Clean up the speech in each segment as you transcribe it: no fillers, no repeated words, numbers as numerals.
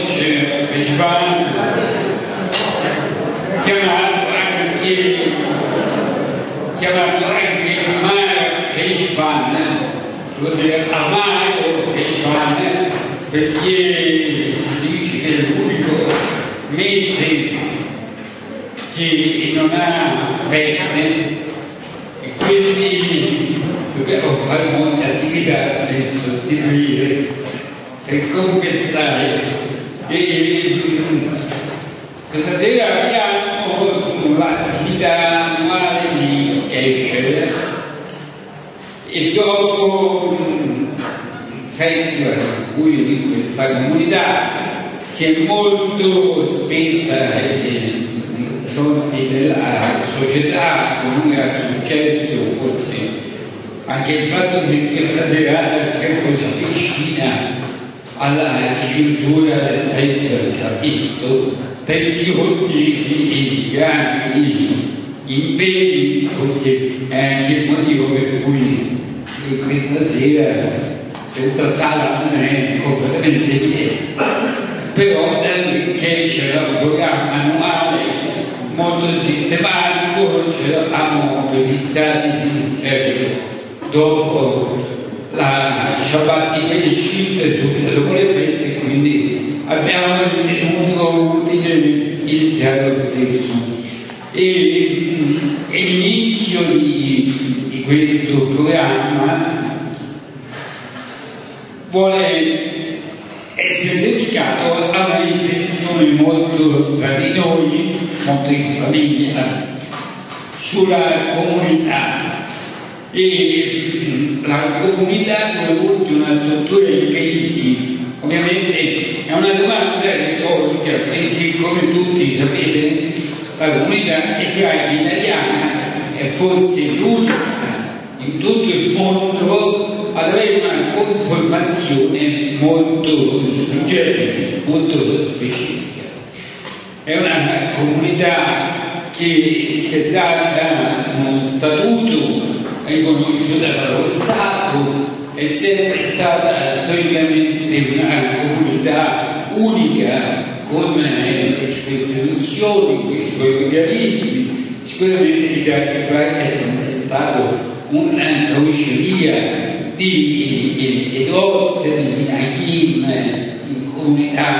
Deutsche Feshbahn, chiamato anche Amaro Feshbahn, vuol dire Amaro Feshbahn, perché si dice che è l'unico mese che non ha feste e quindi dobbiamo fare molte attività per sostituire, per compensare. E questa sera abbiamo l'attività annuale di Escher e dopo un festival in cui questa comunità si è molto spesa nei confronti della società con un gran successo, forse anche il fatto che questa serata sia così vicina alla chiusura del festival che ha visto 3 giorni di grandi impegni, forse è anche il motivo per cui questa sera questa sala non è completamente piena, però che c'era un programma annuale molto sistematico, ce l'avevamo prefissati di iniziare dopo la Shabbat di Bereshit, subito dopo le feste, quindi abbiamo ritenuto utile iniziare lo stesso. E l'inizio di questo programma vuole essere dedicato a una riflessione molto tra di noi, molto in famiglia, sulla comunità. E la comunità dovuta a una struttura di crisi, ovviamente è una domanda retorica, perché come tutti sapete la comunità ebraica italiana è forse l'unica in tutto il mondo ad avere una conformazione molto suggerente, molto specifica. È una comunità che si è data uno statuto riconosciuta dallo Stato, è sempre stata storicamente una comunità unica con le sue istituzioni, con i suoi organismi. Sicuramente l'Italia è sempre stato una crocevia di Edot, di Nagim, in comunità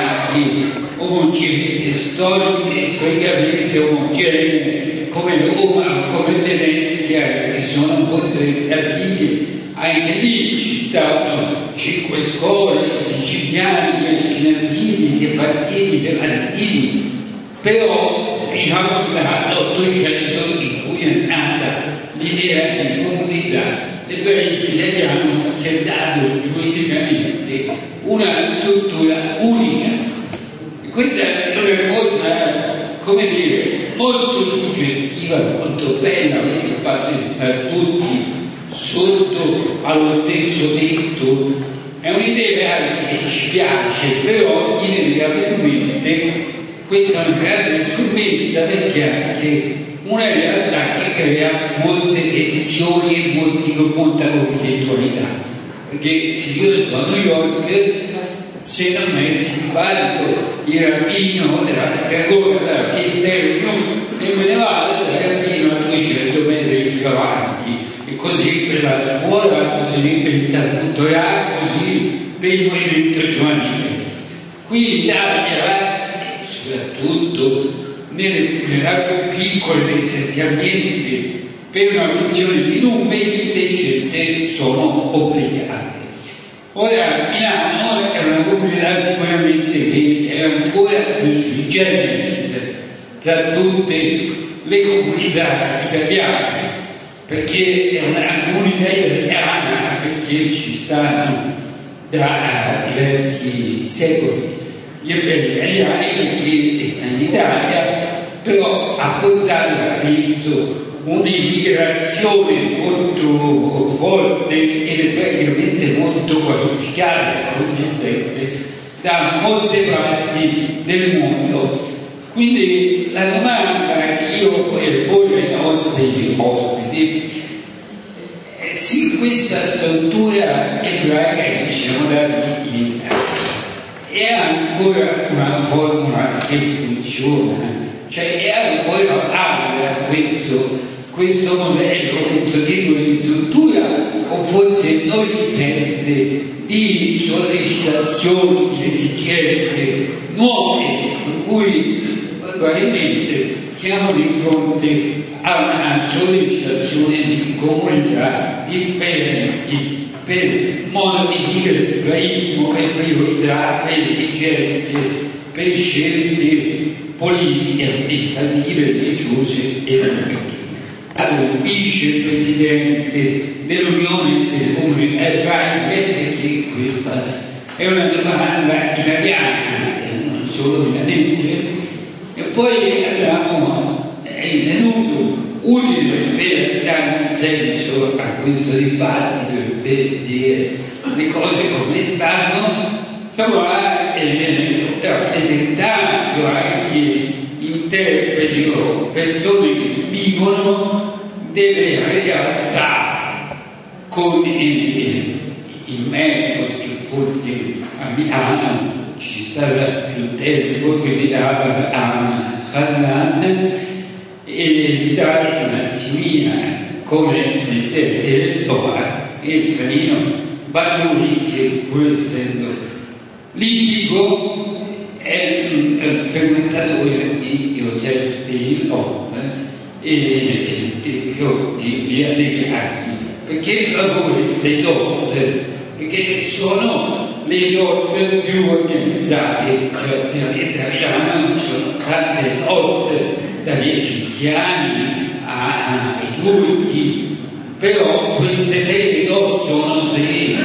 omogenee, storicamente omogenee, come Roma, come Venezia, che sono cose antiche. Anche lì ci stavano 5 scuole, i siciliani, gli ashkenazini, i sefartini, i levantini, però diciamo dall'800 in cui è nata l'idea di comunità, l'ebraismo italiano si è dato giuridicamente una struttura unica. E questa è una cosa, come dire, molto suggestiva, molto bella, perché il fatto di stare tutti sotto allo stesso tetto è un'idea che ci piace, però inevitabilmente questa è una grande scommessa, perché è anche una realtà che crea molte tensioni e molta conflittualità, perché se io sto a New York, se non messi in ballo il rabbino della sinagoga della Fifth Avenue e me ne vado dal rabbino a 200 metri più avanti, e così per la scuola, così per il culturale, così per il movimento giovanile. Qui in Italia, soprattutto nella più piccola, essenzialmente per una questione di numeri, le scelte sono obbligate. Ora Milano è una comunità sicuramente che è ancora più sui generis tra tutte le comunità italiane, perché è una comunità italiana, perché ci stanno da diversi secoli gli ebrei italiani, perché stanno in Italia, però ha portato a Cristo un'immigrazione molto forte e praticamente molto qualificata e consistente da molte parti del mondo. Quindi la domanda che io pongo ai nostri ospiti è se questa struttura ebraica che ci siamo dati in Italia è anche ancora una formula che funziona, cioè è ancora valida questo modello, questo tipo di struttura, o forse non risente di sollecitazioni, di esigenze nuove, per cui probabilmente siamo di fronte a una sollecitazione di comunità differenti per modo di dire il pluralismo, per priorità, per esigenze, per scelte politiche, amministrative, religiose e religiose. Allora, il vicepresidente dell'Unione delle Comunità Ebraiche, perché questa è una domanda italiana, non solo milanese, e poi abbiamo ritenuto utile per dare un senso a questo dibattito e per dire le cose come stanno, rappresentando anche interpreti o persone che vivono delle realtà con il Mercos, che forse a Milano ci starà più tempo, quindi dava a Hazan e dare Massimina come presidente del TOA e Salino Valori, che pur essendo libico è un frequentatore di Yosef Teilhot e il tempio di Via dei Gracchi. Perché proprio queste dot? Perché sono le dot più organizzate, cioè ovviamente a Milano ci sono tante dot, dagli egiziani ai turchi, però queste tre dot sono tre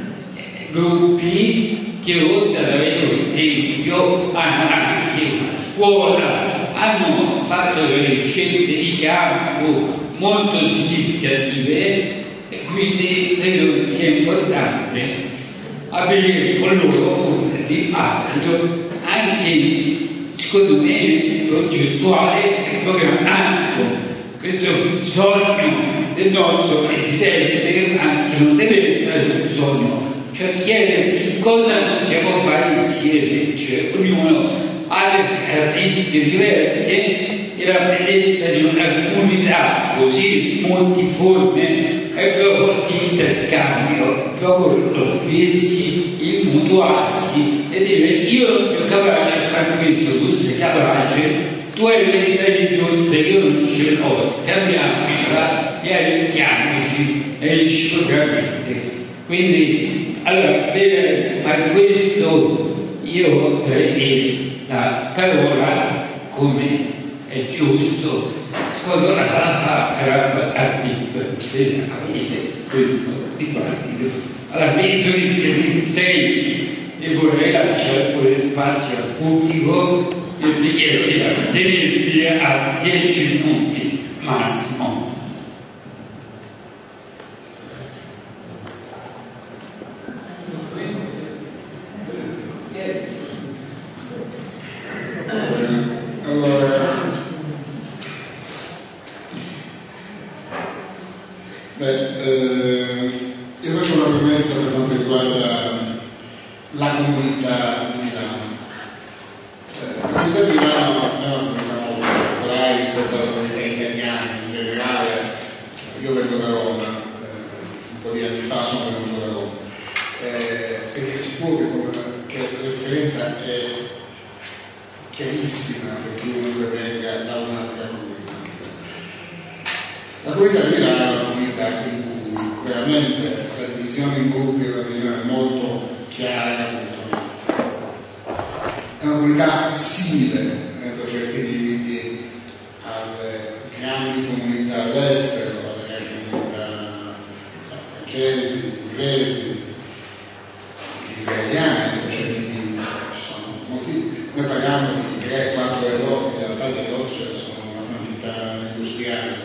gruppi che oltre ad avere il tempio hanno anche una scuola, hanno fatto delle scelte di campo molto significative e quindi credo che sia importante avere con loro un dibattito anche, secondo me, progettuale e programmatico. Questo è un sogno del nostro Presidente, ma che non deve essere un sogno, cioè chiedersi cosa possiamo fare insieme, cioè ognuno ha delle caratteristiche diverse e la bellezza di una comunità così multiforme è proprio l'interscambio, proprio l'offrirsi, il mutuarsi e dire io sono capace di fare questo, tu sei capace, tu hai queste risorse, io non ce l'ho, scambiamocela e aiutiamoci reciprocamente. Quindi, allora, per fare questo io darei la parola, come è giusto, secondo la fa avete questo dibattito. Allora, penso che siete in 6 e vorrei lasciare pure spazio al pubblico e vi chiedo di tenervi a 10 minuti massimo. Io faccio una premessa per quanto riguarda la comunità di Milano. La comunità di Milano è una comunità molto particolare rispetto alla comunità italiana in generale. Io vengo da Roma, un po' di anni fa sono venuto da Roma, perché si può che la differenza è chiarissima per chiunque venga da un'altra comunità. La comunità di Milano è una comunità in cui veramente la divisione in gruppi è una divisione molto chiara. È una comunità simile per certi individui alle grandi comunità all'estero, alle grandi comunità francesi, inglesi, israeliane, per certi individui. Ci sono molti. Noi parliamo di 3-4 euro, in realtà le rocce sono una quantità industriale.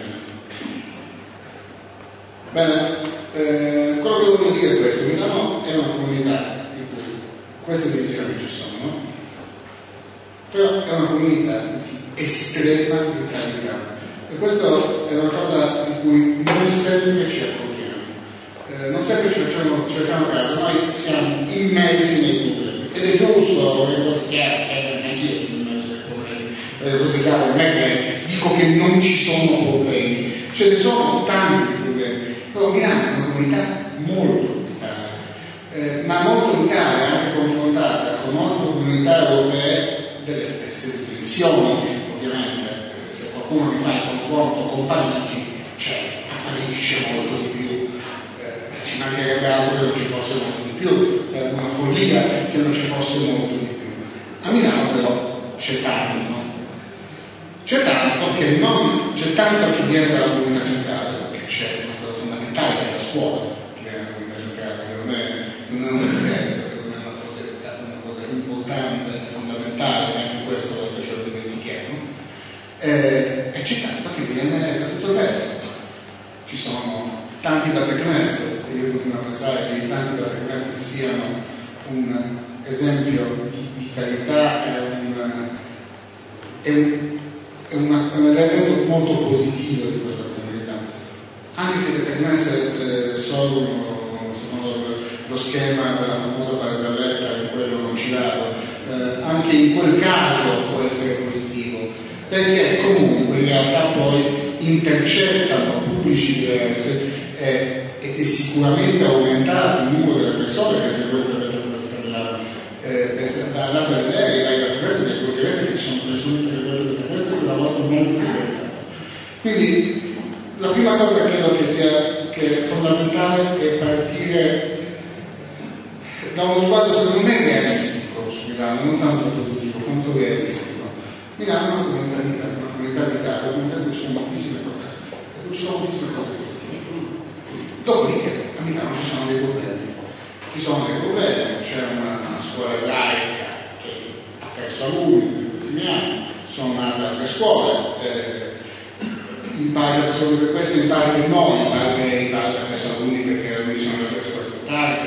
Bene, quello che voglio dire è questo: Milano è una comunità in cui queste divisioni ci sono, però è una comunità di estrema vitalità e questo è una cosa di cui non sempre ci accorgiamo, non sempre ci facciamo caso. Noi siamo immersi nei problemi ed è sia giusto, le cose chiare, anch'io sono mezzo ai problemi, le cose chiare, non è che dico che non ci sono problemi, ce ne sono tanti problemi, però Milano è una comunità molto vitale, ma molto vitale anche confrontata con altre comunità europee delle stesse dimensioni, ovviamente. Se qualcuno mi fa il confronto con Parigi, a Parigi c'è molto di più, ci mancherebbe altro che non ci fosse molto di più, sarebbe una follia che non ci fosse molto di più. A Milano però c'è tanto che non c'è tanto che viene dalla comunità centrale, perché c'è una cosa fondamentale che è la scuola, che viene dalla comunità centrale, che non è un'esigenza, che non è una cosa importante, fondamentale, neanche questo perché ce lo dimentichiamo, e c'è tanto che viene da tutto il resto. Ci sono tanti Batacnese, io continuo a pensare che i tanti Batacnese siano un esempio di vitalità è un elemento molto positivo di questa comunità, anche se i Batacnese sono secondo lo schema della famosa barzelletta, in quello non ci vado, anche in quel caso può essere positivo, perché comunque in realtà poi intercettano pubblici diversi ed è sicuramente aumentato il numero delle persone che frequentano la Stellare. Andate a vedere ai Batacnese e scoprirete che ci sono persone che frequentano la Batacnese che una volta non frequentano. Quindi la prima cosa credo che è fondamentale è partire da uno sguardo secondo me realistico su Milano, non tanto positivo quanto realistico. Milano è una comunità vitale, una comunità in cui ci sono moltissime cose, positive. Dopodiché a Milano ci sono dei problemi, c'è una scuola laica che ha perso alunni negli ultimi anni, sono nate altre scuole, in parte solo per questo, in parte no, in parte ha perso alunni perché gli alunni sono andati alle scuole statali,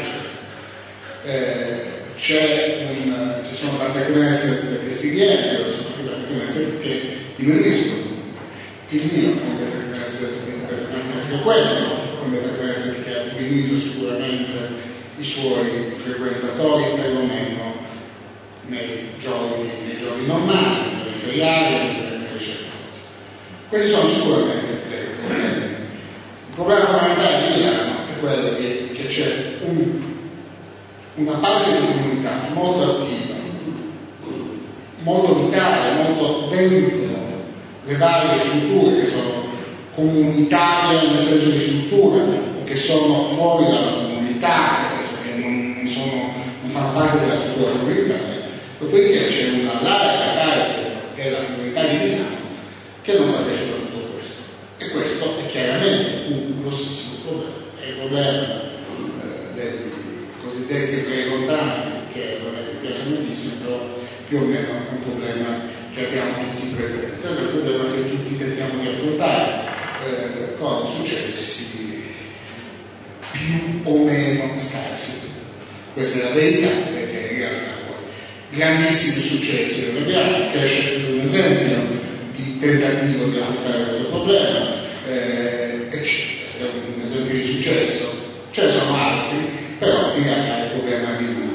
ci sono tante classi che si riescono, sono tante classi che diminuiscono. Il mio è un Batacnese frequente, un Batacnese che ha diminuito sicuramente i suoi frequentatori, perlomeno nei giorni normali, nei feriali, nelle ricerche. Questi sono sicuramente dei problemi. Il problema fondamentale di Milano è quello che c'è una parte di comunità molto attiva, molto vitale, molto dentro le varie strutture che sono comunitarie nel senso di struttura, o che sono fuori dalla comunità, nel senso che non fanno parte della struttura comunitaria. Dopodiché c'è una larga parte della comunità di Milano che non partecipa a tutto questo. E questo è chiaramente un grossissimo problema. È il problema dei cosiddetti precontanti, che non è che piace moltissimo, però più o meno è un problema che abbiamo tutti presenti, è un problema che tutti tentiamo di affrontare con successi più o meno scarsi. Questa è la verità, perché in realtà poi grandissimi successi non abbiamo, che è un esempio di tentativo di affrontare questo problema, è un esempio di successo, ce ne sono altri, però in realtà il problema è di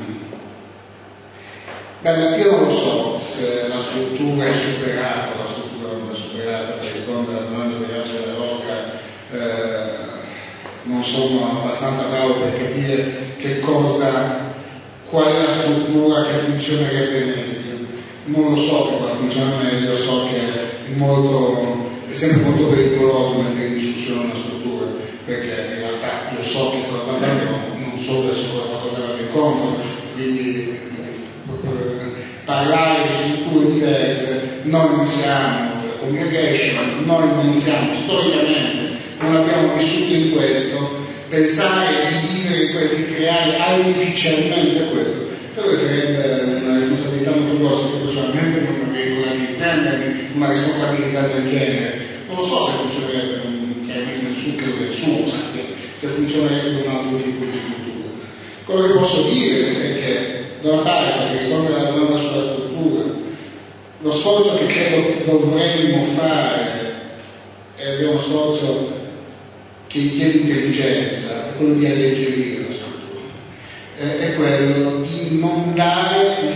io non lo so se la struttura è superata, la struttura non è superata, per rispondere alla domanda di Angela della Rocca non sono abbastanza bravo per capire qual è la struttura che funzionerebbe meglio. Non lo so che cosa funziona meglio, so che è sempre molto pericoloso mettere in discussione una struttura, perché in realtà io so che cosa avvengo, non so adesso cosa vado incontro, quindi parlare di strutture diverse, noi non siamo congregation, noi non siamo storicamente, non abbiamo vissuto in questo, pensare di vivere, di creare artificialmente questo, però sarebbe una responsabilità molto grossa, che personalmente non avrei coraggio di prendermi una responsabilità del genere. Non lo so se funzionerebbe chiaramente il succhero del suo, se funzionerebbe un altro tipo di struttura. Cosa che posso dire è che da una parte, per rispondere alla domanda sulla struttura, lo sforzo che credo che dovremmo fare, ed è uno sforzo che richiede intelligenza, è quello di alleggerire la struttura, è quello di non dare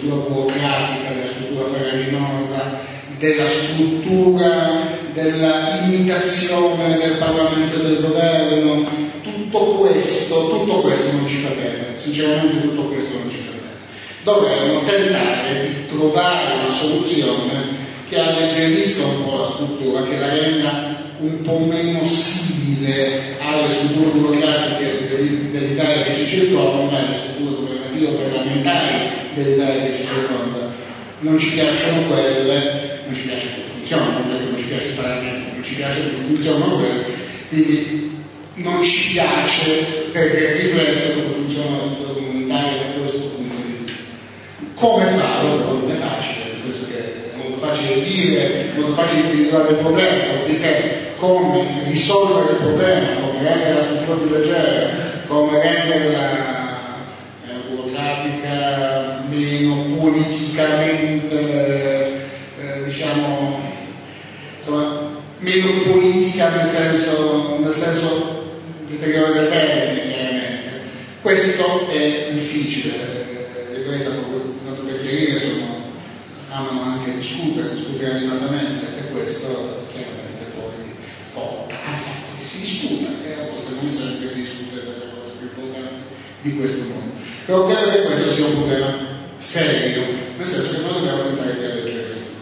struttura burocratica, della struttura farraginosa, della struttura della imitazione del Parlamento e del governo, tutto questo non ci fa bene, sinceramente tutto questo non ci fa bene. Dovremmo tentare di trovare una soluzione che alleggerisca un po' la struttura, che la renda un po' meno simile alle strutture burocratiche dell'Italia che ci circonda, alle strutture governative parlamentari dell'Italia che ci circonda. Non ci piacciono quelle, non ci piace come funzionano, perché non ci piace il Parlamento, non ci piace come funzionano quelle, quindi non ci piace perché riflesse come funziona la struttura comunitaria da questo punto di vista. Come farlo? Non è facile, nel senso che è molto facile dire, molto facile individuare il problema, dopodiché come risolvere il problema, come rendere la struttura più leggera, come renderla meno burocratica, meno politicamente, diciamo, insomma, meno politica nel senso deteriore del termine, chiaramente. Questo è difficile, tanto per chiarire, amano anche discutere animatamente, e questo chiaramente poi porta al fatto che si discuta, e a volte non sempre si discute delle cose più importanti di questo mondo. Però credo che questo sia un problema serio, nel senso che noi dobbiamo tentare di alleggerire.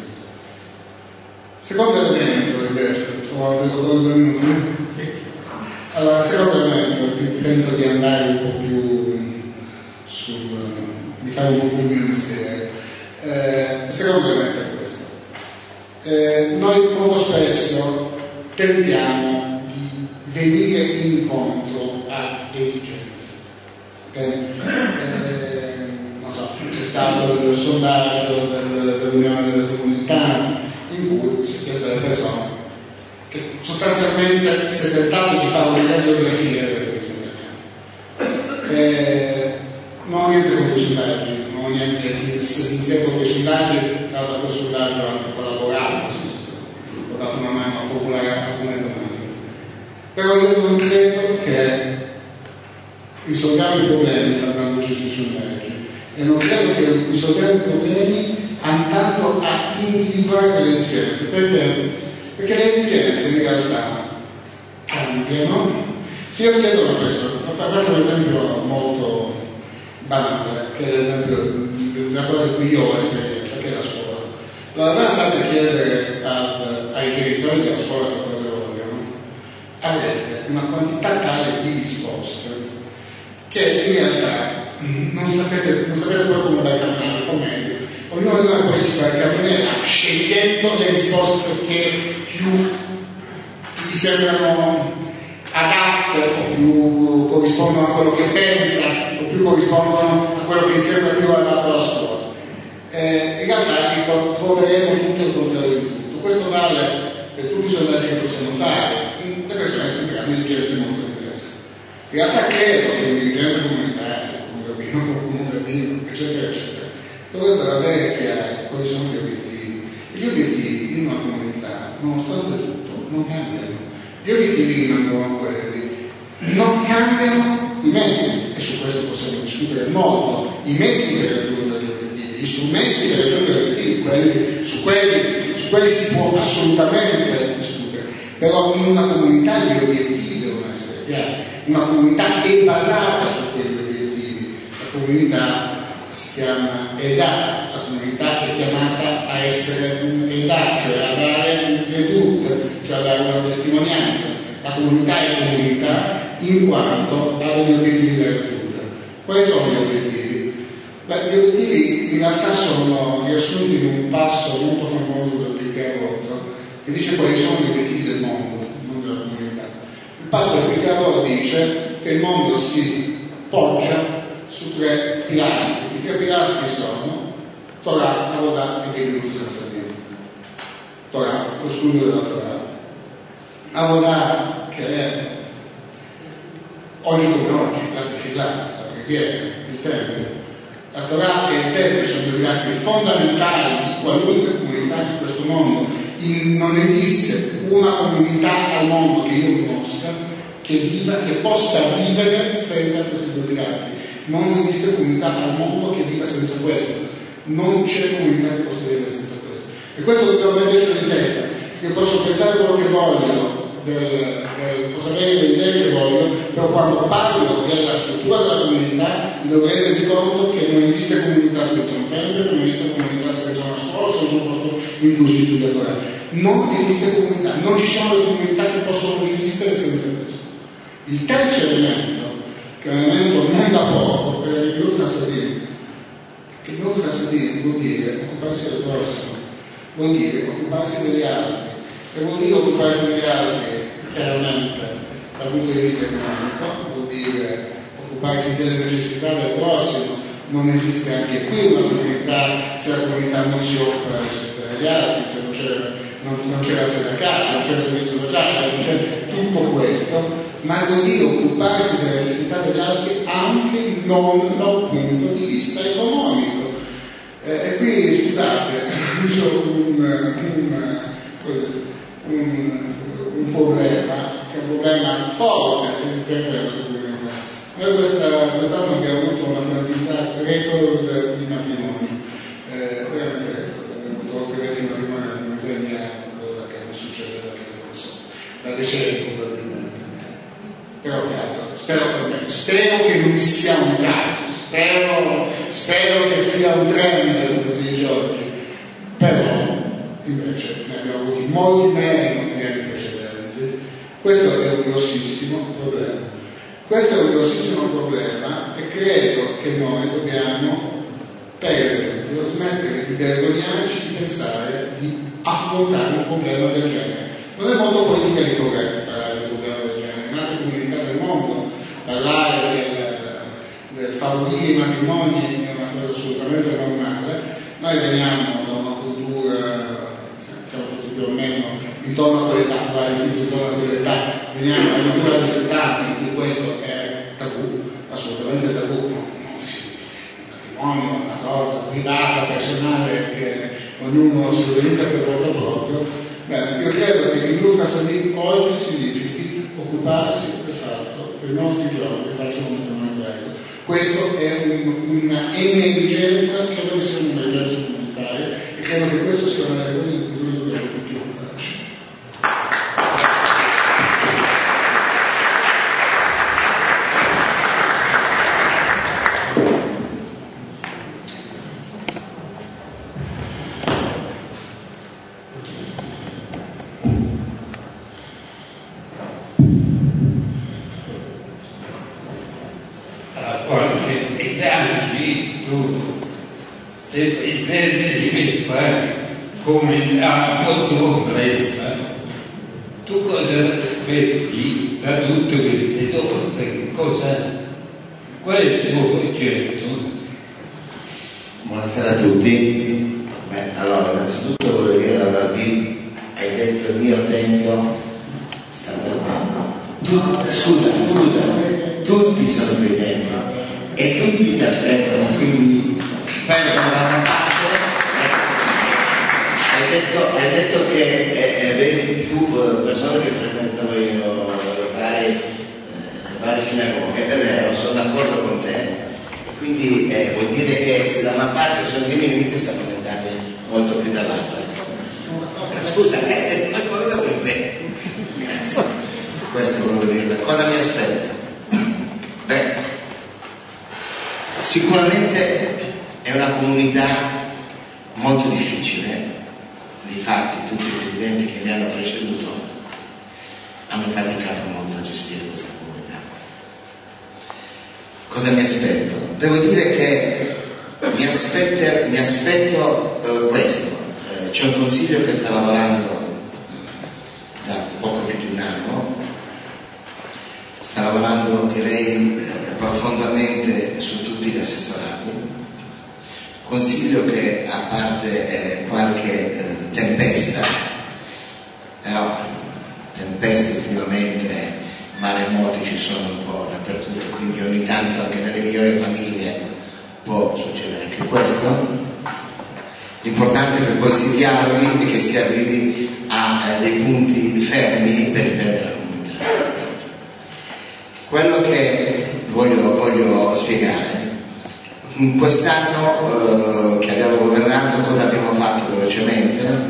Secondo elemento, invece, ho detto 2 minuti. Allora, secondo elemento, tento di andare un po' più di fare un po' più il mio mestiere. Secondo elemento è questo. Noi molto spesso tentiamo di venire incontro a esigenze. Non so, c'è stato il sondaggio dell'Unione delle Comunità in cui si è chiesto alle persone che sostanzialmente si è tentato di fare una radiografia delle persone. Non ho niente contro i sondaggi, non ho niente insieme con i sondaggi, da quel sondaggio ho anche collaborato, ho dato una mano a formulare alcune domande. Però io non credo che risolviamo i problemi basandoci sui sondaggi, e non credo che risolviamo i problemi andando a individuare le esigenze, perché le esigenze in realtà cambiano. Se io chiedo a una persona, faccio un esempio molto banale, che è l'esempio della cosa di cui io ho esperienza, che è la scuola. Allora, andate a chiedere ai genitori della scuola che cosa vogliono, avrete una quantità tale di risposte che in realtà non sapete poi come vai a camminare, o meglio, ognuno di noi poi si va a camminare scegliendo le risposte che più gli sembrano adatte, o più corrispondono a quello che pensa, o più corrispondono a quello che gli sembra più adatto alla scuola. In realtà troveremo tutto il contrario di tutto. Questo vale per tutti i sondaggi che possiamo fare. Le persone esprimono esigenze molto diverse. In realtà credo che un dirigente comunitario, un bambino, eccetera, eccetera, dovrebbero avere chiari quali sono gli obiettivi. Gli obiettivi in una comunità, nonostante tutto, non cambiano. Gli obiettivi rimangono quelli. Non cambiano i mezzi, e su questo possiamo discutere molto, i mezzi per raggiungere gli obiettivi, gli strumenti per raggiungere gli obiettivi, su quelli si può assolutamente discutere. Però in una comunità gli obiettivi devono essere chiari. Una comunità è basata su quegli obiettivi. La comunità si chiama EDA, la comunità è chiamata a essere un EDA, cioè a dare un vedut, cioè a dare una testimonianza. La comunità è comunità in quanto ha degli obiettivi da raggiungere. Quali sono gli obiettivi? Gli obiettivi in realtà sono riassunti in un passo molto famoso del Piccarotto, che dice quali sono gli obiettivi del mondo, non della comunità. Il passo del Piccarotto dice che il mondo si poggia su 3 pilastri. I 3 pilastri sono Torah, Avodah e Gemilut Chassadim. Torah, lo studio della Torah. Avodah, che è oggi come oggi, la tefilà, la preghiera, il tempio. La Torah e il tempio sono 2 pilastri fondamentali di qualunque comunità di questo mondo. Non esiste una comunità al mondo che io conosca che possa vivere senza questi 2 pilastri. Non esiste comunità al mondo che viva senza questo. Non c'è comunità che possa vivere senza questo. E questo dobbiamo metterci in testa. Io posso pensare quello che voglio, posso avere le idee che voglio, però quando parlo della struttura della comunità dovrei rendere conto che non esiste comunità senza un tempio, non esiste comunità senza una scuola, senza un posto in cui si studia Corano. Non esiste comunità, non ci sono le comunità che possono esistere senza questo. Il terzo elemento, che è un elemento non da poco, è l'Illutra Sadin. L'Illutra Sadin vuol dire occuparsi del prossimo, vuol dire occuparsi degli altri, e vuol dire occuparsi degli altri chiaramente dal punto di vista economico, vuol dire occuparsi delle necessità del prossimo. Non esiste anche qui una comunità se la comunità non si occupa delle necessità degli altri, se non c'è la casa, non c'è il servizio sociale, se non c'è tutto questo, ma vuol dire occuparsi delle necessità degli altri anche non dal punto di vista economico. E qui scusate, uso un problema, che è un problema forte esistente nella comunità. Noi quest'anno abbiamo avuto una quantità record di matrimoni, veramente record, abbiamo avuto oltre 20 matrimoni nel mese, una cosa che non succede da decenni probabilmente. Però spero che non sia un caso, spero che sia un trend, come si dice oggi, però invece ne abbiamo avuti molti meno negli anni precedenti. Questo è un grossissimo problema. Questo è un grossissimo problema e credo che noi dobbiamo, per esempio, smettere di vergognarci di pensare di affrontare un problema del genere. Non è molto politicamente corretto parlare di un problema del genere. In altre comunità del mondo parlare del favorire i matrimoni è una cosa assolutamente normale. Noi veniamo da una cultura, siamo tutti più o meno intorno a quell'età, veniamo da una cultura del 70 in cui questo è tabù, assolutamente tabù. Il matrimonio è una cosa privata, personale, che ognuno si organizza per conto proprio. Bene, io credo che l'Illutra Sadin oggi significhi occuparsi del fatto che i nostri giovani facciano un matrimonio bello. Questo è un'emergenza, credo che sia un'emergenza comunitaria e credo che questo sia una delle cose di cui noi dobbiamo tutti occuparci. Se il Presidente di questa comunità molto complessa, tu cosa aspetti da tutte queste donne? Qual è il tuo progetto? Buonasera a tutti. Allora, innanzitutto voglio dire alla Barbì, hai detto il mio tempio sta fermando. Scusa, tutti sono qui dentro e tutti ti aspettano, quindi spero che vanno a parte. Hai detto che vedi più persone che frequentano varie sinagoghe, è vero, sono d'accordo con te. Quindi vuol dire che se da una parte sono diminuite sono aumentate molto più dall'altra. Scusa, hai detto una cosa per me. Grazie. Questo volevo dire. Cosa mi aspetta? Beh, sicuramente è una comunità molto difficile. Difatti tutti i presidenti che mi hanno preceduto hanno faticato molto a gestire questa comunità. Cosa mi aspetto? Devo dire che mi aspetto questo. C'è un consiglio che sta lavorando da poco più di un anno, sta lavorando direi profondamente su tutti gli assessorati. Consiglio che, a parte qualche tempesta, però tempeste ultimamente, maremoti ci sono un po' dappertutto, quindi ogni tanto anche nelle migliori famiglie può succedere anche questo. L'importante è che poi si dialoghi e che si arrivi a dei punti fermi per riprendere la comunità. Quello che voglio spiegare In quest'anno che abbiamo governato, cosa abbiamo fatto velocemente?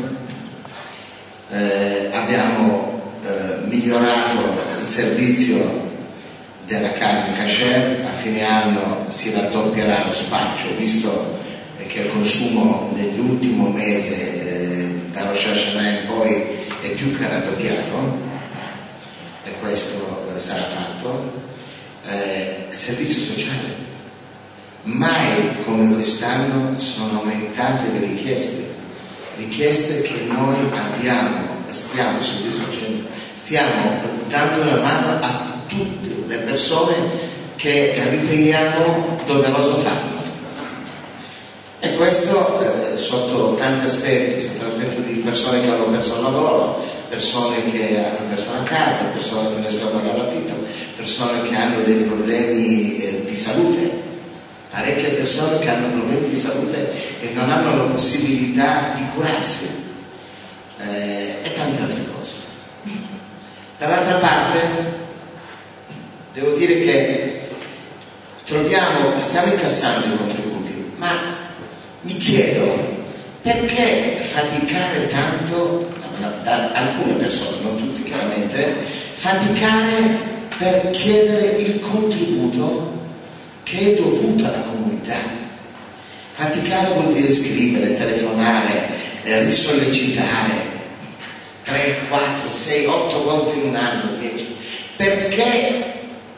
Abbiamo migliorato il servizio della carne kasher. A fine anno si raddoppierà lo spaccio, visto che il consumo nell'ultimo mese da Rosh Hashanah in poi è più che raddoppiato, e questo sarà fatto. Servizio sociale, mai come quest'anno sono aumentate le richieste che noi abbiamo e stiamo soddisfacendo. Stiamo dando una mano a tutte le persone che riteniamo doveroso farlo, e questo sotto tanti aspetti, sotto l'aspetto di persone che hanno perso il lavoro, persone che hanno perso la casa, persone che non riescono a pagare l'affitto, persone che hanno dei problemi di salute, parecchie persone che hanno problemi di salute e non hanno la possibilità di curarsi, e tante altre cose. Dall'altra parte devo dire che stiamo incassando i contributi, ma mi chiedo perché faticare tanto, da alcune persone, non tutti chiaramente, faticare per chiedere il contributo che è dovuto alla comunità. Faticare vuol dire scrivere, telefonare, risollecitare 3, 4, 6, 8 volte in un anno, 10. Perché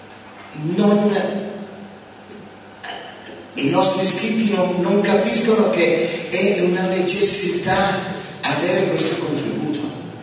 i nostri iscritti non capiscono che è una necessità avere questo contributo?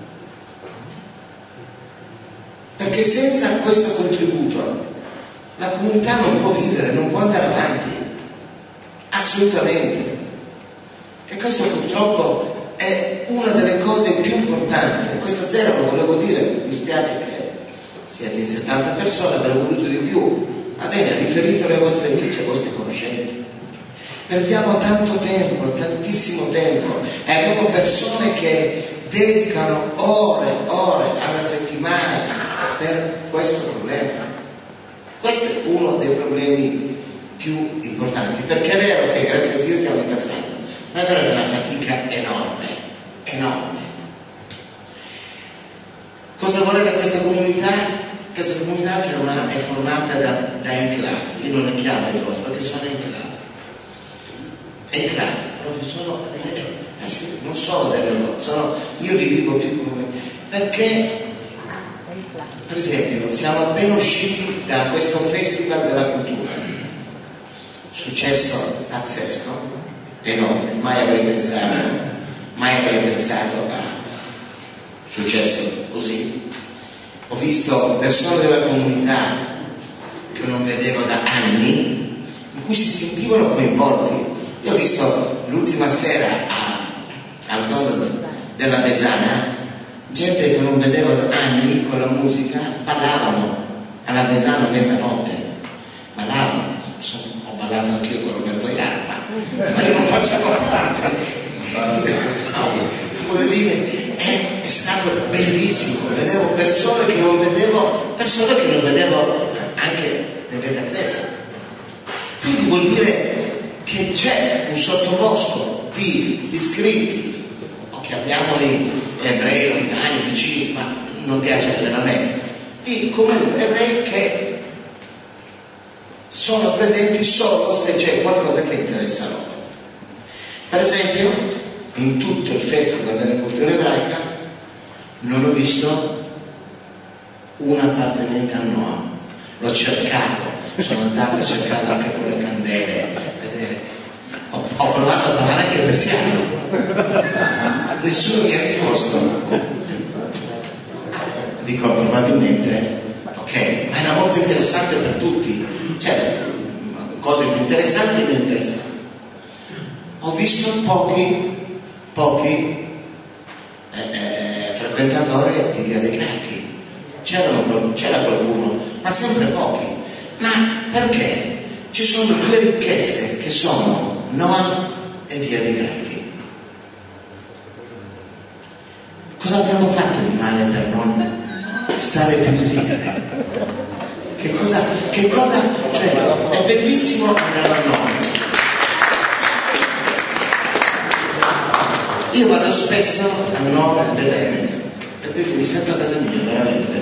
Perché senza questo contributo la comunità non può vivere, non può andare avanti, assolutamente. E questo purtroppo è una delle cose più importanti. Questa sera lo volevo dire, mi spiace che siete in 70 persone, avrei voluto di più. Va bene, riferitelo ai vostri amici, ai vostri conoscenti. Perdiamo tanto tempo, tantissimo tempo, e abbiamo persone che dedicano ore alla settimana per questo problema. Questo è uno dei problemi più importanti, perché è vero che grazie a Dio stiamo incassando, ma è vero che è una fatica enorme. Cosa vuole da questa comunità? Questa comunità è formata da enclave. Io non le chiamo i loro perché sono enclave, proprio sono non sono delle loro, io li vivo più come, perché per esempio siamo appena usciti da questo festival della cultura, successo pazzesco, enorme, mai avrei pensato a successo così. Ho visto persone della comunità che non vedevo da anni, in cui si sentivano coinvolti. Io ho visto l'ultima sera al Rondo della Besana gente che non vedevo da anni, con la musica ballavano alla Besana a mezzanotte, ho ballato anch'io con Roberto Iarpa, ma io non facciamo parte. Voglio dire, è stato bellissimo, vedevo persone che non vedevo anche nel Betaclesa. Quindi vuol dire che c'è un sottobosco di iscritti, o chiamiamoli ebrei lontani, vicini, ma non piace a me, di comuni ebrei che sono presenti solo se c'è qualcosa che interessa loro. Per esempio, in tutto il festival della cultura ebraica non ho visto un appartenente a Noam. L'ho cercato, sono andato a cercare anche con le candele, vedere. Ho provato a parlare anche persiano, nessuno mi ha risposto. Dico probabilmente, ok, ma era molto interessante per tutti, cioè cose più interessanti e meno interessanti. Ho visto pochi frequentatori di Via dei Gracchi, c'era qualcuno, ma sempre pochi. Ma perché? Ci sono due ricchezze che sono Noam e Via dei Gracchi. Cosa abbiamo fatto di male per non stare più così? Che cosa, cioè, è bellissimo andare a Noam, Io vado spesso a Nord Betanese, perché mi sento a casa mia, veramente.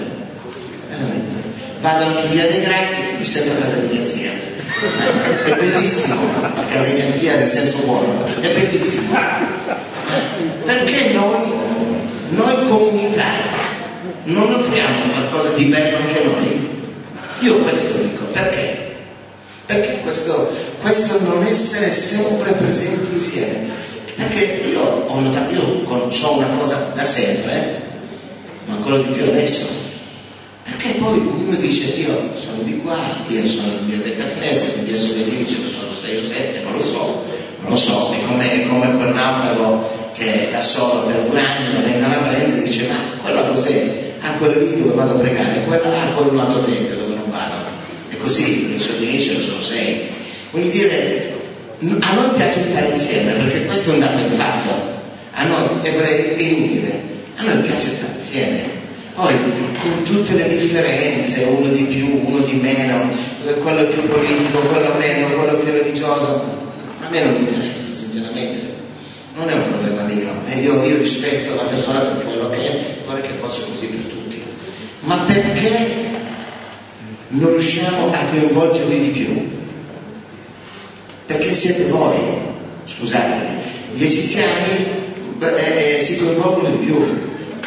Vado anche via dei Gracchi, mi sento a casa di mia zia. È bellissimo, a casa di mia zia nel senso buono, è bellissimo. Perché noi comunità non offriamo qualcosa di bello anche noi? Io questo dico, perché? Perché questo non essere sempre presenti insieme? Perché io ho notato, ho una cosa da sempre, ma ancora di più adesso. Perché poi uno dice, io sono di qua, io sono il mio Betacnese, quindi adesso gli amici ce ne sono 6 o 7, non lo so, è come quel naufrago che da solo per 2 anni lo vengono a prendere e dice, ma quella cos'è? Quello lì dove vado a pregare, quello è un altro tempio dove non vado. E così i suoi amici ce ne sono 6. Voglio dire, a noi piace stare insieme, perché questo è un dato di fatto. A noi ebrei è inutile, a noi piace stare insieme. Poi con tutte le differenze, uno di più, uno di meno, quello più politico, quello meno, quello più religioso, a me non interessa, sinceramente, non è un problema mio. Io rispetto la persona per quello che è, vorrei che fosse così per tutti. Ma perché non riusciamo a coinvolgerli di più? Perché siete voi, scusatemi, gli egiziani si coinvolgono di più.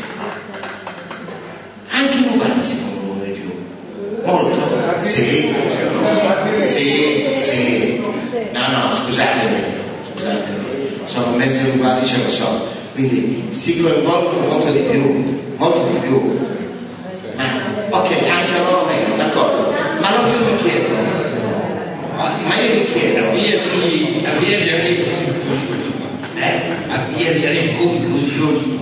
Anche in Uganda si coinvolgono di più. Molto. Sì. No, scusatemi. Sono mezzo uguali, ce lo so. Quindi si coinvolgono molto di più. Ok, anche loro meno, d'accordo. Ma io mi chiedo. Avviare in conclusione.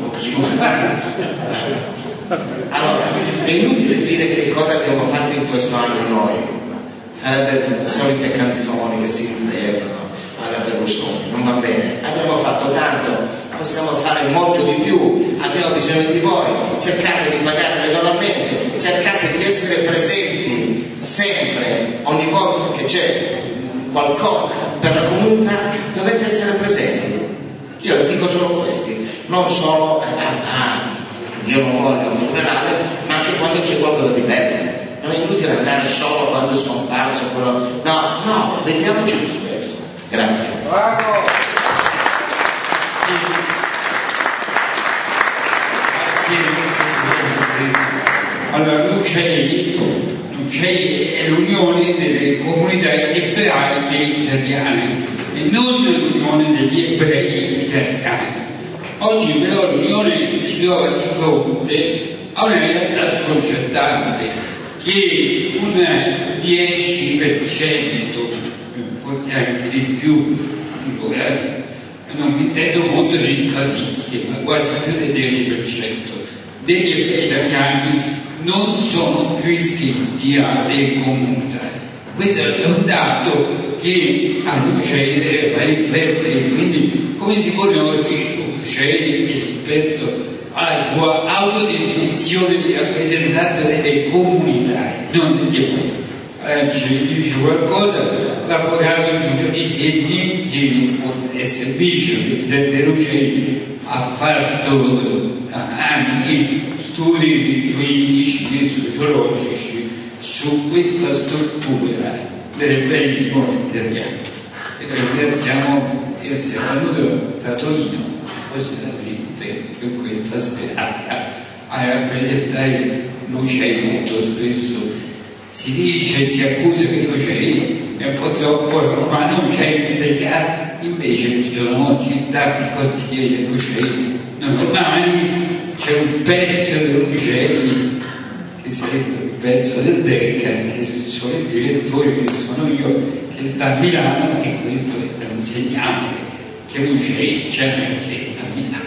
Allora, è inutile dire che cosa abbiamo fatto in questo anno noi. Sarebbero le solite canzoni che si ripetono alla Berlusconi, non va bene. Abbiamo fatto tanto, possiamo fare molto di più, abbiamo bisogno di voi, cercate di pagare regolarmente, cercate di essere presenti sempre, ogni volta che c'è qualcosa per la comunità, dovete essere presenti. Io dico solo questi, non solo io non voglio un funerale, ma anche quando c'è qualcosa di bello. Non è inutile andare solo quando è scomparso quello. No, vediamoci più spesso. Grazie. Bravo! Allora, l'UCEI è l'unione delle comunità ebraiche italiane e non l'unione degli ebrei italiani. Oggi però l'Unione si trova di fronte a una realtà sconcertante che un 10%, forse anche di più, non mi intendo molto di statistiche, ma quasi più del 10% degli ebrei italiani non sono più iscritti alle comunità. Questo è un dato che a l'UCEI va a riflettere, quindi come si pone oggi l'UCEI rispetto alla sua autodefinizione di rappresentante delle comunità, non degli ebrei. Ci dice qualcosa l'avvocato Giulio Di Segni, che è servizio presidente dell'UCEI, ha fatto da anni studi giuridici e sociologici su questa struttura dell'ebreismo italiano. E ringraziamo che sia venuto da Torino appositamente per questa serata a rappresentare l'UCEI. Molto spesso si dice, si accusa che l'UCEI è un po' troppo, ma non c'è italiano. Invece ci sono oggi tanti consiglieri dell'UCEI, domani c'è un pezzo dell'UCEI che sarebbe un pezzo del DECA, che sono il direttore, che sono io, che sta a Milano, e questo è un segnale che l'UCEI c'è anche a Milano.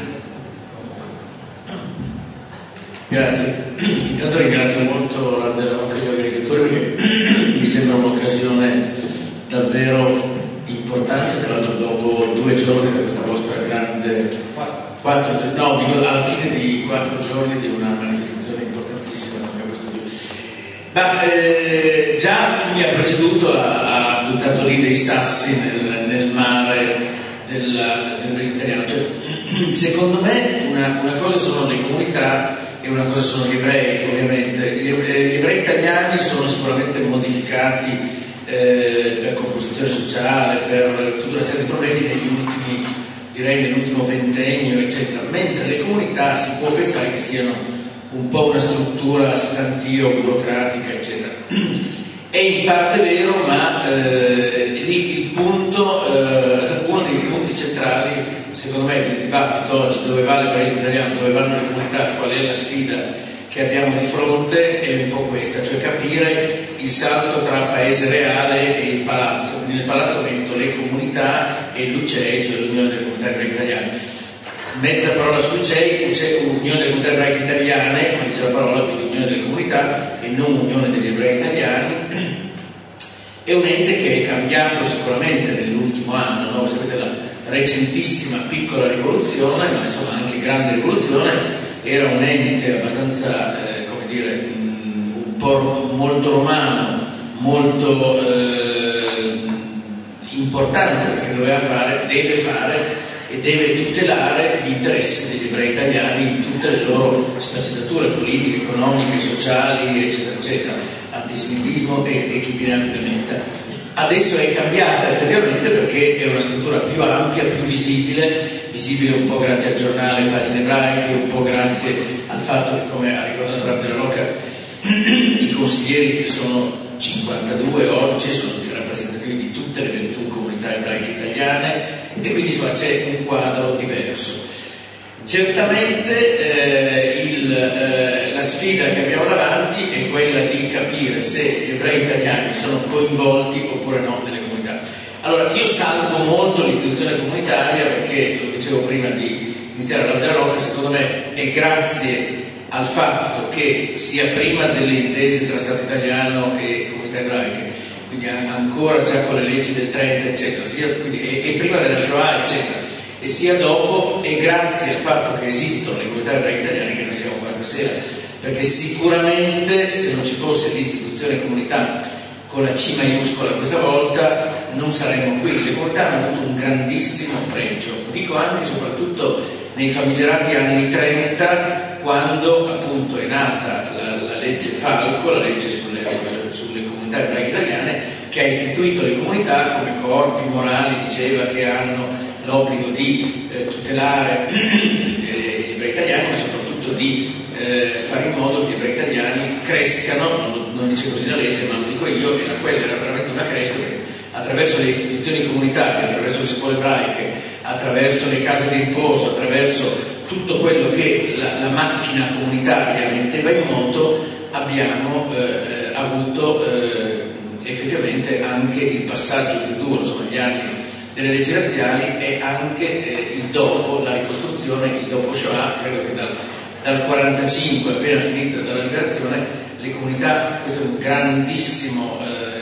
Grazie. Intanto ringrazio molto gli organizzatori, perché mi sembra un'occasione davvero importante, tra l'altro dopo 2 giorni da questa vostra grande alla fine di 4 giorni di una manifestazione importantissima come questo giorno. Ma già chi mi ha preceduto ha buttato lì dei sassi nel mare del vegetariano, cioè, secondo me una cosa sono le comunità e una cosa sono gli ebrei, ovviamente. Gli ebrei italiani sono sicuramente modificati per composizione sociale, per tutta una serie di problemi nell'ultimo ventennio, eccetera, mentre le comunità si può pensare che siano un po' una struttura stantio, burocratica, eccetera. È in parte vero, ma lì uno dei punti centrali, secondo me, del dibattito oggi, dove va l'ebraismo italiano, dove vanno le comunità, qual è la sfida che abbiamo di fronte, è un po' questa, cioè capire il salto tra paese reale e il palazzo. Quindi nel palazzo metto le comunità e l'UCEI, cioè l'Unione delle Comunità Ebraiche Italiane. Mezza parola su UCEI, Unione delle Comunità Ebraiche Italiane, come dice la parola, quindi Unione delle Comunità e non Unione degli Ebrei Italiani. È un ente che è cambiato sicuramente nell'ultimo anno, no? Sapete, la recentissima piccola rivoluzione, ma insomma anche grande rivoluzione. Era un ente abbastanza, un po' molto romano, molto importante, perché deve fare e deve tutelare gli interessi degli ebrei italiani in tutte le loro sfaccettature politiche, economiche, sociali, eccetera, eccetera, antisemitismo e chi più ne ha più ne metta. Adesso è cambiata effettivamente perché è una struttura più ampia, più visibile un po' grazie al giornale Pagine Ebraiche, un po' grazie al fatto che, come ha ricordato Rav della Rocca, i consiglieri, che sono 52 oggi, sono rappresentativi di tutte le 21 comunità ebraiche italiane, e quindi insomma c'è un quadro diverso. Certamente la sfida che abbiamo davanti è quella di capire se gli ebrei italiani sono coinvolti oppure no nelle comunità. Allora, io salvo molto l'istituzione comunitaria perché, lo dicevo prima di iniziare la della Rocca, secondo me è grazie al fatto che sia prima delle intese tra Stato italiano e comunità ebraiche, quindi ancora già con le leggi del 30, eccetera, e prima della Shoah, eccetera, e sia dopo, e grazie al fatto che esistono le comunità ebraiche italiane che noi siamo qua stasera, perché sicuramente se non ci fosse l'istituzione comunità con la C maiuscola questa volta non saremmo qui. Le comunità hanno avuto un grandissimo pregio, dico anche e soprattutto nei famigerati anni 30, quando appunto è nata la legge Falco, la legge sulle comunità ebraiche italiane, che ha istituito le comunità come corpi morali, diceva, che hanno l'obbligo di tutelare gli ebrei italiani, ma soprattutto di fare in modo che gli ebrei italiani crescano. Non dice così la legge, ma lo dico io, era veramente una crescita, perché attraverso le istituzioni comunitarie, attraverso le scuole ebraiche, attraverso le case di riposo, attraverso tutto quello che la macchina comunitaria metteva in moto, abbiamo avuto effettivamente anche il passaggio più duro, insomma gli anni delle leggi razziali, e anche il dopo, la ricostruzione, il dopo Shoah. Credo che dal 45, appena finita dalla liberazione, le comunità, questo è un grandissimo,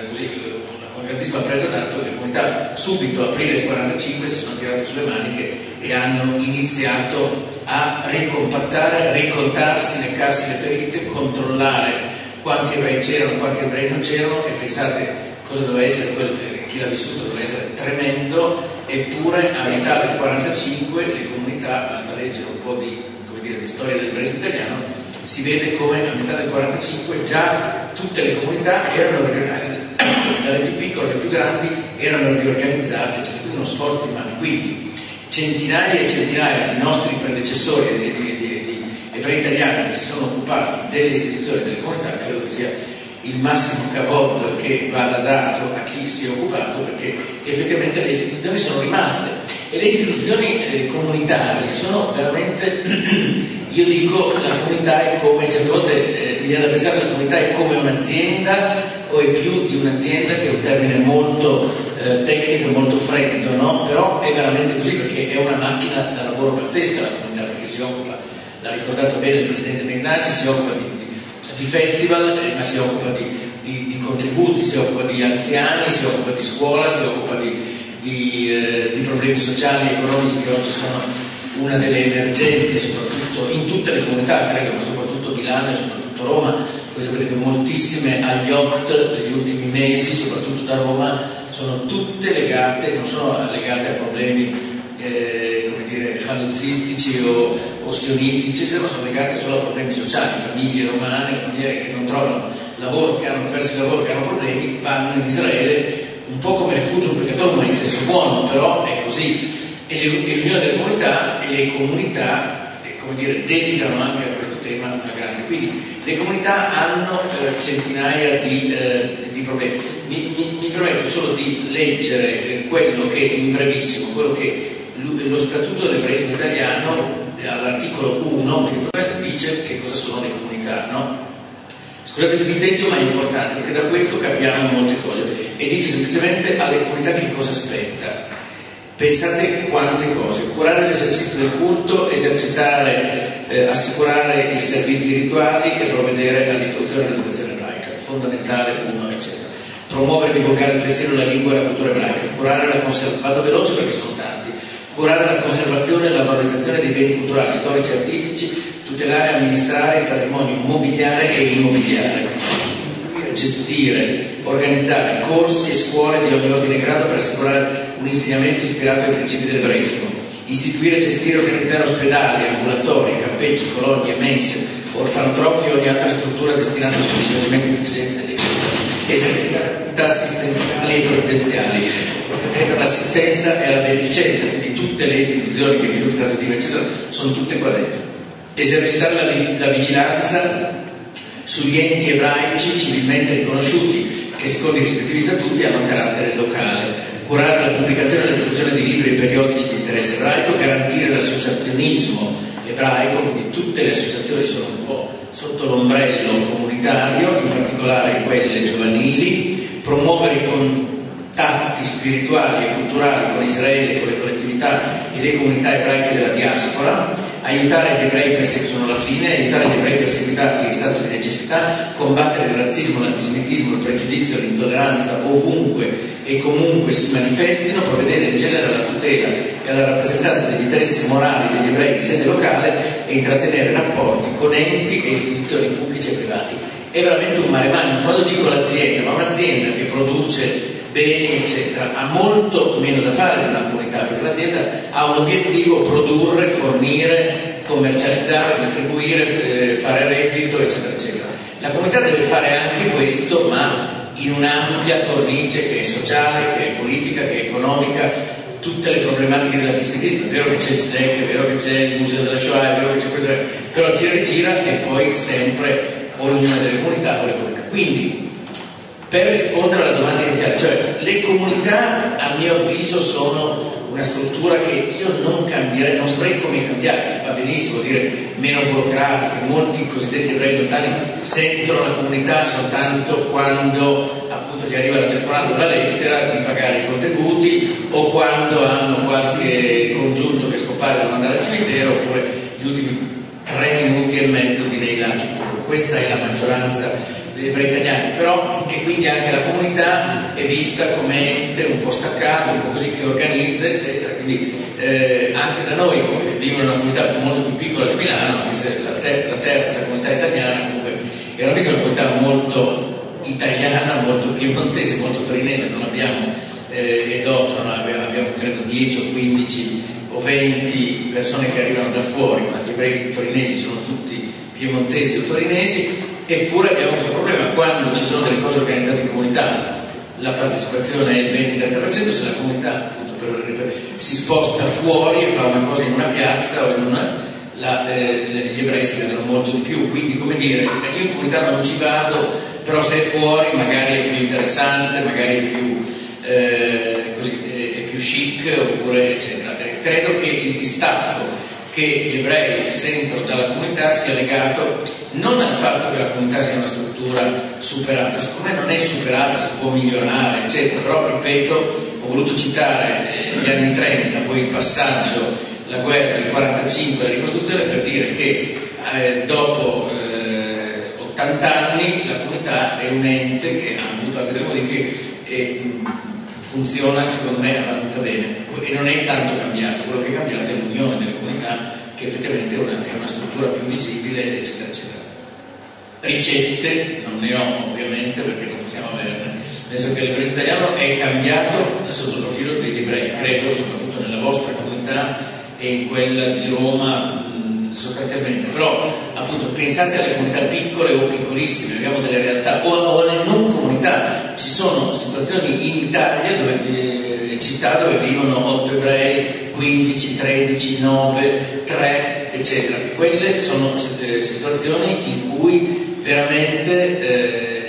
una grandissima presa d'atto, le comunità subito a aprile del 45 si sono tirate sulle maniche e hanno iniziato a ricompattare, ricontarsi, leccarsi le ferite, controllare quanti ebrei c'erano, quanti ebrei non c'erano, e pensate cosa doveva essere, chi l'ha vissuto doveva essere tremendo. Eppure a metà del 45 le comunità, basta leggere un po' di storia del ebraismo italiano, si vede come a metà del 45 già tutte le comunità erano dalle più piccole alle più grandi, erano riorganizzate, c'è stato uno sforzo immane. Quindi centinaia e centinaia di nostri predecessori, di ebrei italiani che si sono occupati delle istituzioni delle comunità, credo che sia il massimo kavod che vada dato a chi si è occupato, perché effettivamente le istituzioni sono rimaste, e le istituzioni comunitarie sono veramente, io dico, la comunità è come, certe volte mi viene da pensare che la comunità è come un'azienda, o è più di un'azienda, che è un termine molto tecnico e molto freddo, no? Però è veramente così, perché è una macchina da lavoro pazzesca la comunità, perché si occupa, l'ha ricordato bene il Presidente Megnacci, si occupa di festival, ma si occupa di contributi, si occupa di anziani, si occupa di scuola, si occupa di problemi sociali e economici, che oggi sono una delle emergenze, soprattutto in tutte le comunità, credo, ma soprattutto Milano e soprattutto Roma. Voi sapete che moltissime agli yacht degli ultimi mesi, soprattutto da Roma, sono tutte legate, non sono legate a problemi come dire, fanuzzistici o sionistici, ma sono legate solo a problemi sociali, famiglie romane, famiglie che non trovano lavoro, che hanno perso il lavoro, che hanno problemi, vanno in Israele un po' come rifugio obbligatorio, ma in senso buono, però è così. E l'unione delle comunità e le comunità come dire, dedicano anche a questo tema una grande. Quindi le comunità hanno centinaia di problemi. Mi permetto solo di leggere quello che, in brevissimo, quello che lo Statuto dell'Ebraismo Italiano all'articolo 1 dice che cosa sono le comunità, no? Scusate se vi tedio, ma è importante perché da questo capiamo molte cose. E dice semplicemente alle comunità che cosa aspetta. Pensate quante cose: curare l'esercizio del culto, assicurare i servizi rituali e provvedere all'istruzione e all'educazione ebraica, fondamentale, uno, eccetera. Promuovere e divulgare il pensiero, la lingua e la cultura ebraica, curare la conservazione, vado veloce perché sono tanti, curare la conservazione e la valorizzazione dei beni culturali, storici e artistici, tutelare e amministrare il patrimonio mobiliare e immobiliare, gestire, organizzare corsi e scuole di ogni ordine e grado per assicurare un insegnamento ispirato ai principi dell'ebraismo, istituire, gestire e organizzare ospedali, ambulatori, campeggi, colonie, mense, orfanotrofi e ogni altra struttura destinata al soddisfacimento di esigenze, eccetera, esercitare attività assistenziali e provvidenziali, per l'assistenza e la beneficenza, quindi tutte le istituzioni che minuti transitive, eccetera, sono tutte qua dentro, esercitare la vigilanza sugli enti ebraici civilmente riconosciuti che secondo i rispettivi statuti hanno carattere locale, curare la pubblicazione e la diffusione di libri e periodici di interesse ebraico, garantire l'associazionismo ebraico, quindi tutte le associazioni sono un po' sotto l'ombrello comunitario, in particolare quelle giovanili, promuovere i contatti spirituali e culturali con Israele, con le collettività e le comunità ebraiche della diaspora, aiutare gli ebrei sono alla fine, aiutare gli ebrei perseguitati in stato di necessità, combattere il razzismo, l'antisemitismo, il pregiudizio, l'intolleranza ovunque e comunque si manifestino, provvedere in genere alla tutela e alla rappresentanza degli interessi morali degli ebrei in sede locale e intrattenere rapporti con enti e istituzioni pubblici e privati. È veramente un mare magnum. Quando dico l'azienda, ma un'azienda che produce beni eccetera ha molto meno da fare di una comunità, perché l'azienda ha un obiettivo: produrre, fornire, commercializzare, distribuire, fare reddito eccetera eccetera. La comunità deve fare anche questo, ma in un'ampia cornice che è sociale, che è politica, che è economica, tutte le problematiche dell'antisemitismo. È vero che c'è il GEC, è vero che c'è il museo della Shoah, è vero che c'è questo, però gira e gira e poi sempre o l'unione delle comunità o le comunità. Quindi per rispondere alla domanda iniziale, cioè le comunità a mio avviso sono una struttura che io non cambierei, non saprei come cambiare. Va benissimo dire meno burocratiche, molti cosiddetti ebrei lontani sentono la comunità soltanto quando appunto gli arriva la telefonata o la lettera di pagare i contributi, o quando hanno qualche congiunto che scompare da mandare al cimitero, oppure gli ultimi 3 minuti e mezzo di Leila. Questa è la maggioranza degli ebrei italiani, però, e quindi anche la comunità è vista come ente un po' staccato, un po' così, che organizza eccetera. Quindi anche da noi, che vivono in una comunità molto più piccola di Milano, anche se la terza comunità italiana, comunque era una comunità molto italiana, molto piemontese, molto torinese. Non abbiamo edotto, abbiamo credo 10 o 15 o 20 persone che arrivano da fuori, ma gli ebrei torinesi sono tutti piemontesi o torinesi. Eppure abbiamo questo problema: quando ci sono delle cose organizzate in comunità la partecipazione è il 20-30%, se la comunità appunto, si sposta fuori e fa una cosa in una piazza o in una, gli ebrei si vedono molto di più. Quindi, come dire, io in comunità non ci vado, però se è fuori magari è più interessante, magari è più così, è più chic, oppure eccetera. Credo che il distacco che gli ebrei sentono dalla comunità sia legato non al fatto che la comunità sia una struttura superata. Secondo me non è superata, si può migliorare eccetera, però ripeto, ho voluto citare gli anni 30, poi il passaggio, la guerra, il 45, la ricostruzione, per dire che dopo 80 anni la comunità è un ente che ha avuto anche delle modifiche e funziona secondo me abbastanza bene, e non è tanto cambiato. Quello che è cambiato è l'unione delle comunità, che effettivamente è una struttura più visibile eccetera eccetera. Ricette non ne ho ovviamente, perché non possiamo possiamo averne. Penso che il livello italiano è cambiato sotto il profilo degli ebrei, credo, soprattutto nella vostra comunità e in quella di Roma sostanzialmente, però appunto pensate alle comunità piccole o piccolissime, abbiamo delle realtà, o alle non comunità. Ci sono situazioni in Italia, città dove vivono 8 ebrei, 15, 13, 9, 3, eccetera. Quelle sono situazioni in cui veramente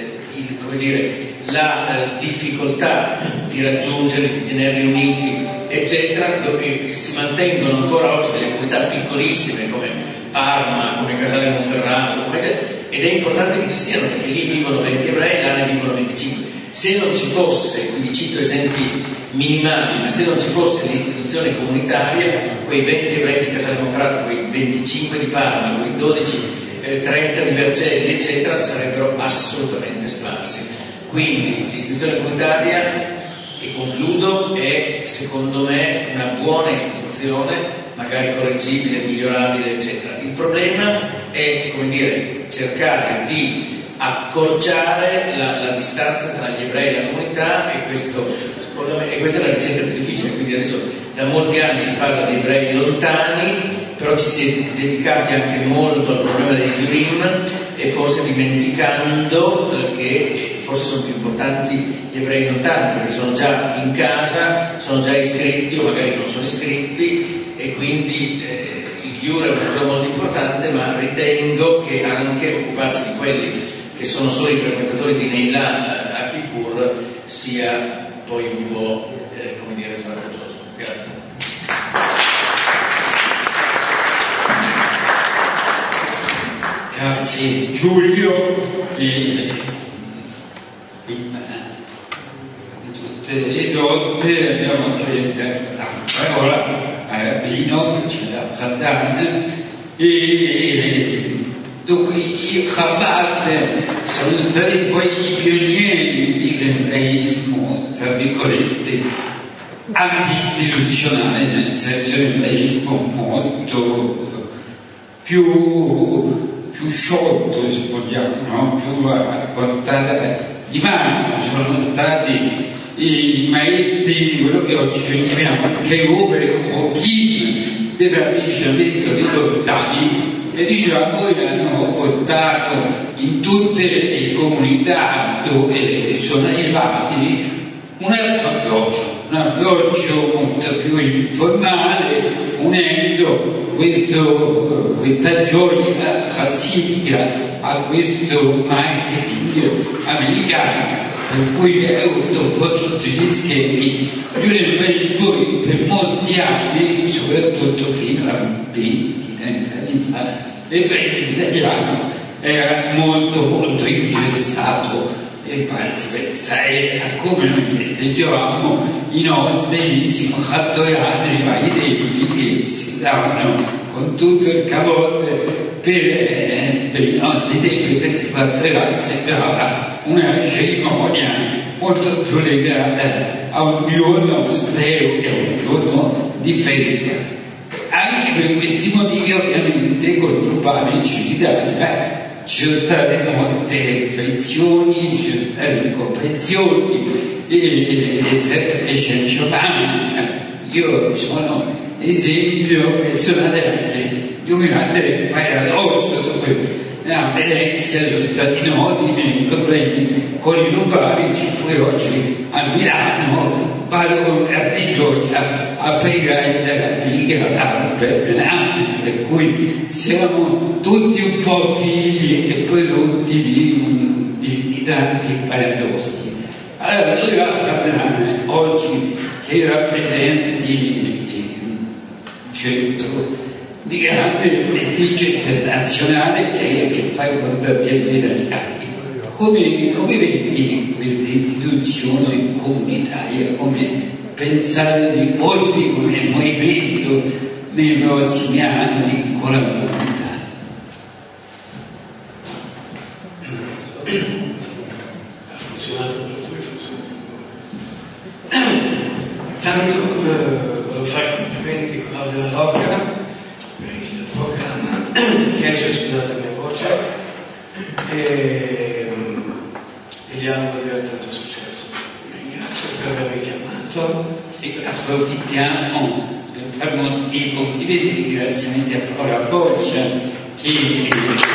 la difficoltà di raggiungere, di tenerli uniti, eccetera, dove si mantengono ancora oggi delle comunità piccolissime come Parma, come Casale Monferrato, ed è importante che ci siano, perché lì vivono 20 ebrei, là ne vivono 25. Se non ci fosse, quindi cito esempi minimali, ma se non ci fosse l'istituzione comunitaria, quei 20 ebrei di Casale Monferrato, quei 25 di Parma, quei 12 30 di Vercelli, eccetera, sarebbero assolutamente sparsi. Quindi l'istituzione comunitaria, e concludo, è secondo me una buona istituzione, magari correggibile, migliorabile, eccetera. Il problema è, cercare di accorciare la distanza tra gli ebrei e la comunità, e questa è la ricerca più difficile. Quindi adesso da molti anni si parla di ebrei lontani, però ci si è dedicati anche molto al problema dei Purim, e forse dimenticando che forse sono più importanti gli ebrei lontani, perché sono già in casa, sono già iscritti o magari non sono iscritti, e quindi il Giur è una cosa molto importante, ma ritengo che anche occuparsi di quelli che sono solo i frequentatori di Neilà a Kippur sia poi un po' svantaggioso. Grazie. Grazie Giulio, in tutte le donne abbiamo la parola a Rabbino, c'è la Fratan, e dunque i Chabad sono stati poi i pionieri dell'ebraismo, tra virgolette, anti-istituzionale, nel senso l'ebraismo molto più sciolto, se vogliamo, no? Più a portata di mano. Sono stati i maestri di quello che oggi chiamiamo Cheruber o Kim dell'avvicinamento dei lontani, e diciamo che hanno portato in tutte le comunità dove sono arrivati un altro approccio molto più informale, unendo questa gioia hassidica a questo marketing americano, per cui è un po' tutti gli schemi di un ebraismo che per molti anni, soprattutto fino a 20-30 anni fa, l'ebraismo italiano era molto ingessato, e farsi pensare a come noi festeggiavamo i nostri simchat-torah nei vari tempi, che si davano con tutto il cavolo per i nostri tempi. Per simchat-torah sembrava una cerimonia molto più legata a un giorno austero che a un giorno di festa. Anche per questi motivi, ovviamente, con Lubavitch in Italia ci sono state molte frizioni, ci sono state incomprensioni, e eccezionali. Io sono esempio personale anche di un grande paradosso. A Venezia sono stati noti i miei problemi con i Lubavitch, poi oggi a Milano vado a Prigioia a pregare dalla Liga per Napoli, per cui siamo tutti un po' figli e prodotti di tanti paradossi. Allora, noi a Fratan oggi, che rappresenti un centro di grande prestigio internazionale che ha a che fare con tanti italiani, come vedi questa istituzione comunitaria, come pensare di evolvere come movimento nei prossimi anni con la comunità? Ha funzionato tanto volevo fare complimenti a Claudio La Rocca per il programma che ha scusate la mia voce, e gli auguriamo di avere tanto successo. Ringrazio per avermi chiamato. Sì, approfittiamo per fare molti complimenti e ringraziamenti a Paola Boccia che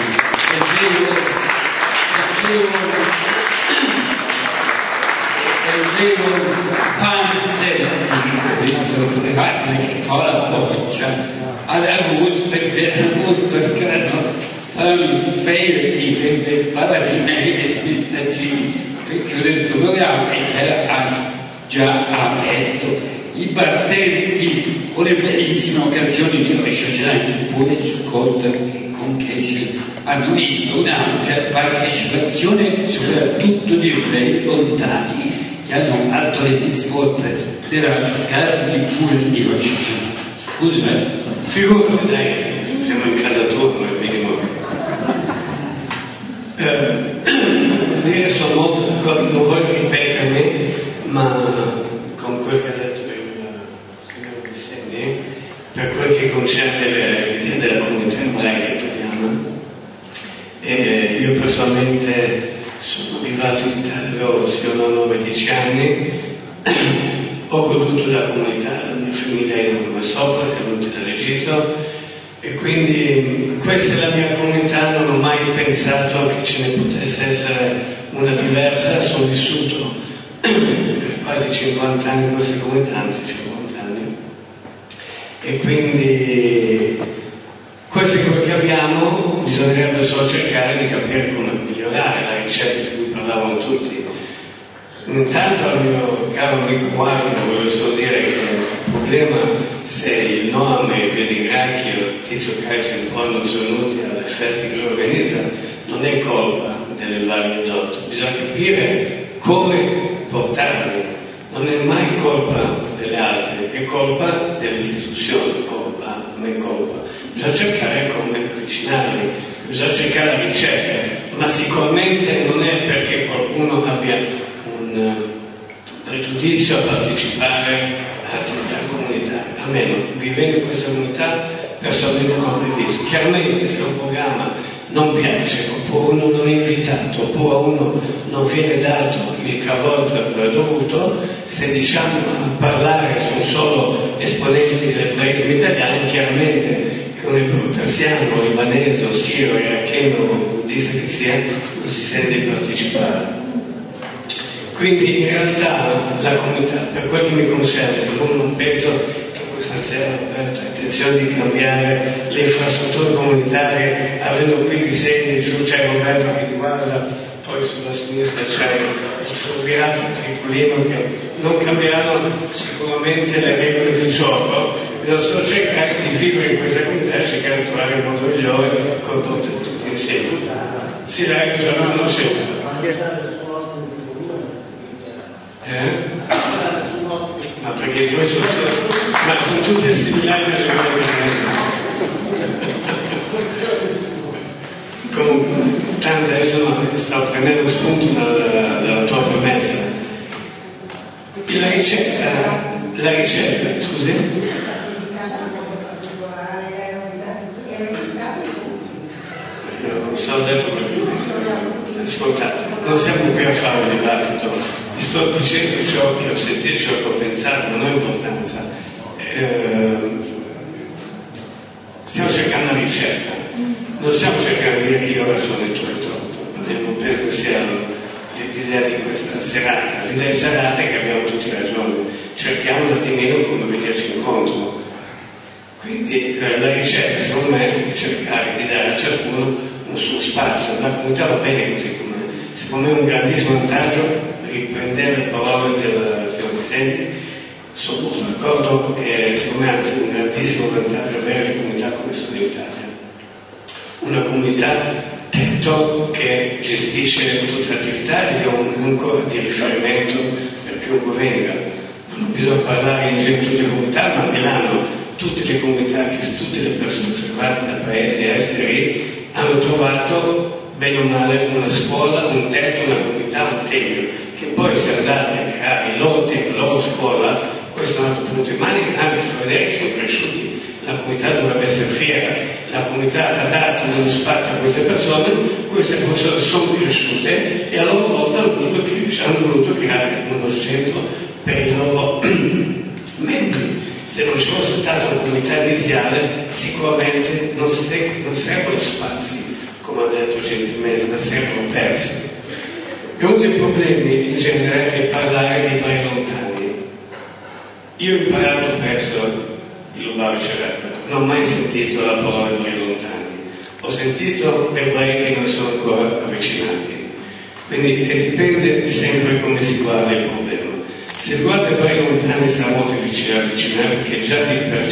è il vero panzer di questo programma, che Paola Boccia ad agosto e per agosto a casa stavano fermi per impestare di mail e messaggini per chiudere questo programma, e che era già aperto i battenti con le bellissime occasioni di conoscere anche pure su Cotter e con Keshe hanno visto un'ampia partecipazione soprattutto di europei lontani che hanno fatto le mitzvot della casa di pure di Rosh. Scusa, figurati, dai, siamo in casa tua, come minimo. Dire sono molto d'accordo, non voglio ripetermi, ma con quel che ha detto il signor Bisseni, per quel che concerne l'idea della comunità ebraica italiana, io personalmente sono arrivato in Italia, ho 9-10 anni, ho goduto della comunità, la mia famiglia era come sopra, siamo venuti dall'Egitto, e quindi questa è la mia comunità, non ho mai pensato che ce ne potesse essere una diversa, sono vissuto per quasi 50 anni in questa comunità, anzi 50 anni, e quindi questo è quello che abbiamo, bisognerebbe solo cercare di capire come migliorare la ricetta di cui parlavano tutti. Intanto al mio caro amico Guardi voglio solo dire che il problema, se il Noam e i piedi gracchi o Tizio Caio un po' non sono venuti alle feste che lui organizza, non è colpa delle varie dot, bisogna capire come portarli, non è mai colpa delle altre, è colpa delle istituzioni, non è colpa, bisogna cercare come avvicinarli, bisogna cercare la ricerca, ma sicuramente non è perché qualcuno abbia un pregiudizio a partecipare all'attività comunitaria, almeno vivendo in questa comunità personalmente non l'ho visto. Chiaramente se un programma non piace, oppure uno non è invitato, oppure a uno non viene dato il cavolo dovuto, se diciamo a parlare sono solo esponenti del paese italiano, chiaramente che un ebreo persiano, libanese, o sirio, iracheno, buddista che sia, non si sente di partecipare. Quindi in realtà la comunità, per quel che mi concerne, siccome non penso che questa sera Roberto ha intenzione di cambiare le infrastrutture comunitarie, avendo qui disegni giù c'è Roberto che li guarda, poi sulla sinistra c'è il triumvirato tripolino che non cambieranno sicuramente le regole del gioco, bisogna solo cercare di vivere in questa comunità e cercare di trovare il modo migliore con tutti insieme. Sì, dai, già non lo scelto. Ma perché noi sono tutti assimilati alle cose. Comunque, tanto adesso stavo prendendo spunto dalla tua promessa. La ricetta, scusi? Non so, ho detto ascoltate, non siamo qui a fare un dibattito, vi sto dicendo ciò che ho sentito, ciò che ho pensato, non ha importanza. Stiamo cercando una ricerca, non stiamo cercando di dire io ho ragione e tu hai torto, non penso che sia l'idea di questa serata. L'idea serata è che abbiamo tutti ragione, cerchiamo un attimino come venirci incontro. Quindi la ricerca secondo me è cercare di dare a ciascuno un suo spazio. La comunità va bene così com'è. Secondo me è un grandissimo vantaggio riprendere le parole del signor Bisseni, sono molto d'accordo, e secondo me anzi un grandissimo vantaggio avere le comunità come sono in Italia. Una comunità tetto che gestisce tutte le attività ed è un core di riferimento per chiunque venga. Non bisogna parlare in tutte le comunità, ma a Milano tutte le comunità, tutte le persone osservate da paesi esteri hanno trovato bene o male una scuola, un tetto, una comunità, un tempio, che poi si è andati a creare il loro tempio, la loro scuola. Questo è un altro punto in mano, anzi a vedere che sono cresciuti, la comunità dovrebbe essere fiera, la comunità ha dato uno spazio a queste persone sono cresciute e a loro volta hanno voluto creare uno centro per i loro membri. Se non ci fosse stata una comunità iniziale, sicuramente non sarebbero spazi, come ha detto gentilmente, ma sarebbero persi. E uno dei problemi in genere è parlare di ebrei lontani. Io ho imparato presso il Lubavio Cerebro, non ho mai sentito la parola ebrei lontani, ho sentito ebrei che non sono ancora avvicinati. Quindi dipende sempre come si guarda il problema. Se si guarda ebrei lontani sarà molto difficile avvicinare, perché già di per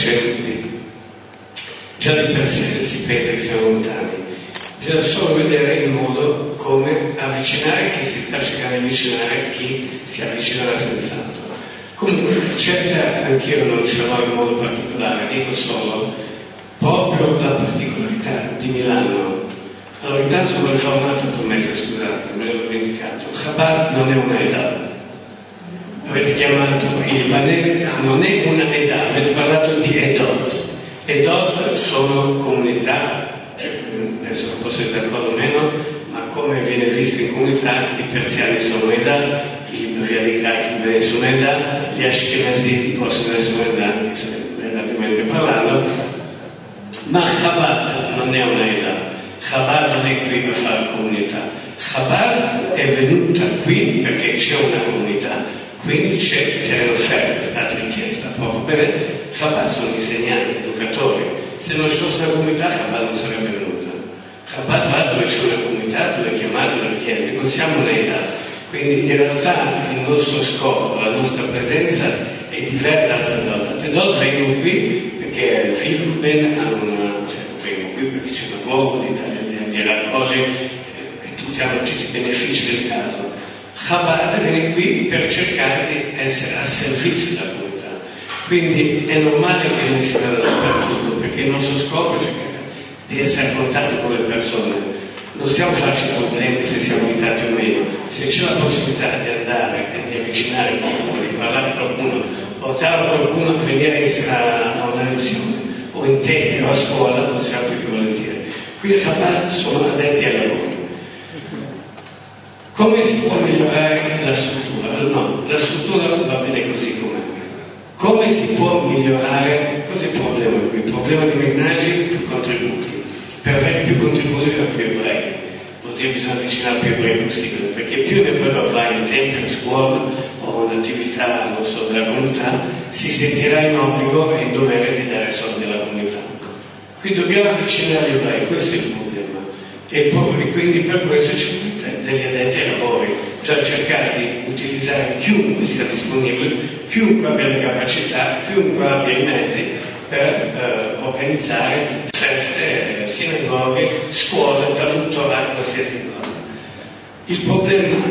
sé si pensa che siano lontani. Bisogna solo vedere il modo come avvicinare chi si sta cercando di avvicinare, chi si avvicinerà senz'altro. Comunque, anch'io non ce l'ho in modo particolare, dico solo proprio la particolarità di Milano. Allora, intanto sono riformato per mezzo, scusate, me l'ho dimenticato. Chabad non è una età. Avete chiamato il libanese, non è una età, avete parlato di Edot. Edot sono comunità, adesso non posso essere d'accordo o meno, ma come viene visto in comunità, i persiani sono età, i libanesi sono età, gli ashkenaziti possono essere età, relativamente parlando, ma Chabad non è una età. Chabad non è qui per fare comunità. Chabad è venuta qui perché c'è una comunità. Quindi c'è terreno fermo, è stata richiesta proprio per Chabad sono insegnanti, educatori. Se non ci fosse una comunità, Chabad non sarebbe venuta. Chabad va dove c'è una comunità, dove è chiamato, dove chiede. Non siamo un'età. Quindi in realtà il nostro scopo, la nostra presenza è diversa da Tedot. Tedot vengono qui perché vivono bene, vengono qui perché c'è un luogo di raccoglie e tutti hanno tutti i benefici del caso. Chabad viene qui per cercare di essere a servizio della comunità, quindi è normale che non si vada dappertutto, perché il nostro scopo è cercare di essere a contatto con le persone. Non stiamo facendo problemi se siamo invitati o meno, se c'è la possibilità di andare e di avvicinare qualcuno, di parlare con qualcuno, portare qualcuno a venire a una lezione o in tempio o a scuola, lo siamo più che volentieri. Quindi Chabad sono addetti al lavoro. Come si può migliorare la struttura? No, la struttura va bene così com'è. Come si può migliorare? Cos'è il problema qui? Il problema di Megnagi? Più contributi. Per avere più contributi per più ebrei. Vuol dire che bisogna avvicinare più ebrei possibile, perché più ebreo va in tempio, in scuola o un'attività, non so, della comunità, si sentirà in obbligo e in dovere di dare soldi alla comunità. Quindi dobbiamo avvicinare gli ebrei, questo è il problema. E quindi per questo ci sono degli addetti ai lavori, cioè cercare di utilizzare chiunque sia disponibile, chiunque abbia le capacità, chiunque abbia i mezzi per organizzare feste, sinagoghe, scuole, traduttorati, qualsiasi cosa. Il problema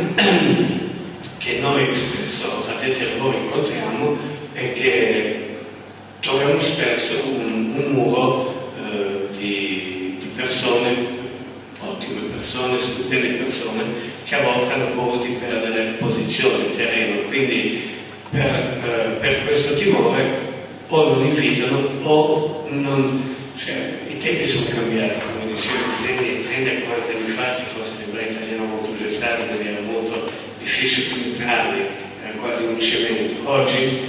che noi spesso addetti ai lavori incontriamo è che troviamo spesso un muro di persone, ottime persone, delle persone che a volte hanno paura di perdere posizione, terreno, quindi per questo timore o non invitano o non, cioè i tempi sono cambiati, come dicevo, 30-40 anni fa ci fosse l'ebreo italiano molto gestato, quindi era molto difficile penetrarli, era quasi un cemento. Oggi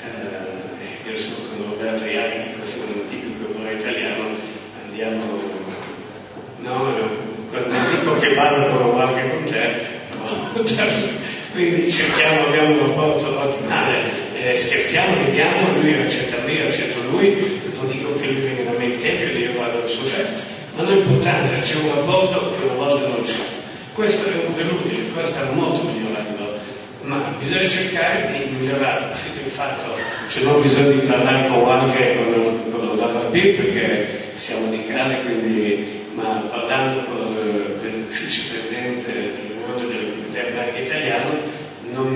io sono con Roberto Iari, che questo è un tipico ebreo italiano, andiamo. No, quando dico che parlo anche con te, quindi abbiamo un rapporto ottimale, scherziamo, vediamo, lui accetta me, io accetto lui, non dico che lui venga da me in tempio e io vado al suo centro, ma non ha importanza, c'è un rapporto che una volta non c'è. Questo è un preludio, le cose stanno molto migliorando, ma bisogna cercare di migliorare, il fatto, cioè non bisogna di parlare con anche con la Fabio perché siamo di casa, quindi. Ma parlando con il vicepresidente dell'Unione delle Comunità Ebraiche Italiane non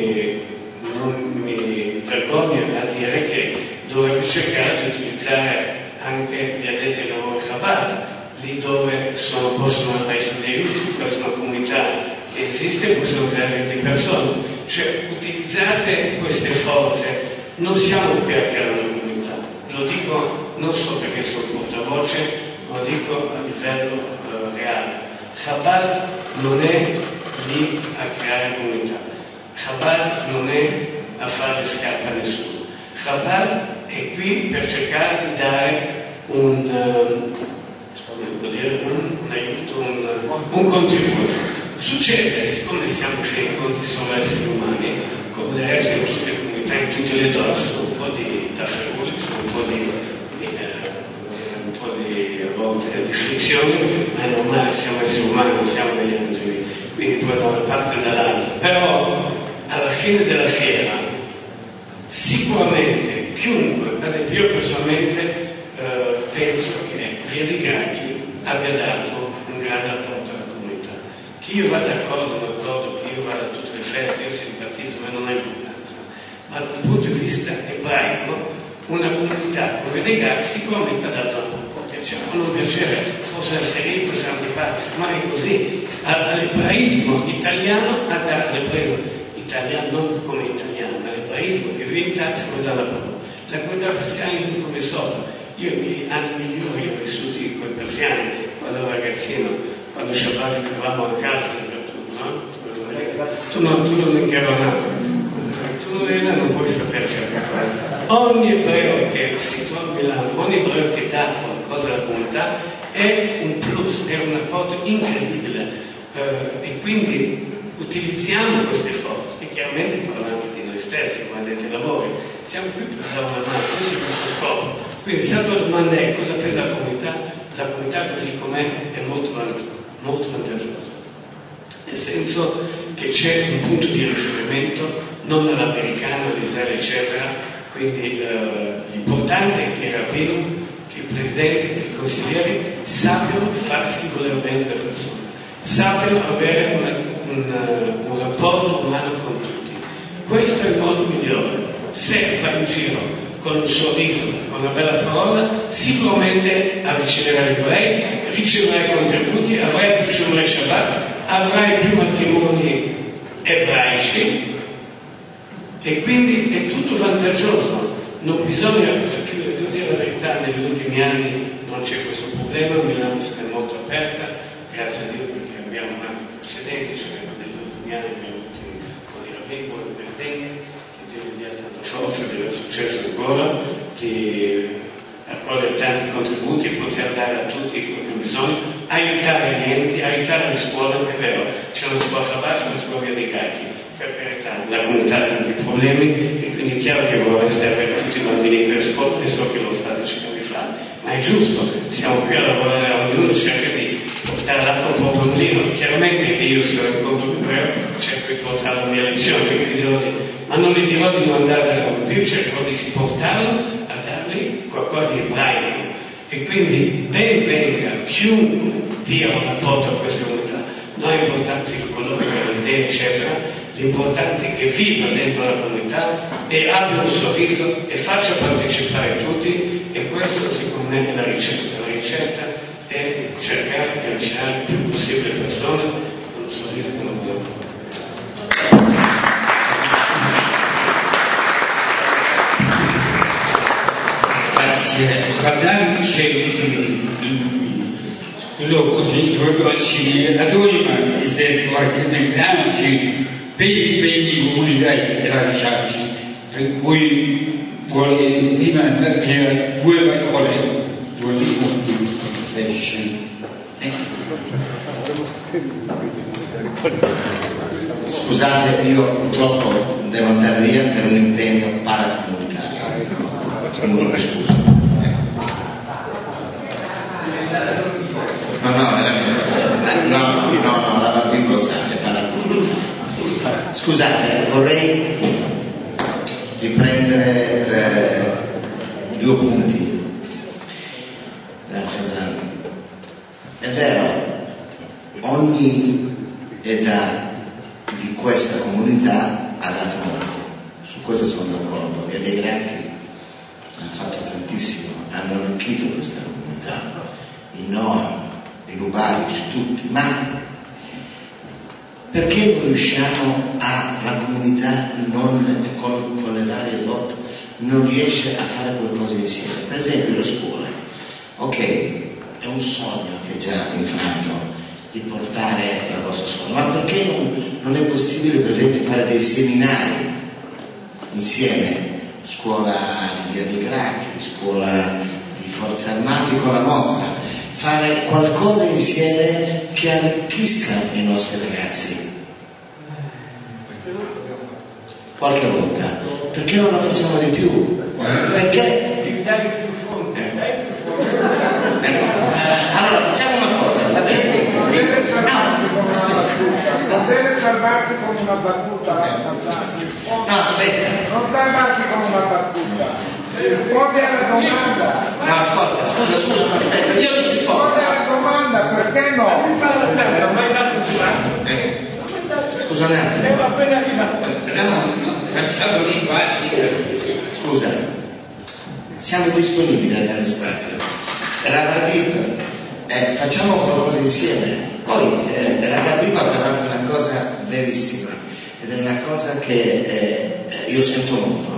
mi vergogno a dire che dovrebbe cercare di utilizzare anche gli addetti ai lavori Chabad, lì dove possono essere utili, questa è una comunità che esiste, possono creare di persone, cioè utilizzate queste forze, non siamo qui a creare una comunità, lo dico non solo perché sono portavoce, ma lo dico a livello reale. Chabad non è lì a creare comunità, Chabad non è a fare scarpe a nessuno, Chabad è qui per cercare di dare un aiuto, un contributo. Succede, siccome siamo scienziati, sono esseri umani, come deve essere in tutte le comunità, in tutte le donne, sono un po' di tafferugli, sono un po' di a volte di frizione, ma è normale, siamo esseri umani, non siamo degli angeli, quindi poi da una parte e dall'altra. Però alla fine della fiera sicuramente chiunque, ad esempio io personalmente penso che Via dei Gracchi abbia dato un grande apporto alla comunità. Che io vada d'accordo, che io vada a tutte le feste, io simpatizzo, ma non ha importanza. Ma dal punto di vista ebraico, una comunità come dei Gracchi sicuramente ha dato un po'. Può non piacere, posso essere ricco, posso essere antipatico, ma è così. All'ebraismo italiano ha dato l'ebreo italiano, non come italiano, ma l'ebraismo che vita come dalla parola. La comunità persiana è come sopra. Io i miei anni migliori ho vissuti con i persiani, quando ero ragazzino, quando Shabbat eravamo a casa, no? Tu non mi chiamavamo. Non puoi sapere ogni ebreo che si trova a Milano, ogni ebreo che dà qualcosa alla comunità è un plus, è un apporto incredibile e quindi utilizziamo queste forze e chiaramente parliamo anche di noi stessi come addetti ai lavori, siamo qui per dare una mano, questo è il nostro scopo. Quindi se la tua domanda è cosa prende la comunità così com'è è molto vantaggiosa, nel senso che c'è un punto di riferimento non all'americano, all'Israele eccetera, quindi l'importante è che i rabbini, che i presidenti, che i consiglieri sappiano farsi voler bene le persone, sappiano avere un rapporto umano con tutti. Questo è il modo migliore. Se fai in giro con un sorriso, con una bella parola, sicuramente avvicinerai gli ebrei, riceverai contributi, avrai più Shomrei Shabbat, avrai più matrimoni ebraici e quindi è tutto vantaggioso. Non bisogna, perché devo dire la verità, negli ultimi anni non c'è questo problema, Milano si è molto aperta, grazie a Dio perché abbiamo anche precedenti, cioè negli ultimi anni abbiamo avuto con i rabbini, con i presidenti, che Dio gli dia tanta forza, deve essere successo ancora, di raccogliere tanti contributi e poter dare a tutti quello che bisogna, aiutare gli enti, aiutare le scuole, è vero, c'è una scuola Chabad, c'è una scuola Via dei Gracchi, per carità, la comunità ha tanti problemi e quindi è chiaro che vorreste avere tutti i bambini per scuola e so che lo state cercando di fare, ma è giusto, siamo qui a lavorare, ognuno cerca di portare l'acqua proprio un mulino, chiaramente che io se lo incontro ebreo cerco di portare la mia lezione, ma non gli dirò di non andare da più, cerco di portarlo a dargli qualcosa di ebraico e quindi ben venga chiunque dia un apporto a questa comunità, non è importante che conosca le idee eccetera, l'importante è che viva dentro la comunità e abbia un sorriso e faccia partecipare tutti e questo secondo me è la ricetta è cercare di avvicinare il più possibile persone con un sorriso e con un buon lavoro. Hazan dice, scuso così, due prossimi relatori, ma queste organizzaci per gli impegni comunitari lasciarci, per cui vuole prima dire due parole, due minuti, Scusate, io purtroppo devo andare via per un impegno paracomunitario, quindi mi scuso. No, veramente. No, la Bibbia sa, è paracomunitario. Scusate, vorrei riprendere due punti. È vero, ogni età di questa comunità ha dato molto, su questo sono d'accordo. Via dei Gracchi hanno fatto tantissimo, hanno arricchito questa comunità, i Noam, i Lubavitch, tutti, ma perché non riusciamo la comunità con le varie dot non riesce a fare qualcosa insieme? Per esempio le scuole, ok, è un sogno che già infranto di portare la vostra scuola, ma perché non è possibile per esempio fare dei seminari insieme, scuola di Via dei Gracchi, scuola di Forze Armate con la nostra, fare qualcosa insieme che arricchisca i nostri ragazzi qualche volta? Perché non la facciamo di più? Perché? Dai più fondi. Allora facciamo una cosa, va bene? Non deve salvarsi con una battuta. No, aspetta. Non salvarsi con una battuta. Rispondi alla domanda. No, ascolta, scusa, aspetta, io ti rispondo. Rispondi alla domanda, perché no? Scusa un attimo. No, facciamo dibattito. Scusa, siamo disponibili a dare spazio. Facciamo qualcosa insieme. Poi Ragabima ha parlato di una cosa verissima ed è una cosa che io sento molto.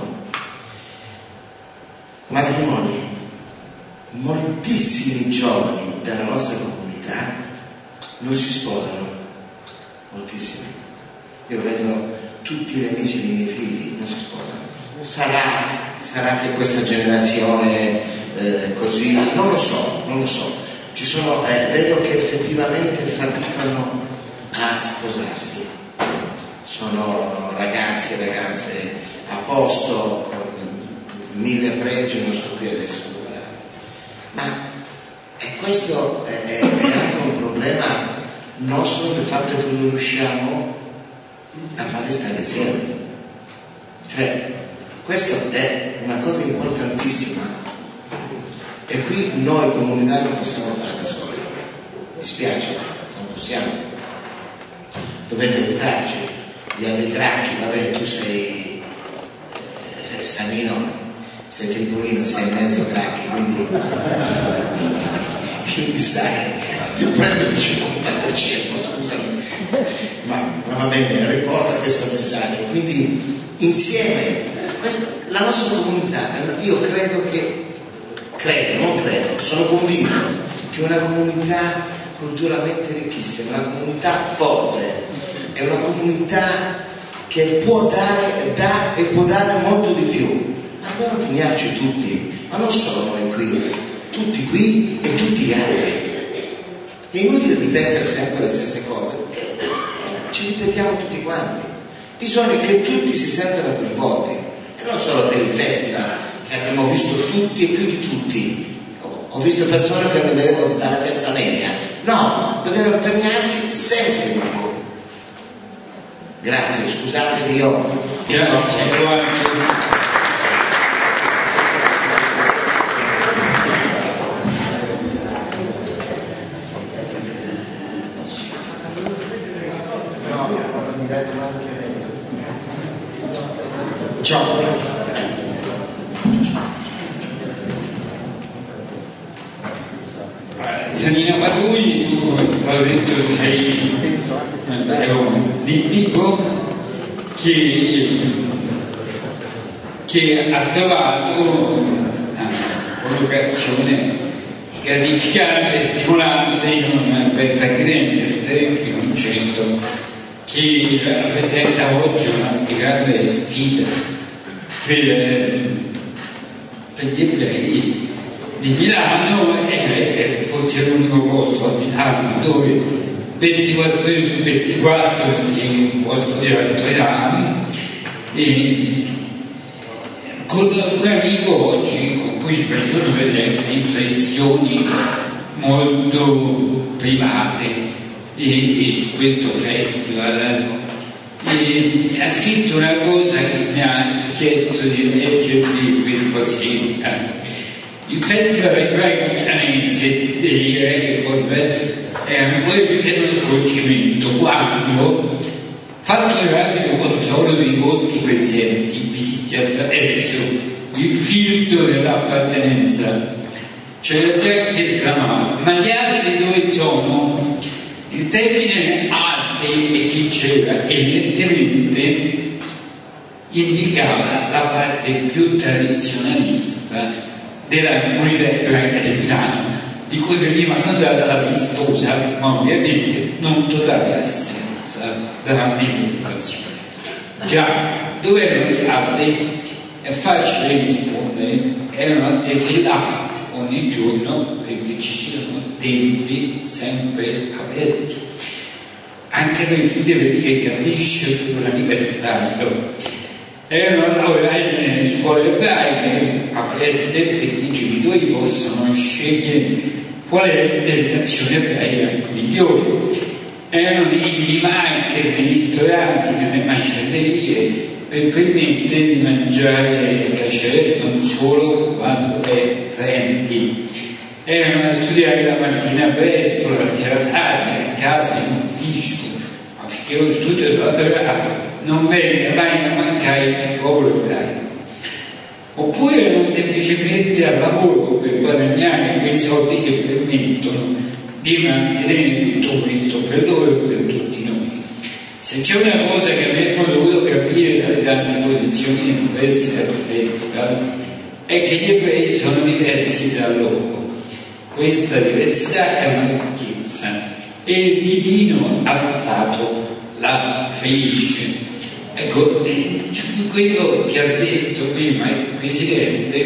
Matrimoni, moltissimi giovani della nostra comunità non si sposano, moltissimi. Io vedo tutti gli amici dei miei figli non si sposano. Sarà che questa generazione così, non lo so. Ci sono, vedo che effettivamente faticano a sposarsi. Sono ragazzi e ragazze a posto, con 1000 pregi, non sto qui adesso a parlare. Ma questo è anche un problema nostro, il fatto che non riusciamo a farli stare insieme. Cioè, questa è una cosa importantissima. E qui noi comunità non possiamo fare da soli, mi spiace, non possiamo, dovete aiutarci. Via dei Gracchi, vabbè, tu sei Samino, sei Tripolino, sei mezzo Gracchi, quindi sai, ti prendo il 50%, scusami, ma va bene, riporta questo messaggio. Quindi insieme, la nostra comunità, io sono convinto che una comunità culturalmente ricchissima, una comunità forte, è una comunità che può dare e può dare molto di più. Ma dobbiamo impegnarci tutti, ma non solo noi qui, tutti qui e tutti gli altri. È inutile ripetere sempre le stesse cose, ci ripetiamo tutti quanti. Bisogna che tutti si sentano coinvolti, e non solo per il festival, che abbiamo visto tutti e più di tutti. Ho visto persone che non vedevo dalla terza media. No, dobbiamo impegnarci sempre di più. Grazie, scusatevi io. Grazie. Ciao. Sanina Badui, tu hai detto sei di tipo che ha trovato una collocazione gratificante, stimolante in una Pentacrense, per esempio in un centro che rappresenta oggi una grande sfida per gli ebrei di Milano, e forse l'unico posto a Milano dove 24 ore su 24 si è un posto di rettoriano, e con un amico oggi con cui ci facevano delle riflessioni molto private e su questo festival, e ha scritto una cosa che mi ha chiesto di leggervi questa sera. Il festival ebraico milanese dei Record è ancora più che uno svolgimento quando, fatto il rapido controllo dei volti presenti visti attraverso il filtro dell'appartenenza, c'era già chi esclamava: ma gli altri dove sono? Il termine arte, e chi c'era, evidentemente indicava la parte più tradizionalista della comunità ebraica di Milano, di cui venivano data la vistosa, ma ovviamente non totale assenza dall'amministrazione. Già, dove erano gli altri? È facile rispondere, erano a tefilà ogni giorno, perché ci sono tempi sempre aperti. Anche per chi deve dire capisce l'anniversario. Erano laureati nelle scuole ebraiche aperte perché i genitori possono scegliere qual è l'educazione ebraica migliore. Erano nei minimarket, negli ristoranti, nelle macellerie, per permettere di mangiare caciare non solo quando è trendy. Erano a studiare la mattina presto, la sera tardi, a casa, in ufficio, affinché lo studio della Torah non venga mai a mancare il popolo ebraico. Oppure erano semplicemente al lavoro per guadagnare quei soldi che permettono di mantenere tutto questo per loro e per tutti noi. Se c'è una cosa che abbiamo dovuto capire dalle tante posizioni espresse al festival è che gli ebrei sono diversi da loro. Questa diversità è una ricchezza e il divino alzato la ferisce. Ecco, quello che ha detto prima il Presidente,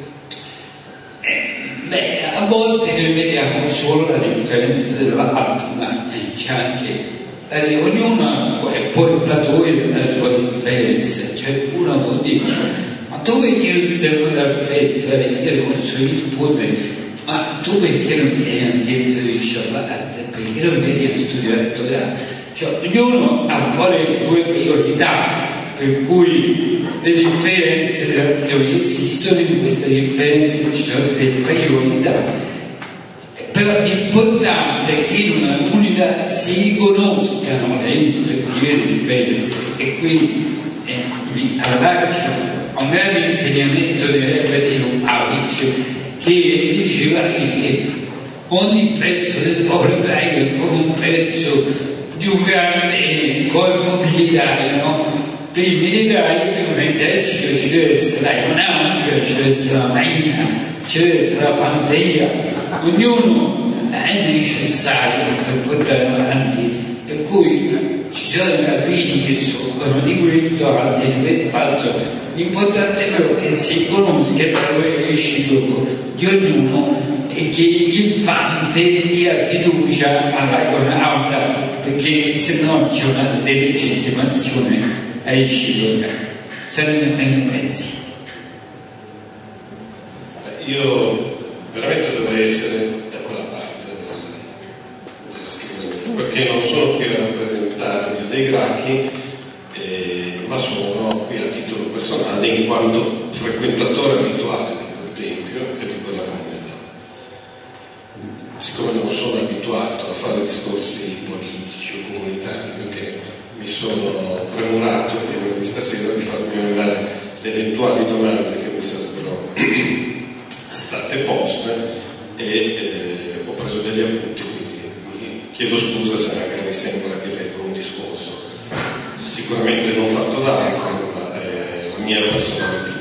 a volte noi vediamo solo la differenza dell'altro, ma c'è anche ognuno è portatore della sua differenza. Cioè uno può dire, ma tu perché non sei venuto al festival? Io non so rispondere, ma tu perché non vieni al tempio di Shabbat? Perché non vieni a studiare Torah? Cioè, ognuno ha le sue priorità, per cui le differenze tra noi esistono, in queste differenze ci sono delle priorità. Però è importante che in una comunità si riconoscano le rispettive differenze, e qui mi allaccio a un grande insegnamento del Rebbe Lubavitch, che diceva che ogni pezzo del popolo ebraico è come un pezzo di un grande corpo militare, no? Per i militari, per un esercito ci deve essere l'aeronautica, ci deve essere la marina, ci deve essere la fanteria, ognuno è necessario per portare avanti, per cui ci sono i rabbini che soffrono di questo, altri di quest'altro. L'importante è però che si conosca il valore reciproco di ognuno e che il fante dia fiducia all'aeronauta, perché se no c'è una delegittimazione reciproca. Se ne pensi? Io veramente dovrei essere da quella parte della scrivania, perché non sono qui a rappresentare dei Gracchi, ma sono qui a titolo personale in quanto frequentatore abituale di quel tempio e di quella comunità. Siccome non sono abituato a fare discorsi politici o comunitari, perché mi sono premurato prima di stasera di farmi mandare le eventuali domande che mi sarebbero state poste e ho preso degli appunti, quindi mi chiedo scusa se magari sembra che leggo un discorso sicuramente non fatto da altri, ma è la mia personale opinione.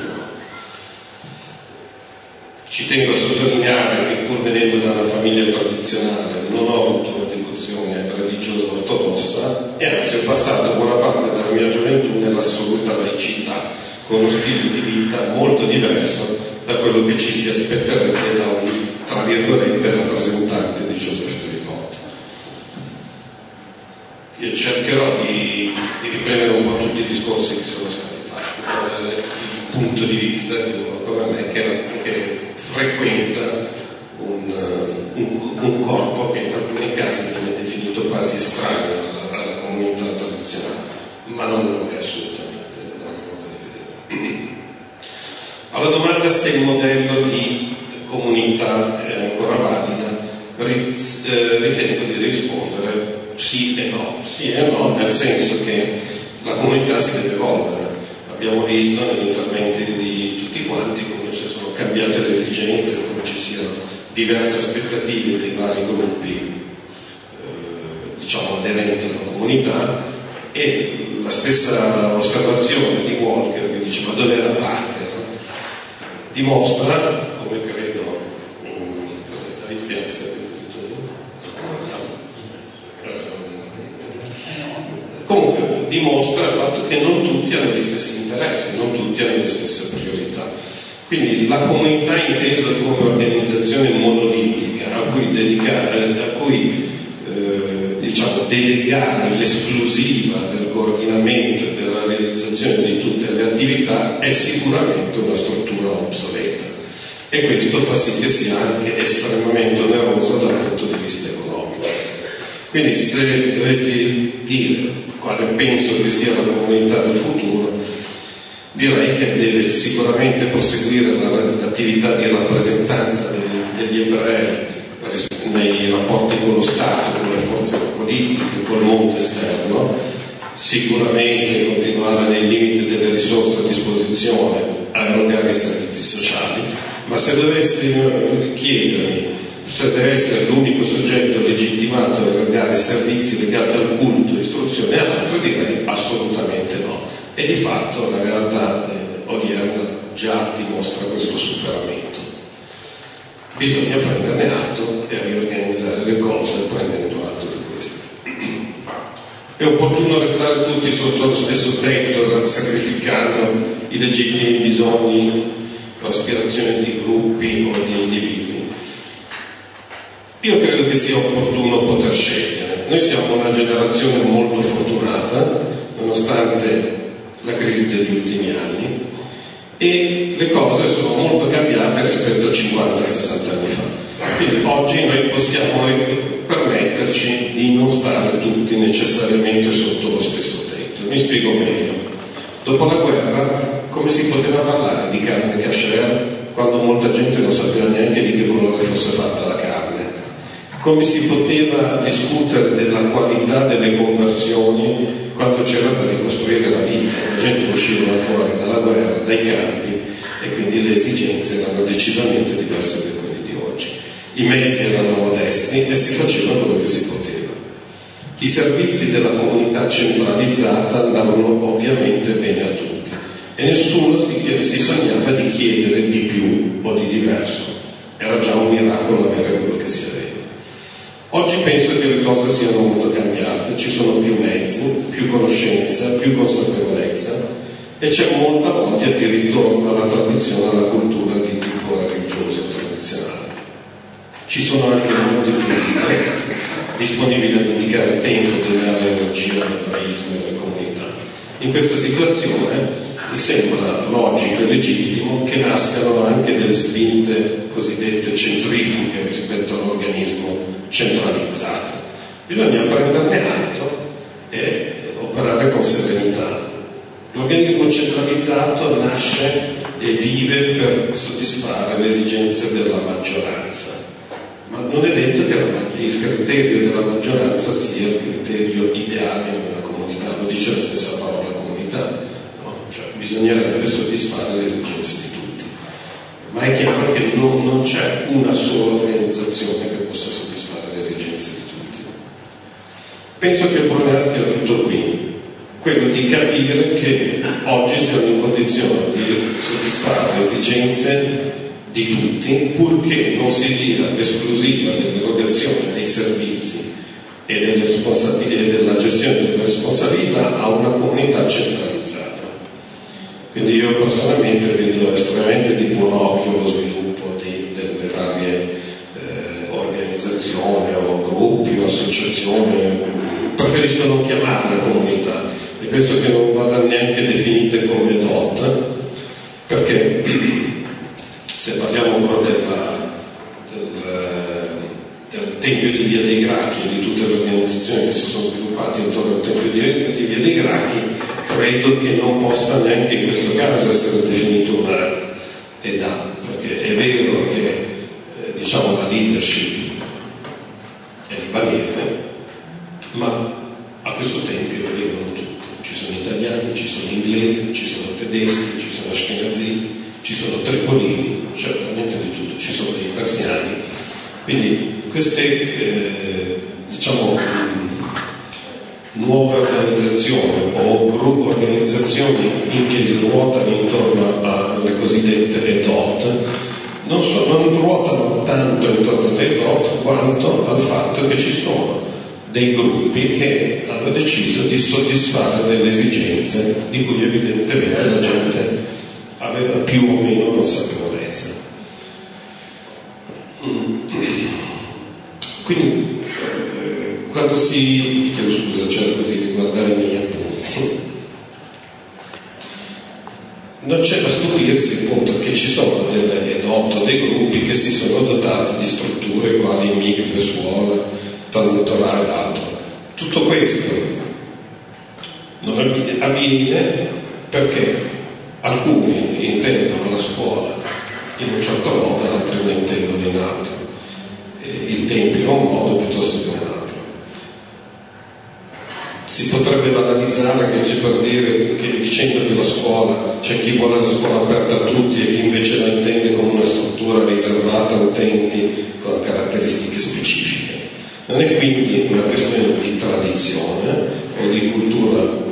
Ci tengo a sottolineare che pur venendo da una famiglia tradizionale non ho avuto una devozione religiosa ortodossa e anzi ho passato buona parte della mia gioventù nell'assoluta laicità, con uno stile di vita molto diverso da quello che ci si aspetterebbe da un, tra virgolette, rappresentante di Joseph Tripot. Io cercherò di riprendere un po' tutti i discorsi che sono stati fatti, per dare il punto di vista di uno come me che frequenta un corpo che in alcuni casi viene definito quasi estraneo alla comunità tradizionale, ma non lo è assolutamente, a mio modo di vedere. Alla domanda se il modello di comunità è ancora valida, ritengo di rispondere sì e no. Sì e no, nel senso che la comunità si deve evolvere. Abbiamo visto negli interventi di tutti quanti come ci sono cambiate le esigenze, come ci siano diverse aspettative dei vari gruppi aderenti alla comunità, e la stessa osservazione di Walker che dice ma dove è la parte, no? Dimostra, come credo comunque dimostra il fatto che non tutti hanno gli stessi interessi, non tutti hanno le stesse priorità. Quindi la comunità intesa come organizzazione monolitica a cui delegare l'esclusiva del coordinamento e della realizzazione di tutte le attività è sicuramente una struttura obsoleta, e questo fa sì che sia anche estremamente onerosa dal punto di vista economico. Quindi se dovessi dire quale penso che sia la comunità del futuro, direi che deve sicuramente proseguire l'attività di rappresentanza degli ebrei nei rapporti con lo Stato, con le forze politiche, col mondo esterno, sicuramente continuare nei limiti delle risorse a disposizione a erogare i servizi sociali, ma se dovessi chiedermi se deve essere l'unico soggetto legittimato a erogare servizi legati al culto, istruzione e altro, direi assolutamente no. E di fatto la realtà odierna già dimostra questo superamento. Bisogna prenderne atto e riorganizzare le cose prendendo atto di questo. È opportuno restare tutti sotto lo stesso tetto, sacrificando i legittimi bisogni, l'aspirazione di gruppi o di individui. Io credo che sia opportuno poter scegliere. Noi siamo una generazione molto fortunata, nonostante la crisi degli ultimi anni, e le cose sono molto cambiate rispetto a 50-60 anni fa. Quindi oggi noi possiamo permetterci di non stare tutti necessariamente sotto lo stesso tetto. Mi spiego meglio. Dopo la guerra, come si poteva parlare di carne kasher quando molta gente non sapeva neanche di che colore fosse fatta la carne? Come si poteva discutere della qualità delle conversioni quando c'era da ricostruire la vita? La gente usciva fuori dalla guerra, dai campi, e quindi le esigenze erano decisamente diverse da quelle di oggi. I mezzi erano modesti e si faceva quello che si poteva. I servizi della comunità centralizzata andavano ovviamente bene a tutti e nessuno si sognava di chiedere di più o di diverso. Era già un miracolo avere quello che si aveva. Oggi penso che le cose siano molto cambiate, ci sono più mezzi, più conoscenza, più consapevolezza, e c'è molta voglia di ritorno alla tradizione, alla cultura di tipo religioso tradizionale. Ci sono anche molti più disponibili a dedicare tempo, denaro e energia all'ebraismo e alle comunità. In questa situazione mi sembra logico e legittimo che nascano anche delle spinte cosiddette centrifughe rispetto all'organismo centralizzato. Bisogna prenderne atto e operare con serenità. L'organismo centralizzato nasce e vive per soddisfare le esigenze della maggioranza, ma non è detto che il criterio della maggioranza sia il criterio ideale in una comunità, lo dice la stessa parola comunità, no? Cioè, bisognerebbe soddisfare le esigenze di tutti, ma è chiaro che non c'è una sola organizzazione che possa soddisfare le esigenze di tutti. Penso che il problema stia tutto qui, quello di capire che oggi siamo in condizione di soddisfare le esigenze di tutti, purché non si dia l'esclusiva dell'erogazione dei servizi e della gestione delle responsabilità a una comunità centralizzata. Quindi io personalmente vedo estremamente di buon occhio lo sviluppo delle varie organizzazioni o gruppi o associazioni, preferisco non chiamarle comunità, e penso che non vadano neanche definite come DOT, perché se parliamo però del Tempio di Via dei Gracchi e di tutte le organizzazioni che si sono sviluppate intorno al Tempio di Via dei Gracchi, credo che non possa neanche in questo caso essere definito una EDA, perché è vero che la leadership è libanese, ma a questo Tempio vengono tutti, ci sono italiani, ci sono inglesi, ci sono tedeschi, ci sono ashkenaziti, ci sono tripolini, c'è veramente di tutto, ci sono dei persiani. Quindi queste diciamo, nuove organizzazioni o gruppi organizzazioni che ruotano intorno alle cosiddette EDOT non ruotano tanto intorno alle EDOT quanto al fatto che ci sono dei gruppi che hanno deciso di soddisfare delle esigenze di cui evidentemente la gente aveva più o meno consapevolezza. Quindi quando chiedo scusa, cerco di riguardare i miei appunti, non c'è da stupirsi appunto che ci sono dei gruppi che si sono dotati di strutture quali micro, scuola, tangenziale ed altro. Tutto questo non avviene perché alcuni intendono la scuola in un certo modo e altri la intendono in altro. Il tempo in un modo piuttosto che un altro. Si potrebbe banalizzare che c'è per dire che dicendo che la scuola, c'è chi vuole la scuola aperta a tutti e chi invece la intende come una struttura riservata a utenti con caratteristiche specifiche. Non è quindi una questione di tradizione o di cultura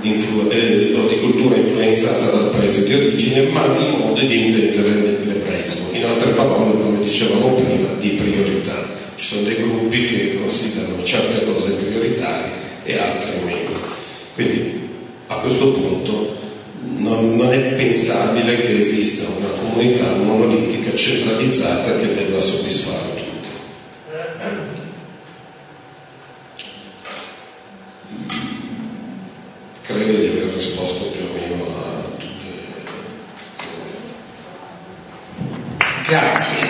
influenzata dal paese di origine, ma di modo di intendere l'ebraismo. In altre parole, come dicevamo prima, di priorità. Ci sono dei gruppi che considerano certe cose prioritarie e altre meno. Quindi a questo punto non è pensabile che esista una comunità monolitica centralizzata che debba soddisfare tutti. Credo di aver risposto più o meno a tutte le... Grazie.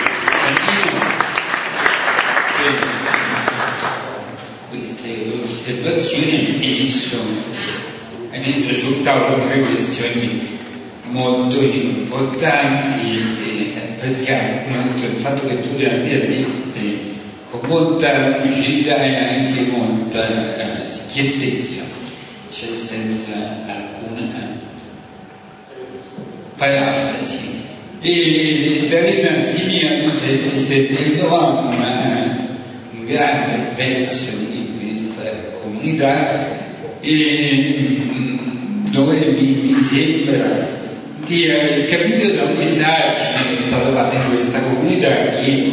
Queste osservazioni mi risultavano tre questioni molto importanti e apprezziamo molto il fatto che tu le abbia dette con molta lucidità e anche molta schiettezza, cioè senza alcuna parafrasi. E Davide Mazzini stendeva un grande pezzo di questa comunità dove mi sembra di aver capito da un'indagine che è stata fatta in questa comunità che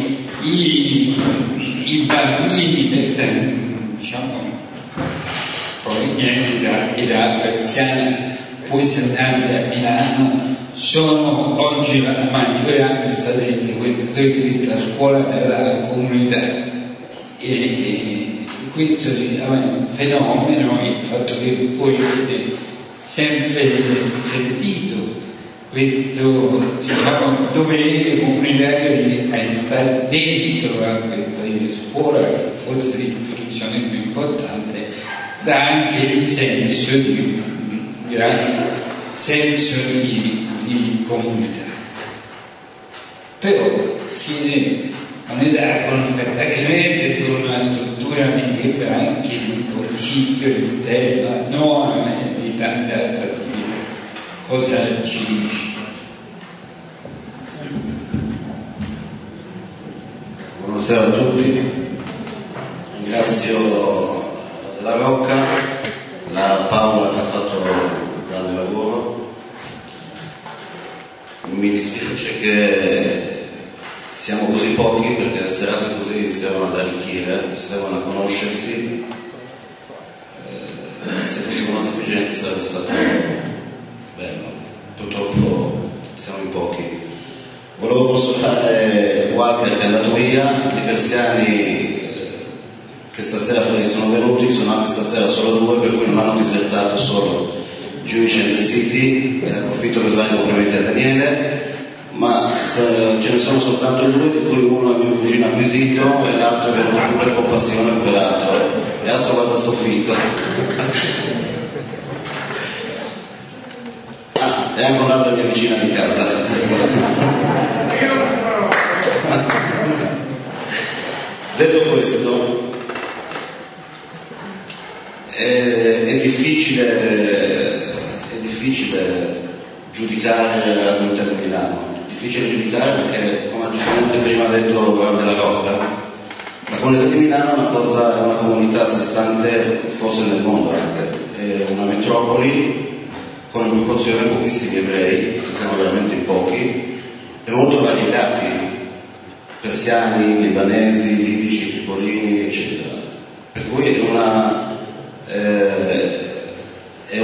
i bambini, diciamo, provenienti da età persiana, poi andati a Milano, sono oggi la maggioranza dei frequentatori della scuola della comunità. E questo è un fenomeno, il fatto che voi avete sempre sentito questo, diciamo, dovere comunitario di stare dentro a questa scuola, che forse l'istruzione più importante, dà anche il senso di un grande senso di comunità. Però siete un'età con un catacrese, con una struttura, mi sembra, anche di consiglio interno, non di tante altre attività. Cosa ci dici? Buonasera a tutti, ringrazio la Rocca, la Paola che ha fatto un grande lavoro. Mi dispiace che siamo così pochi, perché le serate così servono ad arricchire, servono a conoscersi. Se fosse molta più gente sarebbe stato bello, purtroppo siamo in pochi. Volevo consultare Walker che è andato via, i persiani che stasera sono venuti, sono anche stasera solo due, per cui non hanno disertato solo Jewish and the City, e approfitto per fare complimenti a Daniele, ma ce ne sono soltanto due, di cui uno è mio cugino acquisito e l'altro è venuto pure con passione per l'altro, e adesso vado a soffitto. E anche un'altra mia vicina di casa. Detto questo, è difficile giudicare la comunità di Milano, difficile giudicare perché, come giustamente prima ha detto della Rocca, la comunità di Milano è una comunità a sé stante, forse nel mondo anche, è una metropoli con in proporzione pochissimi ebrei, siamo veramente in pochi, e molto variegati, persiani, libanesi, libici, tripolini, eccetera. Per cui è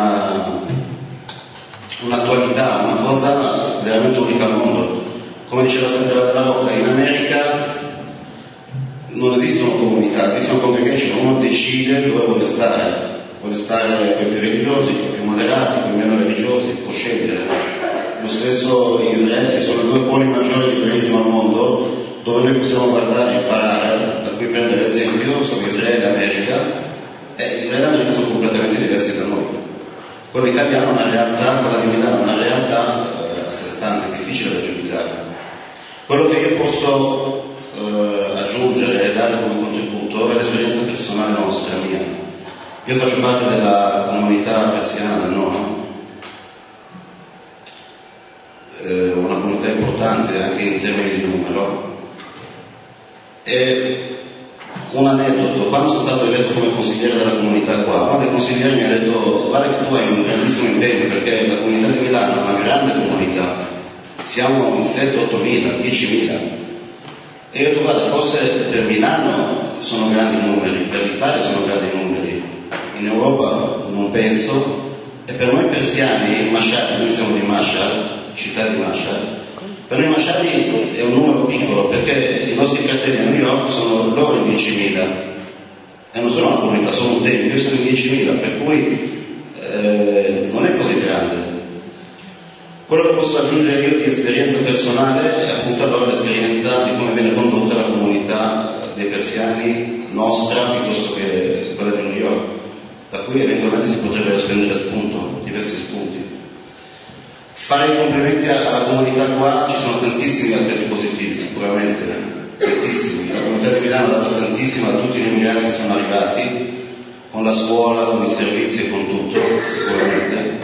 un'attualità, una cosa veramente unica al mondo. Come diceva sempre la Rocca, in America non esistono comunità, esistono congregation, uno decide dove vuole stare con i più religiosi, con i più moderati, con i meno religiosi, può scegliere. Lo stesso in Israele, che sono i due poli maggiori di cristianesimo al mondo, dove noi possiamo guardare e imparare, da cui prendere esempio, sono Israele e America, e Israele e America sono completamente diversi da noi. Quello italiano è una realtà, quella di Milano è una realtà a sé stante, difficile da giudicare. Quello che io posso aggiungere e dare come contributo è l'esperienza personale nostra, mia. Io faccio parte della comunità persiana del Nono, una comunità importante anche in termini di numero, e un aneddoto: quando sono stato eletto come consigliere della comunità qua, quando il consigliere mi ha detto guarda che tu hai un grandissimo impegno, perché la comunità di Milano è una grande comunità, siamo in 7-8 mila, 10 mila, e io ho detto guarda, forse per Milano sono grandi numeri, per l'Italia sono grandi numeri, in Europa non penso, e per noi persiani, in Mashhad, noi siamo di Mashhad, città di Mashhad, per noi Mashhad è un numero piccolo, perché i nostri fratelli a New York sono loro in 10.000, e non sono una comunità, sono un tempio, io sono in 10.000, per cui non è così grande. Quello che posso aggiungere io di esperienza personale è appunto allora l'esperienza di come viene condotta la comunità dei persiani nostra, piuttosto che quella di New York, da cui eventualmente si potrebbe prendere spunto, diversi spunti. Fare i complimenti alla comunità qua, ci sono tantissimi aspetti positivi, sicuramente, tantissimi. La comunità di Milano ha dato tantissimo a tutti gli immigrati che sono arrivati, con la scuola, con i servizi e con tutto, sicuramente.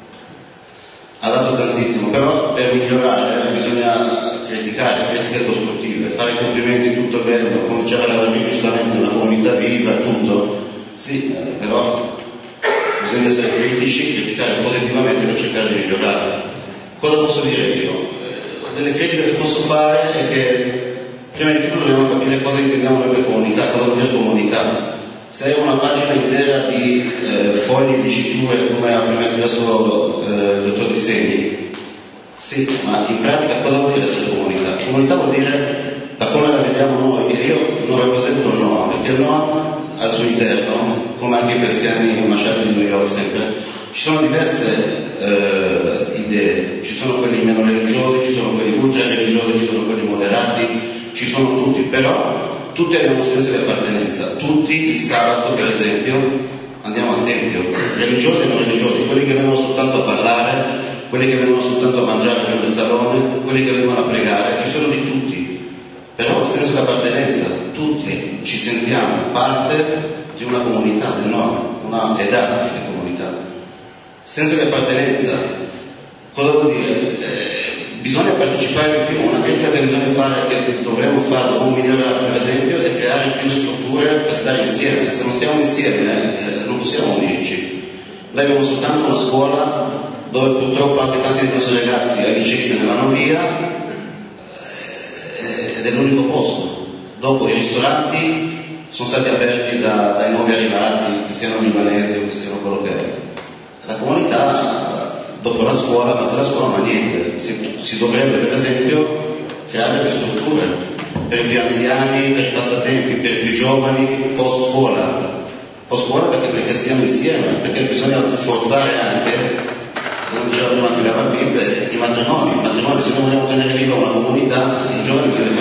Ha dato tantissimo, però per migliorare bisogna criticare, critiche costruttive, fare i complimenti, tutto bello, cominciare a lavorare giustamente una comunità viva, tutto. Sì, però bisogna essere critici, criticare positivamente per cercare di migliorare. Cosa posso dire io? Delle critiche che posso fare è che prima di tutto dobbiamo capire cosa intendiamo noi per comunità, cosa vuol dire comunità. Se è una pagina intera di fogli di diciture, come ha prima espresso il dottor Di Segni, sì, ma in pratica cosa vuol dire essere comunità? Comunità vuol dire, da come la vediamo noi, che io non rappresento il Noam, perché il Noam al suo interno, come anche i persiani in Mashhad di New York sempre, ci sono diverse idee, ci sono quelli meno religiosi, ci sono quelli ultra religiosi, ci sono quelli moderati, ci sono tutti, però tutti abbiamo un senso di appartenenza, tutti il sabato per esempio andiamo al tempio, religiosi e non religiosi, quelli che vengono soltanto a parlare, quelli che vengono soltanto a mangiare nel salone, quelli che vengono a pregare, ci sono di tutti, però il senso di appartenenza, tutti ci sentiamo parte di una comunità, del no, una edad di comunità. Senso di appartenenza, cosa vuol dire? Bisogna partecipare di più, una critica che bisogna fare, che dovremmo fare o migliorare per esempio, è creare più strutture per stare insieme. Se non stiamo insieme non possiamo unirci. Noi abbiamo soltanto una scuola dove purtroppo anche tanti dei nostri ragazzi ai licei se ne vanno via ed è l'unico posto. Dopo i ristoranti sono stati aperti dai nuovi arrivati, che siano libanesi o che siano quello che è. La comunità dopo la scuola, ma la scuola ma niente, si dovrebbe per esempio creare più strutture per i più anziani, per i passatempi, per i più giovani, post scuola perché stiamo insieme, perché bisogna forzare anche, come diceva prima anche la Barbib, i matrimoni, se noi vogliamo tenere viva una comunità, i giovani bisogna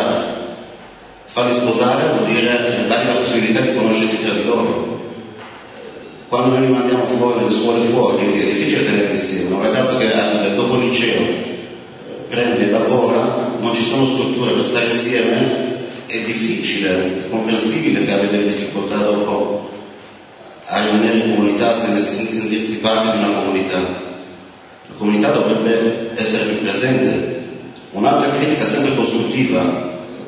farli sposare vuol dire dargli la possibilità di conoscersi tra di loro. Quando noi li mandiamo fuori, nelle scuole fuori, è difficile tenere insieme. Un ragazzo che dopo il liceo prende e lavora, non ci sono strutture per stare insieme, è difficile, è comprensibile che abbia delle difficoltà dopo a rimanere in comunità senza sentirsi parte di una comunità. La comunità dovrebbe essere più presente. Un'altra critica sempre costruttiva,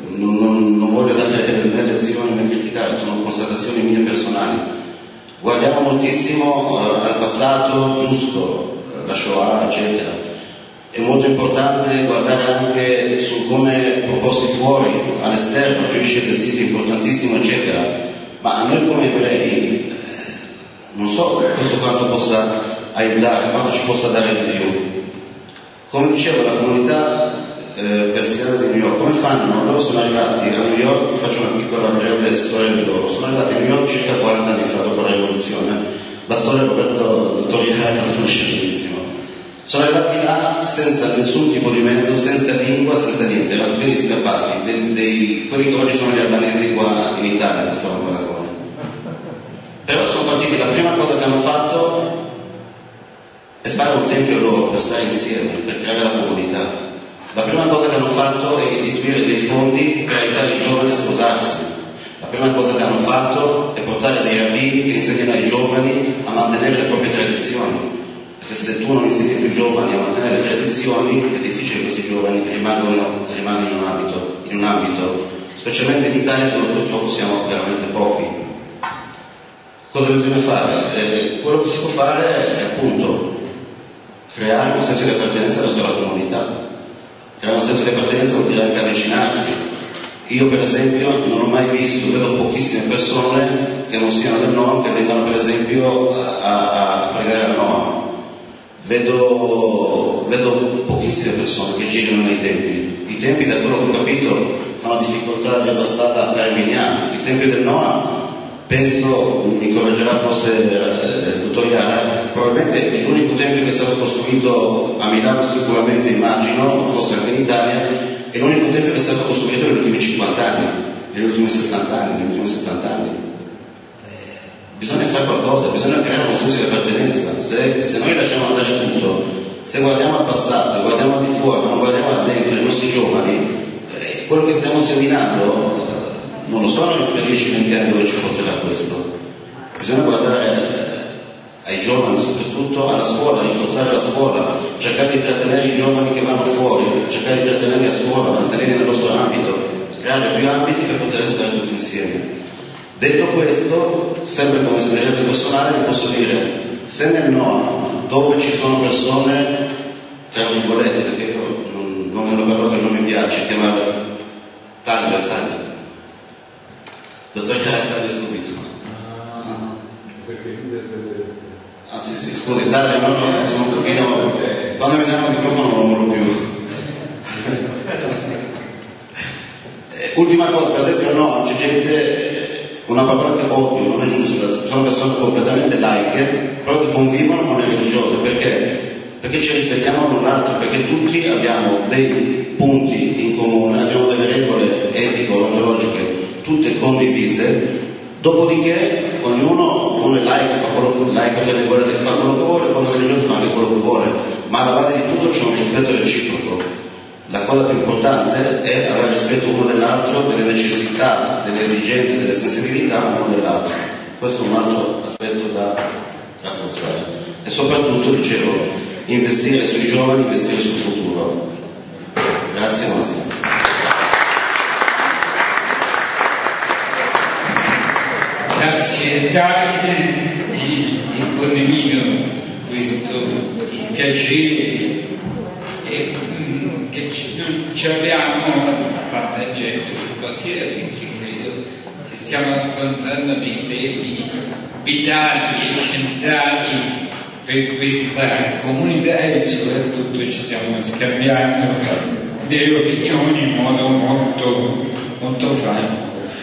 non voglio dare né lezioni né criticare, sono constatazioni mie personali. Guardiamo moltissimo al passato, giusto, la Shoah, eccetera. È molto importante guardare anche su come proposti fuori, all'esterno, Jewish City importantissimo, eccetera. Ma a noi come ebrei, non so questo quanto possa aiutare, quanto ci possa dare di più. Come dicevo, la comunità persiana di New York, come fanno? Loro sono arrivati a New York, faccio una piccola breve storia di loro, sono arrivati a New York circa 40 anni fa, dopo la rivoluzione. La storia Roberto Toriani la conosce benissimo. Sono arrivati là senza nessun tipo di mezzo, senza lingua, senza niente, erano tutti scappati, quelli che oggi sono gli albanesi qua in Italia, per fare un paragone. Però sono partiti, la prima cosa che hanno fatto è fare un tempio loro, per stare insieme, per creare la comunità. La prima cosa che hanno fatto è istituire dei fondi per aiutare i giovani a sposarsi. La prima cosa che hanno fatto è portare dei rabbini che insegnano ai giovani a mantenere le proprie tradizioni. Perché se tu non insegni ai più giovani a mantenere le tradizioni, è difficile che questi giovani rimangano in un ambito, specialmente in Italia dove purtroppo siamo veramente pochi. Cosa bisogna fare? Quello che si può fare è appunto creare un senso di appartenenza alla nostra comunità. Creare un senso di appartenenza vuol dire anche avvicinarsi. Io per esempio non ho mai visto, vedo pochissime persone che non siano del Noam che vengano per esempio a pregare al Noam. Vedo pochissime persone che girano nei templi. I templi, da quello che ho capito, fanno difficoltà devastata a fare minyan. Il tempio del Noam, penso, mi correggerà forse il dottor Iara, probabilmente è l'unico tempio che è stato costruito a Milano sicuramente, immagino, forse anche in Italia, è l'unico tempio che è stato costruito negli ultimi 50 anni, negli ultimi 60 anni, negli ultimi 70 anni. Bisogna fare qualcosa, bisogna creare un senso di appartenenza. Se noi lasciamo andare tutto, se guardiamo al passato, guardiamo al di fuori, non guardiamo al dentro, i nostri giovani, quello che stiamo seminando, non lo so noi felici 20 anni dove ci porterà questo. Bisogna guardare ai giovani, soprattutto alla scuola, rinforzare la scuola, cercare di trattenere i giovani che vanno fuori, cercare di trattenerli a scuola, mantenerli nel nostro ambito, creare più ambiti per poter stare tutti insieme. Detto questo, sempre come esperienza personale, vi posso dire, se nel Noam, dove ci sono persone, tra virgolette, perché non è una parola che non mi piace, chiamare taglia. Dottor Chiara, subito. Ah sì, scusi, taglia, no, sono un pochino... Quando mi danno il microfono non lo più. Ultima cosa, per esempio, no, c'è gente... Una parola che odio, non è giusta, sono persone completamente laiche, però che convivono con le religiose. Perché? Perché ci rispettiamo l'un l'altro, perché tutti abbiamo dei punti in comune, abbiamo delle regole etico-ontologiche, tutte condivise, dopodiché uno è laico, fa quello che vuole, fa quello che vuole, quello religioso fa anche quello che vuole, ma alla base di tutto c'è un rispetto reciproco. La cosa più importante è avere rispetto uno dell'altro, delle necessità, delle esigenze, delle sensibilità uno dell'altro. Questo è un altro aspetto da rafforzare. E soprattutto, dicevo, investire sui giovani, investire sul futuro. Grazie, Massimo. Grazie Davide, e condivido questo dispiacere che ci abbiamo fatta gente stasera, perché credo che stiamo affrontando dei temi vitali e centrali per questa comunità e soprattutto ci stiamo scambiando delle opinioni in modo molto franco.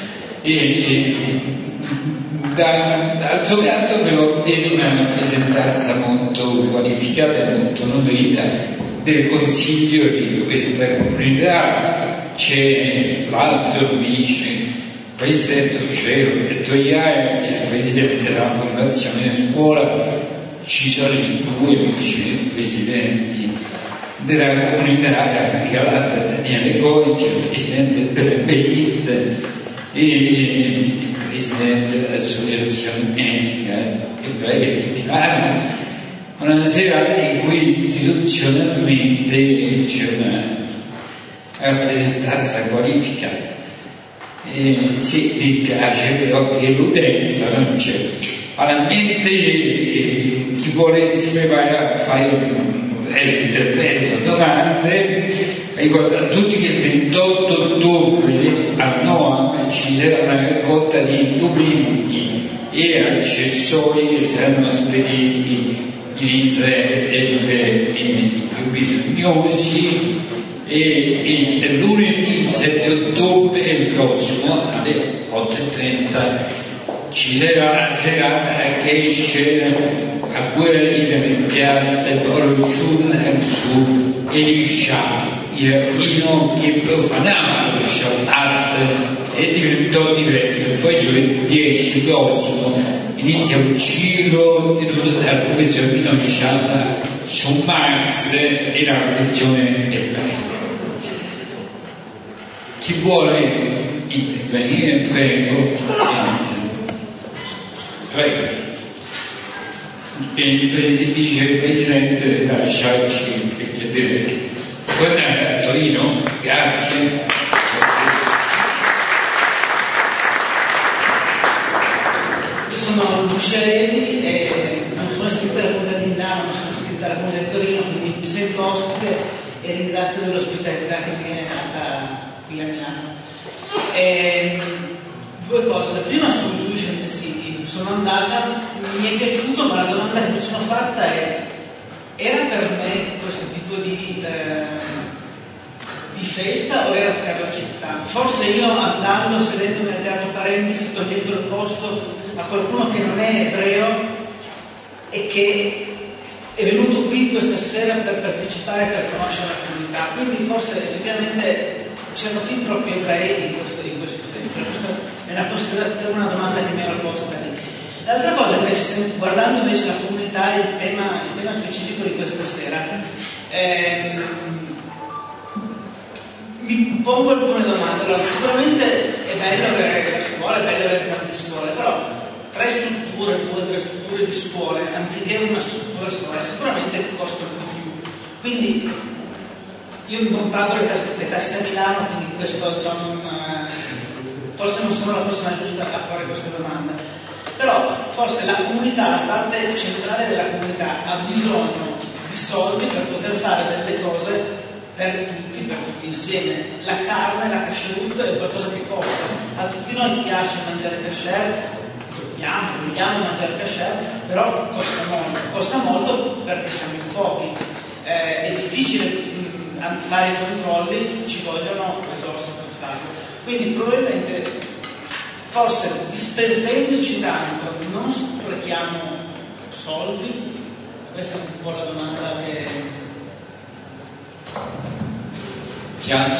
D'altro canto però vedo una rappresentanza molto qualificata e molto nutrita del consiglio di questa comunità. C'è l'altro vice presidente, c'è Roberto Iaia, c'è il presidente della fondazione scuola, ci sono i due vicepresidenti della comunità Galata, Daniele Goic, il presidente della BEIT e il presidente dell'associazione medica ebrea di Milano. Una sera in cui istituzionalmente c'è rappresentanza qualificata. Sì, mi dispiace però che l'utenza non c'è. All'ambiente chi vuole si prepara a fare un intervento, domande. Ricordo a tutti che il 28 ottobre a Noam ci sarà una raccolta di indumenti e accessori che saranno spediti in Israele per i più bisognosi, e lunedì 7 ottobre il prossimo alle 8:30 ci sarà una serata che esce a quella in piazza Borgiun su Elisha, il rabbino che profanava lo Shabbat e diventò diverso. Poi giovedì 10 prossimo inizia un giro tenuto dal professor Pino Scialla su Marx e la religione ebraica. Chi vuole intervenire, prego. Il vicepresidente lasciarci per chiedere. Buonasera Torino, grazie. Io sono Luciarelli e non sono iscritto alla Comunità di Milano, ma sono iscritto alla Comunità di Torino, quindi mi sento ospite e ringrazio dell'ospitalità che mi viene data qui a Milano. Due cose. La prima sul Jewish in the City. Sono andata, mi è piaciuto, ma la domanda che mi sono fatta è: era per me questo tipo di festa o era per la città? Forse io andando, sedendomi al Teatro Parentesi, togliendo il posto a qualcuno che non è ebreo e che è venuto qui questa sera per partecipare, per conoscere la comunità. Quindi forse effettivamente c'erano fin troppi ebrei in questa festa. Questa è una considerazione, una domanda che mi ero posta lì. L'altra cosa invece, guardando invece la comunità e il tema specifico di questa sera, mi pongo alcune domande. Allora, sicuramente è bello avere la scuola, è bello avere tante scuole, però 2 o 3 strutture di scuole, anziché una struttura storica, sicuramente costano di più. Quindi io non pago le tasse a Milano, quindi questo forse non sono la persona giusta a fare questa domanda. Però forse la comunità, la parte centrale della comunità, ha bisogno di soldi per poter fare delle cose per tutti insieme. La carne, la kashrut è qualcosa che costa. A tutti noi piace mangiare kasher, vogliamo mangiare kasher, però costa molto perché siamo in pochi. È difficile fare i controlli, ci vogliono risorse per farlo. Quindi probabilmente, forse disperdendoci tanto, non sprechiamo soldi? Questa è un po' la domanda che... Chiazzo,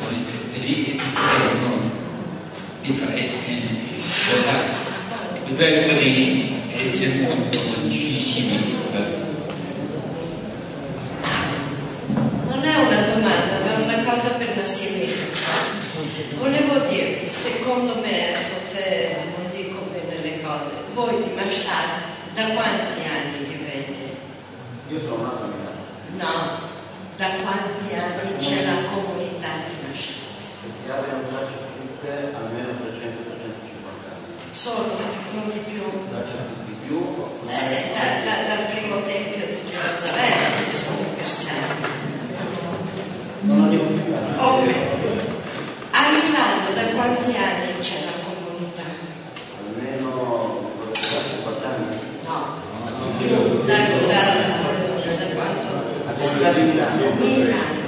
ripeto di essere molto civilista. Non è una domanda, ma è una cosa per Nassimir. Volevo dirti, secondo me, forse non dico bene le cose, voi di Mashhad da quanti anni vivete? Io sono nato a Milano. No, da quanti anni c'è la comunità di Mashhad? Che si abbiano tracce scritte almeno 300-350 anni. Solo, non di più. Tracce scritte di più? Dal primo tempio di Gerusalemme ci sono persone. Non arrivo più a Ok. A Milano da quanti anni c'è la comunità? Almeno 50 anni. No, di più, da quanto? La comunità di Milano? Milano.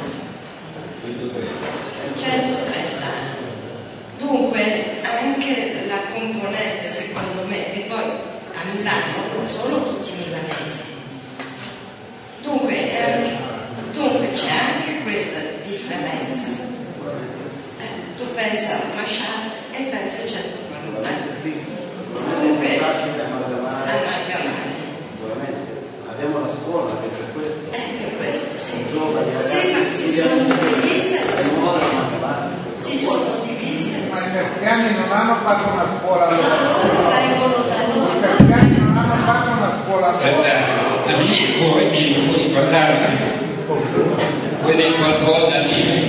130 anni. Dunque anche la componente, secondo me, e poi a Milano non sono tutti milanesi. Dunque c'è anche questa differenza. Tu pensa a Mashhad e pensi a 140 anni. Dunque, amalgamare. Sicuramente. Abbiamo la scuola che per questo. Per questo, sì. Giovani, ragazzi, sì, ma si sono divise. Si sono divise. Ma i persiani non hanno fatto una scuola loro. Vengono da noi. I persiani non hanno fatto una scuola loro. Amico, di parlare. Vuoi dire qualcosa di...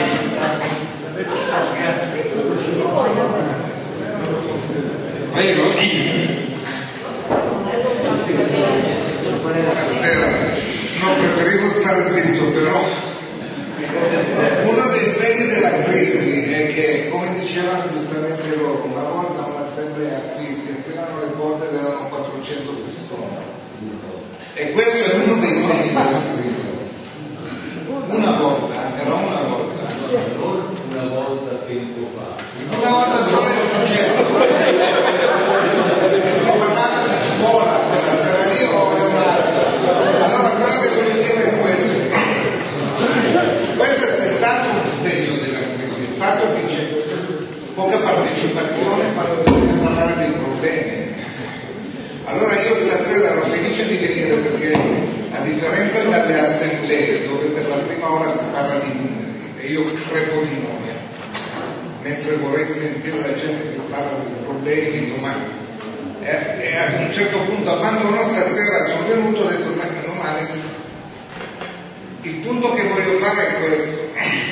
Prego, no, preferivo stare zitto, però uno dei segni della crisi è che, come dicevano giustamente loro, una volta un'assemblea qui si aprivano le porte ed erano 400 persone, e questo è uno dei segni della crisi. Una volta tempo fa, una volta solo è successo, si parlava di scuola quella sera lì o è un'altra. Allora quello che voglio dire è questo è senz'altro un segno della crisi, il fatto che c'è poca partecipazione quando bisogna parlare dei problemi. Allora io stasera ero felice di venire perché, a differenza dalle assemblee dove per la prima ora si parla di numeri e io crepo di noia, mentre vorrei sentire la gente che parla dei problemi domani, e a un certo punto, quando uno stasera sono venuto, ho detto ma che domani il punto che voglio fare è questo.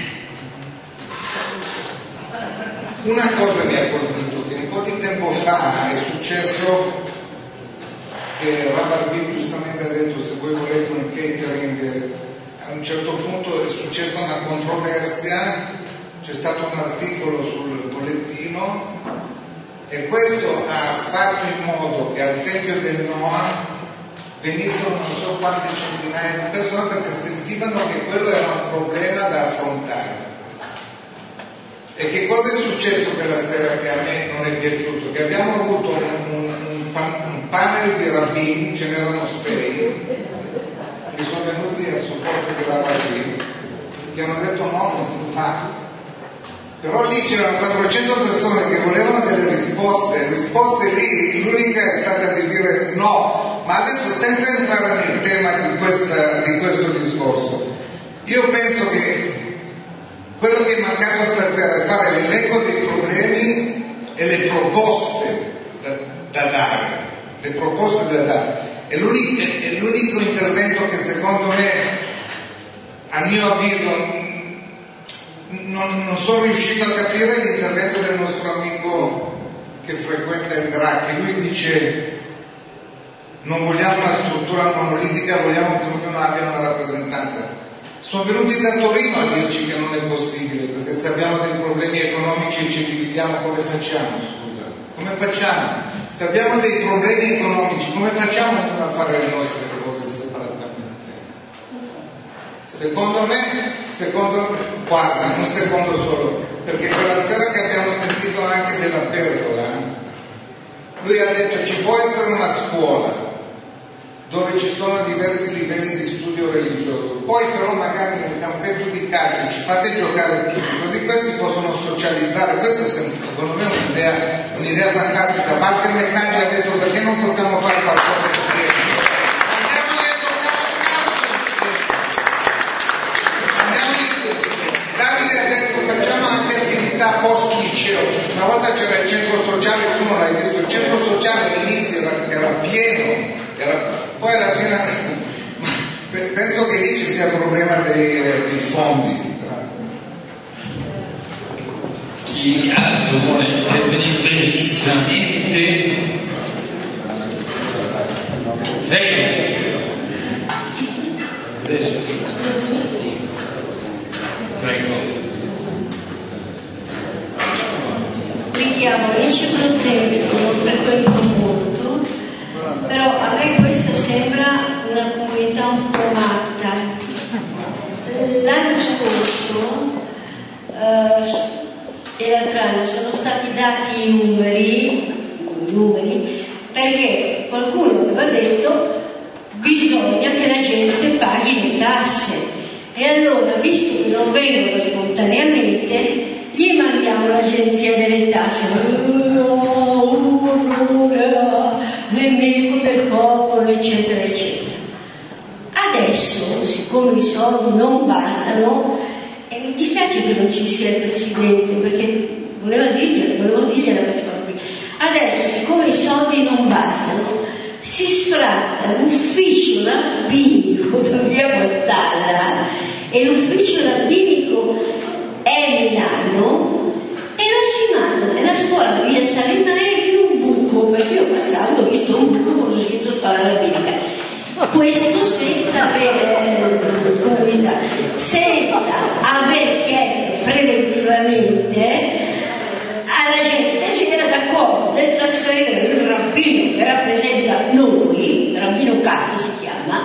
Una cosa mi ha colpito, che un po' di tempo fa è successo che Rabarbi giustamente ha detto, se voi volete un catering, a un certo punto è successa una controversia, c'è stato un articolo sul bollettino e questo ha fatto in modo che al Tempio del Noah venissero non so quante centinaia di persone perché sentivano che quello era un problema da affrontare. E che cosa è successo quella sera che a me non è piaciuto? Che abbiamo avuto un panel di rabbini, ce n'erano 6, che sono venuti a supporto di Rabbini, che hanno detto no, non si fa. Però lì c'erano 400 persone che volevano delle risposte lì, l'unica è stata di dire no, ma adesso senza entrare nel tema di questo discorso. Io penso che quello che è mancato stasera è fare l'elenco dei problemi e le proposte da dare. È l'unico intervento che secondo me, a mio avviso, non sono riuscito a capire l'intervento del nostro amico che frequenta il GRA, che lui dice non vogliamo una struttura monolitica, vogliamo che ognuno abbia una rappresentanza. Sono venuti da Torino a dirci che non è possibile, perché se abbiamo dei problemi economici e ci dividiamo, come facciamo? Scusa, come facciamo? Se abbiamo dei problemi economici, come facciamo a fare le nostre cose separatamente? Secondo me, quasi, un secondo solo, perché quella sera che abbiamo sentito anche della Pergola, lui ha detto ci può essere una scuola dove ci sono diversi livelli di studio religioso, poi però magari nel campetto di calcio ci fate giocare tutti, così questi possono socializzare. Questa è secondo me un'idea fantastica. Walter McNally ha detto perché non possiamo fare qualcosa insieme? Davide ha detto facciamo anche attività post liceo. Una volta c'era il centro sociale, tu non l'hai visto, il centro sociale all'inizio era pieno, poi alla fine penso che lì ci sia il problema dei fondi. Chi altro vuole intervenire brevissimamente? Prego. Prego. Mi chiamo Alice Brozzelli, non frequento molto, però a me questa sembra una comunità un po' matta. L'anno scorso e l'altro anno sono stati dati i numeri perché qualcuno aveva detto bisogna che la gente paghi le tasse. E allora, visto che non vengono spontaneamente, gli mandiamo l'agenzia delle tasse, nemico del popolo, eccetera, eccetera. Adesso, siccome i soldi non bastano, e mi dispiace che non ci sia il Presidente, perché volevo dirgliela per favore. Adesso, siccome i soldi non bastano, si sfratta l'ufficio rabbinico da via Mastalla e l'ufficio rabbinico è a Milano, e lo si manda nella scuola via Salinari in un buco, perché io passando ho visto un buco con scritto scuola rabbinica. Questo senza avere comunità, senza aver chiesto preventivamente alla gente se era d'accordo nel trasferire il rabbino che rappresenta noi, rabbino capo si chiama,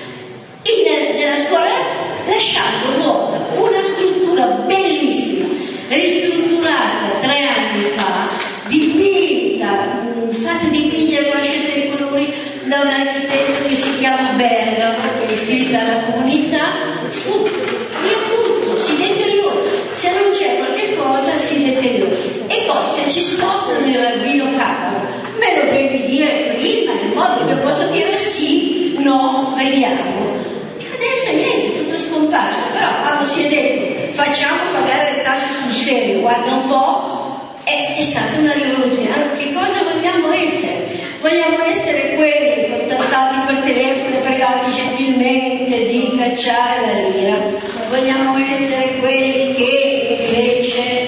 nella scuola, lasciando vuota una struttura bellissima, ristrutturata 3 anni fa, dipinta, fatta dipingere con la scelta dei colori da un architetto che si chiama Bergamo, che è iscritto alla comunità, via tutto, si deteriora. Se non c'è qualche cosa si deteriora. E poi se ci spostano il rabbino capo, me lo devi dire prima, in modo che posso dire sì, no, vediamo. Adesso niente, tutto scomparso, però quando si è detto facciamo pagare le tasse sul serio, guarda un po', è stata una rivoluzione. Allora, che cosa vogliamo essere? Vogliamo essere quelli contattati per telefono e pregati gentilmente di cacciare la lira? Vogliamo essere quelli che invece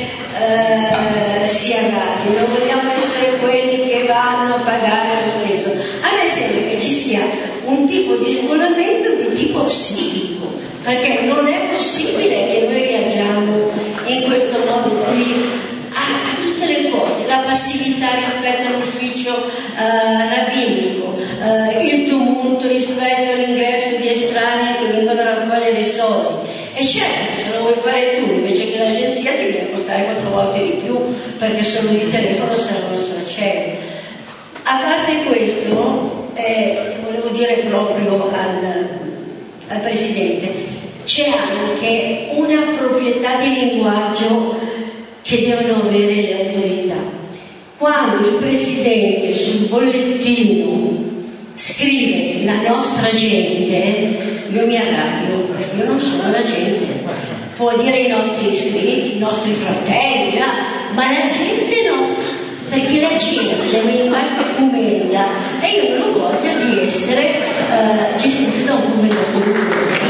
si arrabbiano? Vogliamo essere quelli che vanno a pagare lo stesso? A me sembra che ci sia un tipo di scollamento di tipo psichico, perché non è possibile che noi reagiamo in questo modo qui a tutte le cose, la passività rispetto all'ufficio rabbinico, il tumulto rispetto all'ingresso di estranei che vengono a raccogliere i soldi. E certo, se lo vuoi fare tu invece che l'agenzia ti viene a costare 4 volte di più, perché solo di telefono servono stracciare. A parte questo, volevo dire proprio al Presidente, c'è anche una proprietà di linguaggio che devono avere le autorità. Quando il Presidente sul bollettino scrive la nostra gente, io mi arrabbio, perché io non sono la gente. Può dire i nostri iscritti, i nostri fratelli, ma la gente no, perché la gente è un'immagine commenda e io non ho voglia di essere gestita da un commendatore.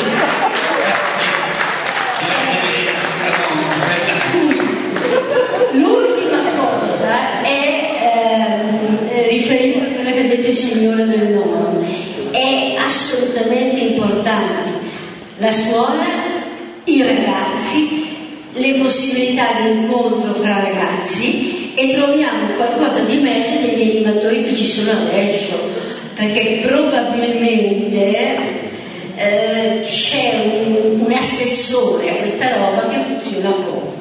L'ultima cosa è riferita a quello che ha detto il Signore del Nord, è assolutamente importante la scuola, i ragazzi, le possibilità di incontro fra ragazzi, e troviamo qualcosa di meglio degli animatori che ci sono adesso, perché probabilmente c'è un assessore a questa roba che funziona poco.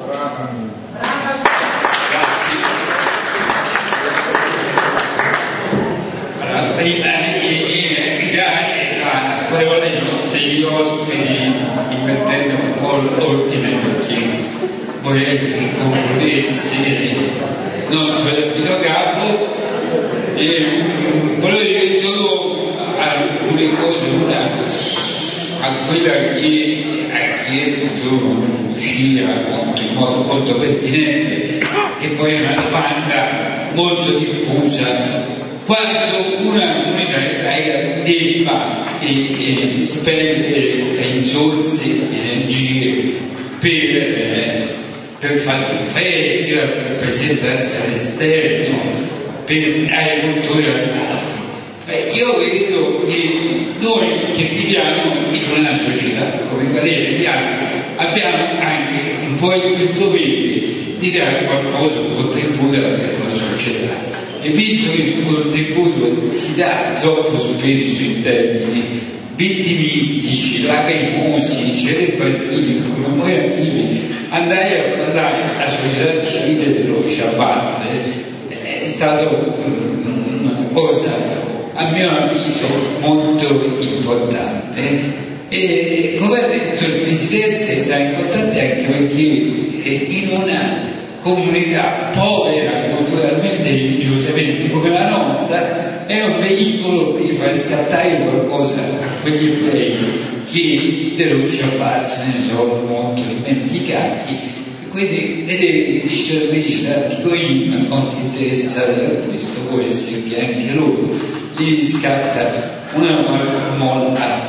Prima di dare la parola ai nostri ospiti, invertendo un po' l'ordine, perché vorrei concludesse il nostro rabbino capo, volevo dire solo alcune cose. Una, a quella che ha chiesto Lucia in modo molto pertinente, che poi è una domanda molto diffusa: quando una comunità debba e spende risorse, energie per fare un festival, per presentarsi all'esterno, per dare cultura. Io vedo che noi che viviamo in una società come Galera di altri abbiamo anche un po' il dovere di dare qualcosa, un contributo alla società. E visto che il contributo si dà troppo spesso in termini vittimistici, lacrimosi, celebrativi, commemorativi, andare a parlare alla società civile dello Shabbat è stata una cosa, a mio avviso, molto importante. E come ha detto il Presidente, sarà importante anche perché in una comunità povera culturalmente e religiosamente come la nostra è un veicolo per far scattare qualcosa a quegli ebrei che dello Shabbat se ne sono molto dimenticati, e quindi vedere che ci sono invece tanti goyim molto interessati da questo, può essere che anche loro gli scatta una molla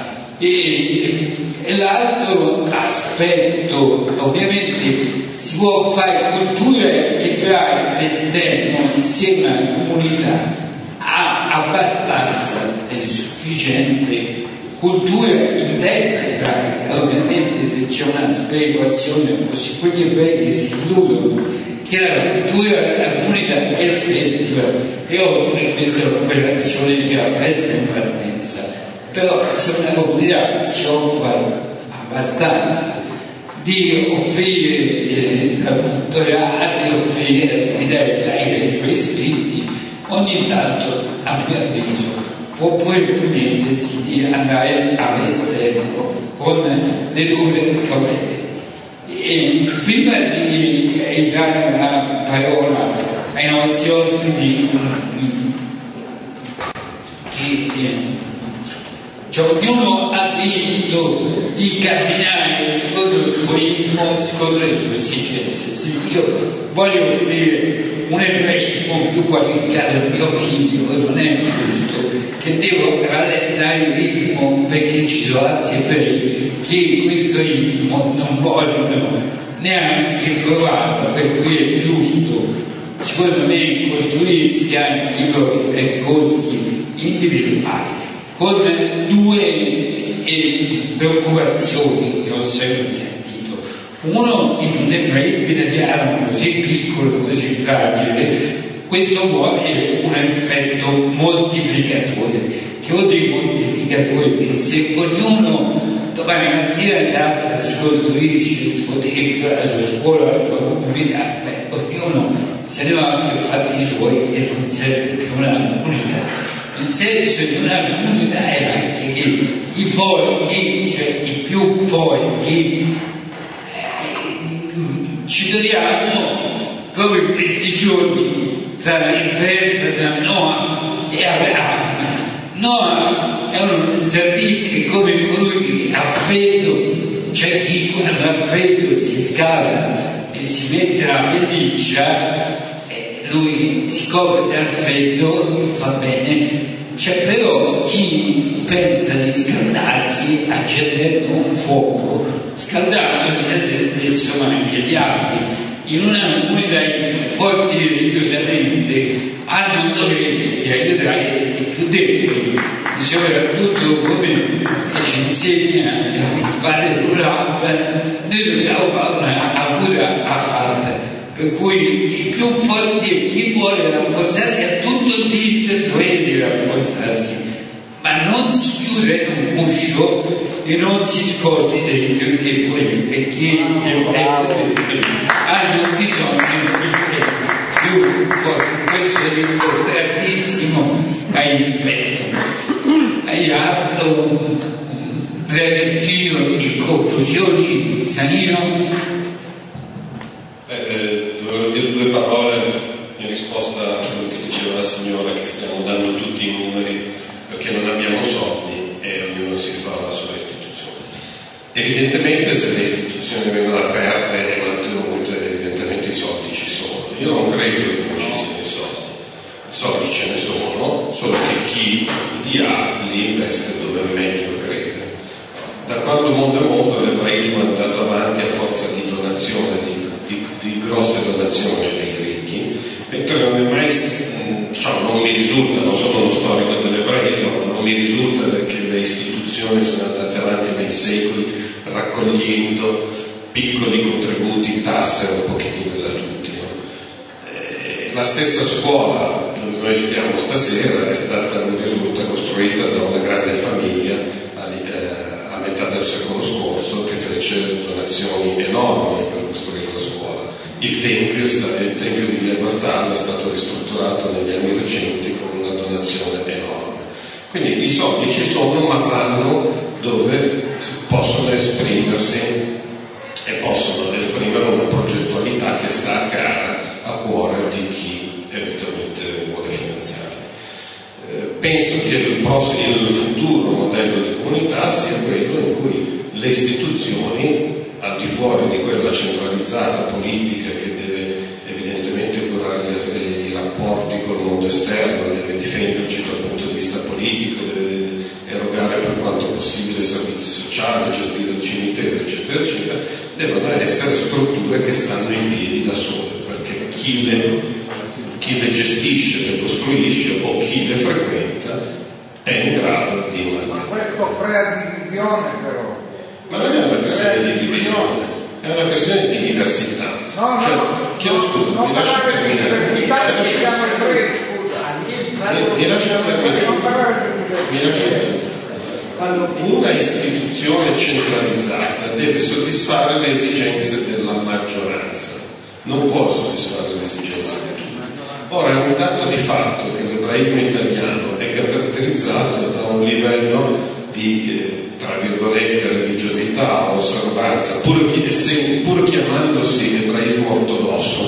E l'altro aspetto, ovviamente si può fare cultura ebraica all'esterno insieme alla comunità, ha abbastanza sufficiente cultura interna ebraica. Ovviamente se c'è una sperequazione così, quegli ebrei che si illudono che la cultura della comunità è il festival, e ovvio che questa è un'operazione che la pensa in partenza, però se una comunità si occupa abbastanza di offrire traduttorati, di offrire attività ebraiche ai suoi iscritti, ogni tanto, a mio avviso, può pure permettersi di andare all'esterno con le due cautele. E prima di dare la parola ai nostri ospiti, ognuno ha diritto di camminare secondo il suo ritmo, secondo le sue esigenze. Se io voglio offrire un ebraismo più qualificato al mio figlio, non è giusto che devo rallentare il ritmo perché ci sono altri ebrei che questo ritmo non vogliono neanche provarlo, per cui è giusto, secondo me, costruirsi anche i loro percorsi individuali con due preoccupazioni che ho sempre sentito. Uno, in un ebraismo italiano così piccolo, così fragile, questo può avere un effetto moltiplicatore. Che vuol dire moltiplicatore? Che se ognuno domani mattina si alza, si costruisce il suo tempio, la sua scuola, la sua comunità, ognuno se ne va per fatti suoi e non serve più una comunità. Il senso di una comunità è anche che i forti, cioè i più forti, ci troviamo proprio in questi giorni tra la differenza tra Noah e Abramo. Noah è un tzaddik come colui che ha freddo, c'è chi quando ha freddo si scalda e si mette la pelliccia, lui si copre dal freddo, fa bene. C'è però chi pensa di scaldarsi accendendo un fuoco, scaldandosi a se stesso ma anche gli altri. In una comunità i più forti religiosamente hanno il dovere di aiutare i più deboli, soprattutto come ci insegna il principale dell'Urab, noi dobbiamo fare una avuta a fatta. Per cui i più forti e chi vuole rafforzarsi ha tutto il diritto e il dovere di rafforzarsi, ma non si chiude in un uscio e non si scordi dei più deboli, perché gli deboli hanno bisogno di più forti. Questo è importantissimo a rispetto. Hai un breve giro di conclusioni, Sanino? Dovevo dire due parole in risposta a quello che diceva la signora, che stiamo dando tutti i numeri perché non abbiamo soldi e ognuno si fa la sua istituzione. Evidentemente se le istituzioni vengono aperte e mantenute, evidentemente i soldi ci sono. Io non credo che non ci siano i soldi. I soldi ce ne sono, solo che chi li ha li investe dove meglio crede. Da quando il mondo è mondo l'ebraismo è andato avanti a forza di donazione, di grosse donazioni dei ricchi, mentre non è mai, non mi risulta, non sono uno storico dell'ebraismo, ma non mi risulta che le istituzioni sono andate avanti nei secoli raccogliendo piccoli contributi, tasse un pochettino da tutti. La stessa scuola dove noi stiamo stasera è stata, mi risulta, costruita da una grande famiglia a metà del secolo scorso che fece donazioni enormi per costruire la scuola. Il tempio di Via Bastarda è stato ristrutturato negli anni recenti con una donazione enorme. Quindi i soldi ci sono, ma vanno dove possono esprimersi e possono esprimere una progettualità che sta a cara, a cuore di chi eventualmente vuole finanziarli. Penso che il futuro modello di comunità sia quello in cui le istituzioni, al di fuori di quella centralizzata politica che deve evidentemente curare i rapporti col mondo esterno, deve difenderci dal punto di vista politico, deve erogare per quanto possibile servizi sociale, gestire il cimitero, eccetera, eccetera, devono essere strutture che stanno in piedi da sole, perché chi le gestisce, le costruisce o chi le frequenta è in grado di mantenere. Ma questo crea divisione però. Ma non è una questione di divisione, è una questione di diversità. Chiedo scusa, mi lasci terminare. Mi lascia terminare. Una istituzione centralizzata deve soddisfare le esigenze della maggioranza, non può soddisfare le esigenze di tutti. Ora è un dato di fatto che l'ebraismo italiano è caratterizzato da un livello di, tra virgolette, religiosità, osservanza, pur chiamandosi ebraismo ortodosso,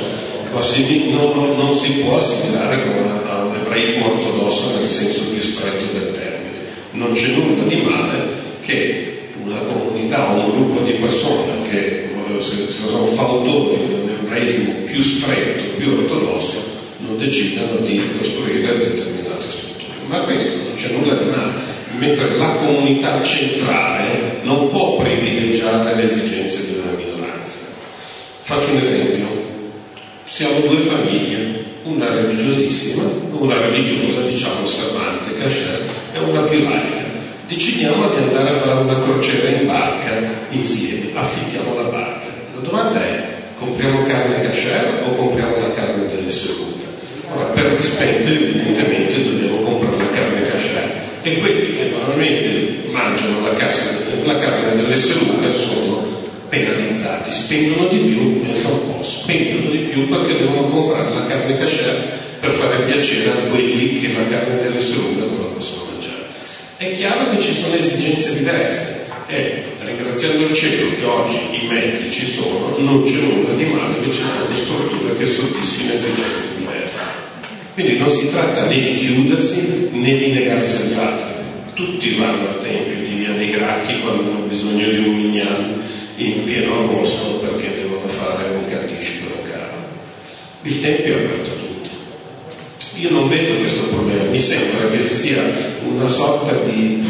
non si può assimilare a un ebraismo ortodosso nel senso più stretto del termine. Non c'è nulla di male che una comunità o un gruppo di persone che sono fautori di un ebraismo più stretto, più ortodosso, non decidano di costruire determinate strutture. Ma questo non c'è nulla di male, mentre la comunità centrale non può privilegiare le esigenze di una minoranza. Faccio un esempio. Siamo due famiglie, una religiosissima, una religiosa, diciamo osservante, kasher, e una più laica. Decidiamo di andare a fare una crociera in barca insieme, affittiamo la barca. La domanda è: compriamo carne kasher o compriamo la carne delle seruga? Ora, per rispetto evidentemente dobbiamo comprare la carne kasher, e quelli che normalmente mangiano la carne delle seruga sono penalizzati, spendono di più nel po', spendono di più perché devono comprare la carne kasher per fare piacere a quelli che la carne delle seruga non la possono mangiare. È chiaro che ci sono esigenze diverse e ringraziando il cielo che oggi i mezzi ci sono, non c'è nulla di male che ci siano strutture che soddisfino esigenze diverse. Quindi non si tratta né di chiudersi né di negarsi agli altri. Tutti vanno al tempio di Via dei Gracchi quando hanno bisogno di un minyan in pieno agosto perché devono fare un kaddish per un caro. Il tempio è aperto a tutti. Io non vedo questo problema, mi sembra che sia una sorta di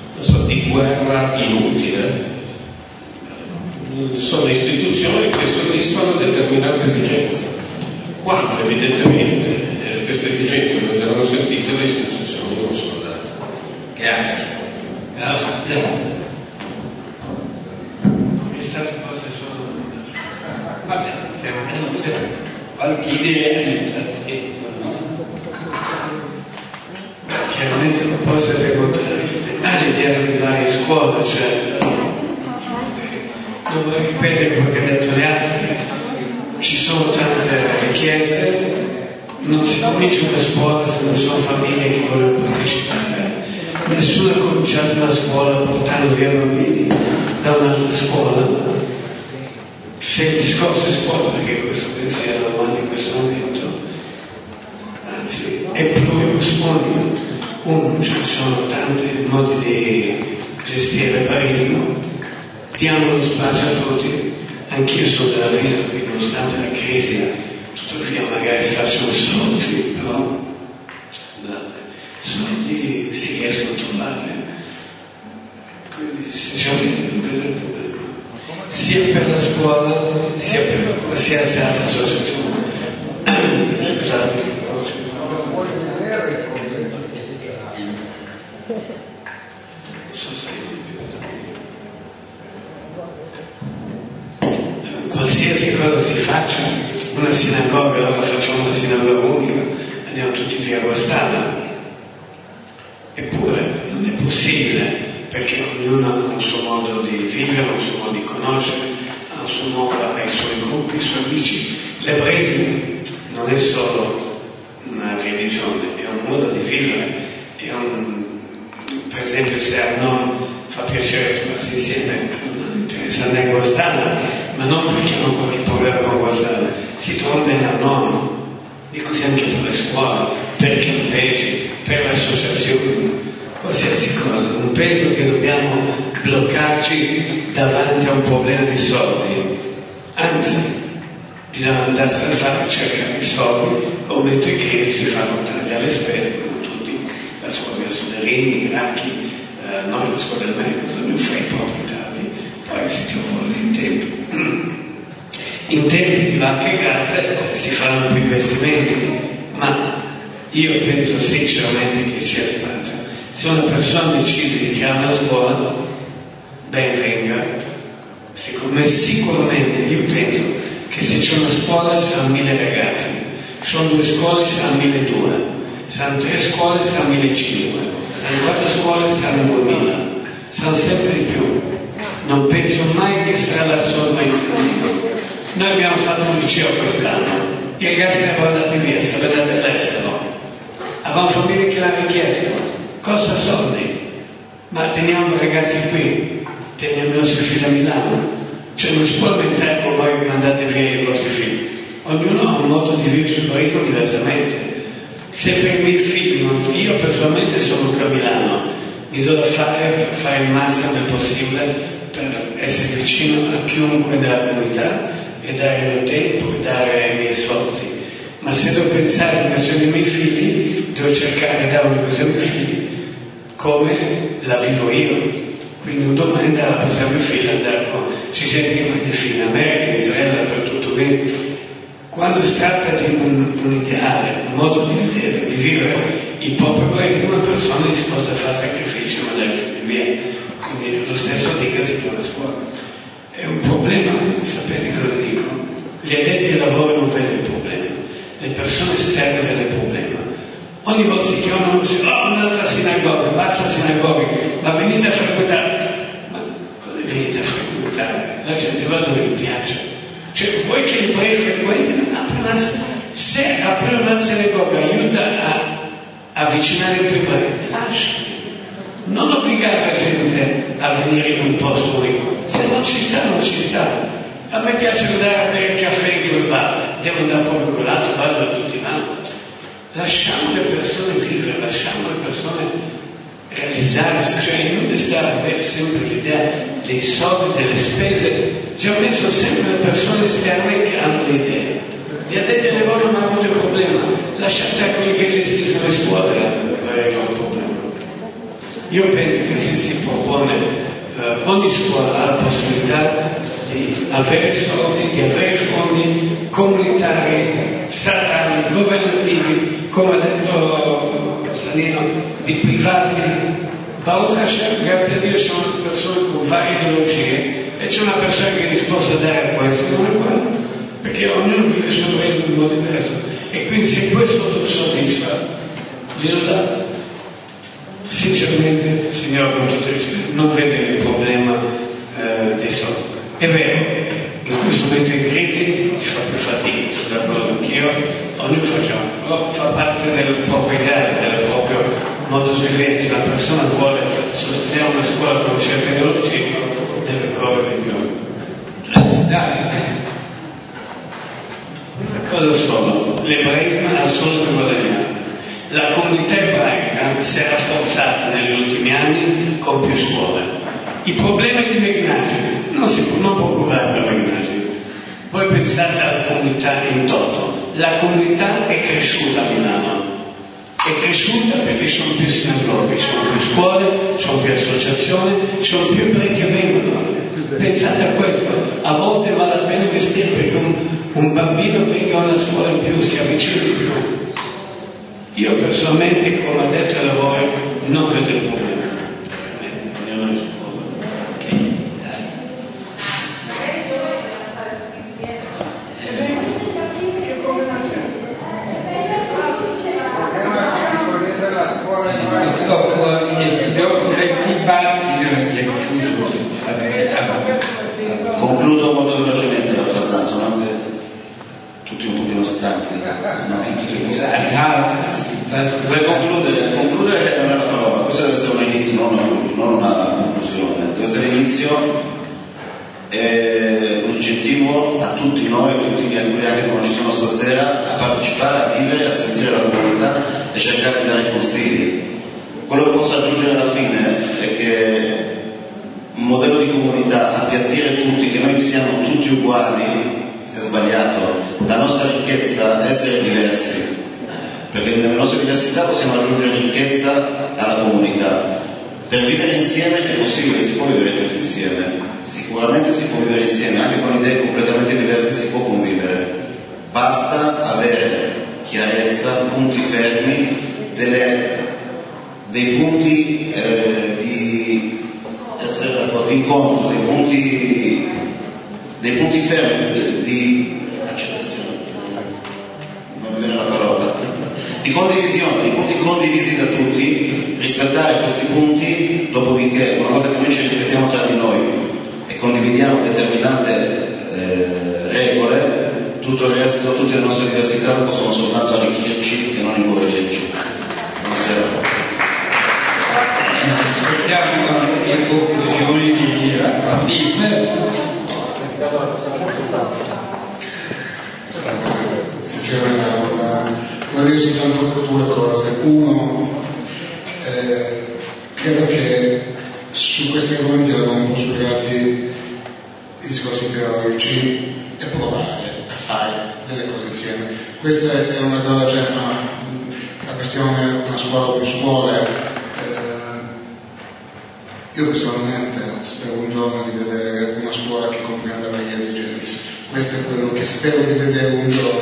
guerra inutile. Sono istituzioni che soddisfano determinate esigenze. Quando evidentemente queste esigenze non erano sentite, le istituzioni non sono andate. Grazie. È stato posto solo. Vabbè, qualche idea nel frattempo, no? Chiaramente non posso essere contrario all'idea di andare in scuola, cioè non vorrei ripetere quello che ha detto le altre, ci sono tante richieste, non si comincia una scuola se non sono famiglie che vogliono partecipare. Nessuno ha cominciato una scuola portando via bambini da un'altra scuola. Se il discorso è scuola, perché questo pensiero avanti in questo momento, anzi è pluriposponio. Ci sono tanti modi di gestire il barismo, diamo lo spazio a tutti. Anch'io sono dell'avviso che nonostante la crisi tuttavia magari si facciano soldi, però soldi si riescono a trovare, quindi sinceramente non vedo il problema sia per la scuola sia per qualsiasi altra associazione. Scusate, qualsiasi cosa si faccia, una sinagoga, allora facciamo una sinagoga unica, andiamo tutti via Guastalla. Eppure non è possibile, perché ognuno ha un suo modo di vivere, un suo modo di conoscere, ha un suo modo, ha i suoi gruppi, i suoi amici. L'ebraismo non è solo una religione, è un modo di vivere, per esempio se a noi fa piacere trovarsi insieme, non interessa andare in Guastalla, ma non perché hanno qualche problema con Guastalla, si trova bene a noi, e così anche per le scuole, per i campeggi, per le associazioni, qualsiasi cosa. Non penso che dobbiamo bloccarci davanti a un problema di soldi, anzi bisogna andarsi a fare, cercare i soldi, al momento in che si fanno tagli alle spese come tutti, la scuola Soderini, Gracchi, noi la scuola del medico bisogna fare i propri tardi, poi se Dio vuole in tempi di vacche e grazze si fanno più investimenti, ma io penso sinceramente che sia spazio. Se una persona decide di creare una scuola, ben venga. Sicuramente io penso che se c'è una scuola saranno 1000 ragazzi, sono 2 scuole saranno 1200, saranno 3 scuole saranno 1500, saranno 4 scuole saranno 2000, saranno sempre di più. Non penso mai che sarà la somma infinita. Noi abbiamo fatto un liceo quest'anno, i ragazzi erano andati via, sono andati all'estero, avevamo famiglie che l'hanno richiesto, costa soldi, ma teniamo i ragazzi qui, teniamo i nostri figli a Milano, cioè non si può aumentare con voi che mandate via i vostri figli, ognuno ha un modo di vivere sul paese diversamente. Se per i miei figli, io personalmente sono qui a Milano, mi do da fare per fare il massimo possibile per essere vicino a chiunque nella comunità e dare il mio tempo e dare i miei soldi, ma se devo pensare all'occasione dei miei figli devo cercare di dare un'occasione ai miei figli come la vivo io. Quindi un domani dare la possibilità ai miei figli andare con ci sentiamo dei figli in America, in Israele, dappertutto. Quindi quando si tratta di un ideale, un modo di vedere, di vivere il proprio paese, una persona è disposta a fare sacrifici e mandare i figli via. Quindi lo stesso dicasi per la scuola. È un problema, sapete cosa dico? Gli addetti ai lavori non vedono il problema, le persone esterne vedono il problema. Ogni volta si chiamano un'altra sinagoga, basta sinagoghe, ma venite a frequentare. Ma cosa venite a frequentare? La gente va dove vi piace. Cioè vuoi che gli ebrei frequentino? Se aprire una sinagoga aiuta a avvicinare i tuoi ebrei, lasciali. Non obbligare la gente a venire in un posto unico, se non ci sta, non ci sta. A me piace andare a bere il caffè in quel bar, devo andare proprio in quell'altro bar dove tutti vanno. Lasciamo le persone vivere, lasciamo le persone realizzarsi, cioè inutile stare a avere sempre l'idea dei soldi, delle spese. Ci ho messo sempre le persone esterne che hanno le idee. Gli addetti ai lavori non hanno avuto il problema, lasciate a quelli che gestiscono le scuole avere il loro problema. Io penso che se si propone ogni scuola ha la possibilità di avere soldi, di avere fondi comunitari, statali, governativi, come ha detto Salino, di privati. Baruch Hashem, grazie a Dio, ci sono persone con varie ideologie e c'è una persona che è disposta a dare questo, non è quello, perché ognuno vive il suo paese in un modo diverso. E quindi se questo lo soddisfa, glielo dà. Sinceramente, signor con tutto il rispetto, non vedo il problema dei soldi. È vero, in questo momento di crisi si fa più fatica, sono d'accordo anch'io, ognuno facciamo, però fa parte del proprio ideale, del proprio modo di vivere. Se una persona vuole sostenere una scuola con certe ideologie, deve correre di più. Cosa sono? L'ebraismo ha solo che guadagnare. La comunità ebraica si è rafforzata negli ultimi anni con più scuole. I problemi di immaginazione non può curare per l'immagine. Voi pensate alla comunità in toto. La comunità è cresciuta a Milano. È cresciuta perché ci sono più sinagoghe, ci sono più scuole, ci sono più associazioni, ci sono più ebrei che vengono. Pensate a questo. A volte vale la pena investire perché un bambino venga a una scuola in più, si avvicina di più. Io personalmente, come addetto ai lavori, non vedo il problema. Concludo molto velocemente la frase, sono anche tutti un pochino stanchi. Per concludere non è una parola, questo deve essere un inizio, non una conclusione, deve essere l'inizio e un incentivo a tutti noi, a tutti gli anche come ci sono stasera, a partecipare, a vivere, a sentire la comunità e cercare di dare consigli. Quello che posso aggiungere alla fine è che un modello di comunità, appiattire tutti, che noi siamo tutti uguali, è sbagliato. La nostra ricchezza è essere diversi, perché nelle nostre diversità possiamo aggiungere ricchezza alla comunità. Per vivere insieme è possibile, si può vivere tutti insieme, sicuramente si può vivere insieme, anche con idee completamente diverse si può convivere, basta avere chiarezza, punti fermi, dei punti di essere d'accordo, di incontro, dei punti fermi, di accettazione, non mi viene la parola, di condivisione, di punti condivisi da tutti, rispettare questi punti, dopodiché una volta che noi ci rispettiamo tra di noi e condividiamo determinate regole, tutto il resto, tutte le nostre diversità possono soltanto arricchirci e non impoverirci. Buonasera. Aspettiamo le conclusioni di Radim. Sinceramente vorrei dire soltanto due cose. Uno, credo che su questi argomenti abbiamo un po' superati i discorsi teorici e provare a fare delle cose insieme. Questa è una cosa, cioè, la questione una scuola o più scuole. Io personalmente spero un giorno di vedere una scuola che comprenda le mie esigenze. Questo è quello che spero di vedere un giorno.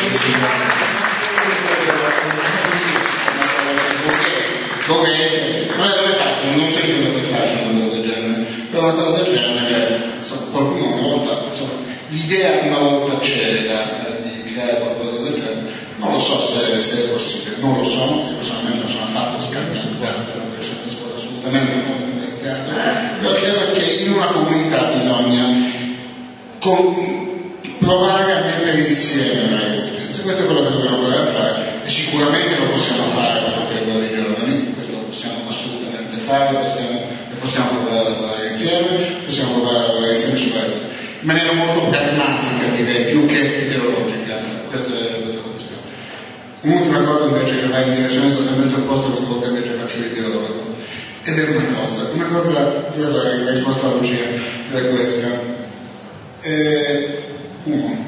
Dove non è facile, non so se è facile una cosa del genere, però una cosa del genere, insomma, qualcuno una volta, insomma, l'idea una volta c'era di creare qualcosa del genere, non lo so se è possibile, non lo so, io personalmente non sono affatto scandalizzato da questa scuola, assolutamente non. Però credo che in una comunità bisogna provare a mettere insieme le esigenze. Questo è quello che dobbiamo provare a fare e sicuramente lo possiamo fare per quanto riguarda i giovani, questo lo possiamo assolutamente fare, possiamo provare a lavorare insieme, possiamo provare a lavorare insieme in maniera molto pragmatica, direi, più che ideologica. Questa è la questione. Un'ultima cosa invece che va in direzione esattamente opposta, questa volta invece faccio l'ideologo. Ed è una cosa, io darei risposta a Lucia, è questa. Uno,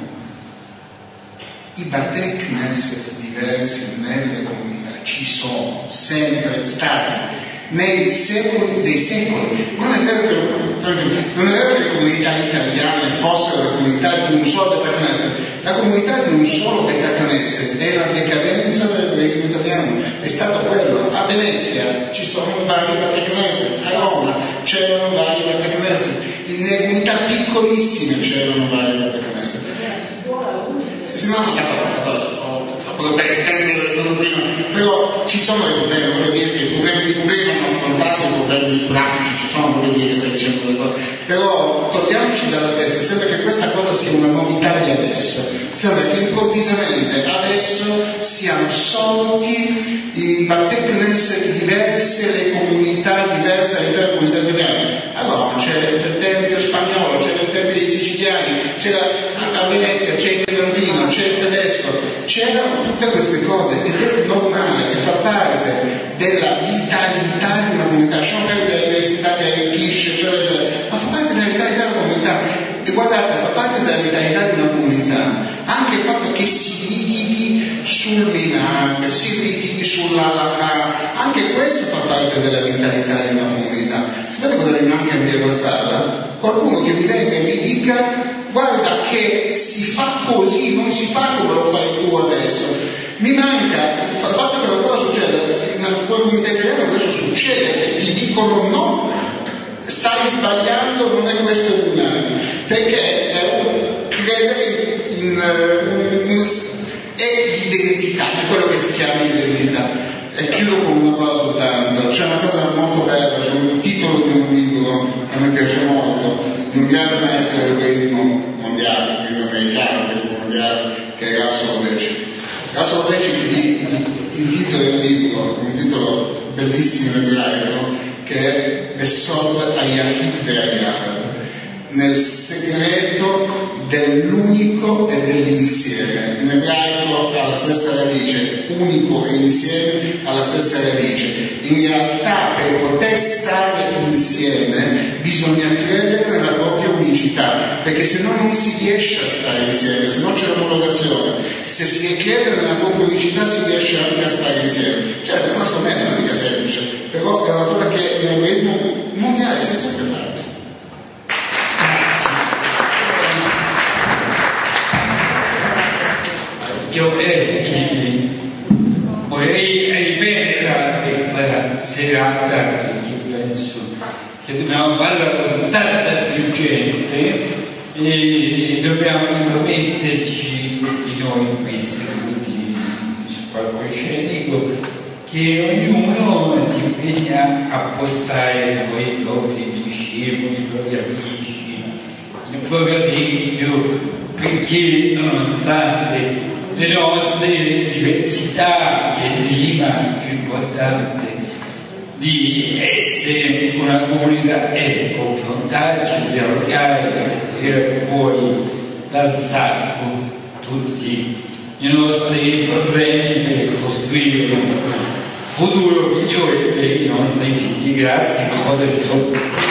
i Batei Knesset diversi nelle comunità ci sono sempre stati nei secoli dei secoli. Non è vero che le comunità italiane fossero la comunità di un solo Beta Knesset. La comunità di un solo Beta Knesset è la decadenza dell'ebraismo italiano, è stato quello. A Venezia ci sono vari Beta Knesset, a Roma c'erano vari Beta Knesset, nelle comunità piccolissime c'erano vari Beta Knesset. Si no, però ci sono i problemi, voglio dire che i problemi vanno affrontati, i problemi pratici ci sono, voglio dire che stai dicendo delle cose, però togliamoci dalla testa, sembra che questa cosa sia una novità di adesso, sembra che improvvisamente adesso siano sorti i Batei Knesset diverse, le comunità diverse all'interno della comunità italiana. Allora c'era il tempio spagnolo, c'era il tempio dei siciliani, c'era a Venezia, c'è il Levantino, c'è il tedesco, c'erano tutte queste cose ed è normale che fa parte della vitalità di una comunità, lasciamo perdere la diversità che arricchisce, eccetera, eccetera, ma fa parte della vitalità della comunità. E guardate, fa parte della vitalità di una comunità anche il fatto che si litighi sul minare, si litighi sulla anche questo fa parte della vitalità di una comunità. Sapete cosa mi manca in via Guastalla? Qualcuno che mi venga e mi dica: guarda che si fa così, non si fa come lo fai tu adesso. Mi manca il fatto che la cosa succeda in alcune comunità italiane, questo succede, che ti dicono no, stai sbagliando, non è questo il binario, perché credere è l'identità, è quello che si chiama identità. E chiudo con una cosa soltanto, c'è una cosa molto bella, c'è un titolo di un libro che mi piace molto, di un grande maestro dell'ebraismo mondiale, quindi americano, ebraismo mondiale, che è Russell Lecce. Russell Lecce intitola il libro, un titolo bellissimo in ebraico, che è Besod Ayahid Ve'Ayahad. nel segreto dell'unico e dell'insieme. In ebraico ha la stessa radice, unico e insieme ha la stessa radice. In realtà per poter stare insieme bisogna credere nella propria unicità, perché se no non si riesce a stare insieme, se no c'è l'omologazione. Se si crede nella propria unicità si riesce anche a stare insieme. Cioè è una scommessa, non è mica semplice, però è una cosa che l'ebraismo mondiale si è sempre fatto. Io vorrei ripetere questa serata, perché penso che dobbiamo farla con tanta più gente e dobbiamo metterci tutti noi qui seduti sul palcoscenico, che ognuno si impegna a portare poi i propri discepoli, i propri amici, il proprio tempio, perché nonostante le nostre diversità, l'enzima più importante di essere una comunità è confrontarci, dialogare, tirare fuori dal sacco tutti i nostri problemi per costruire un futuro migliore per i nostri figli. Grazie.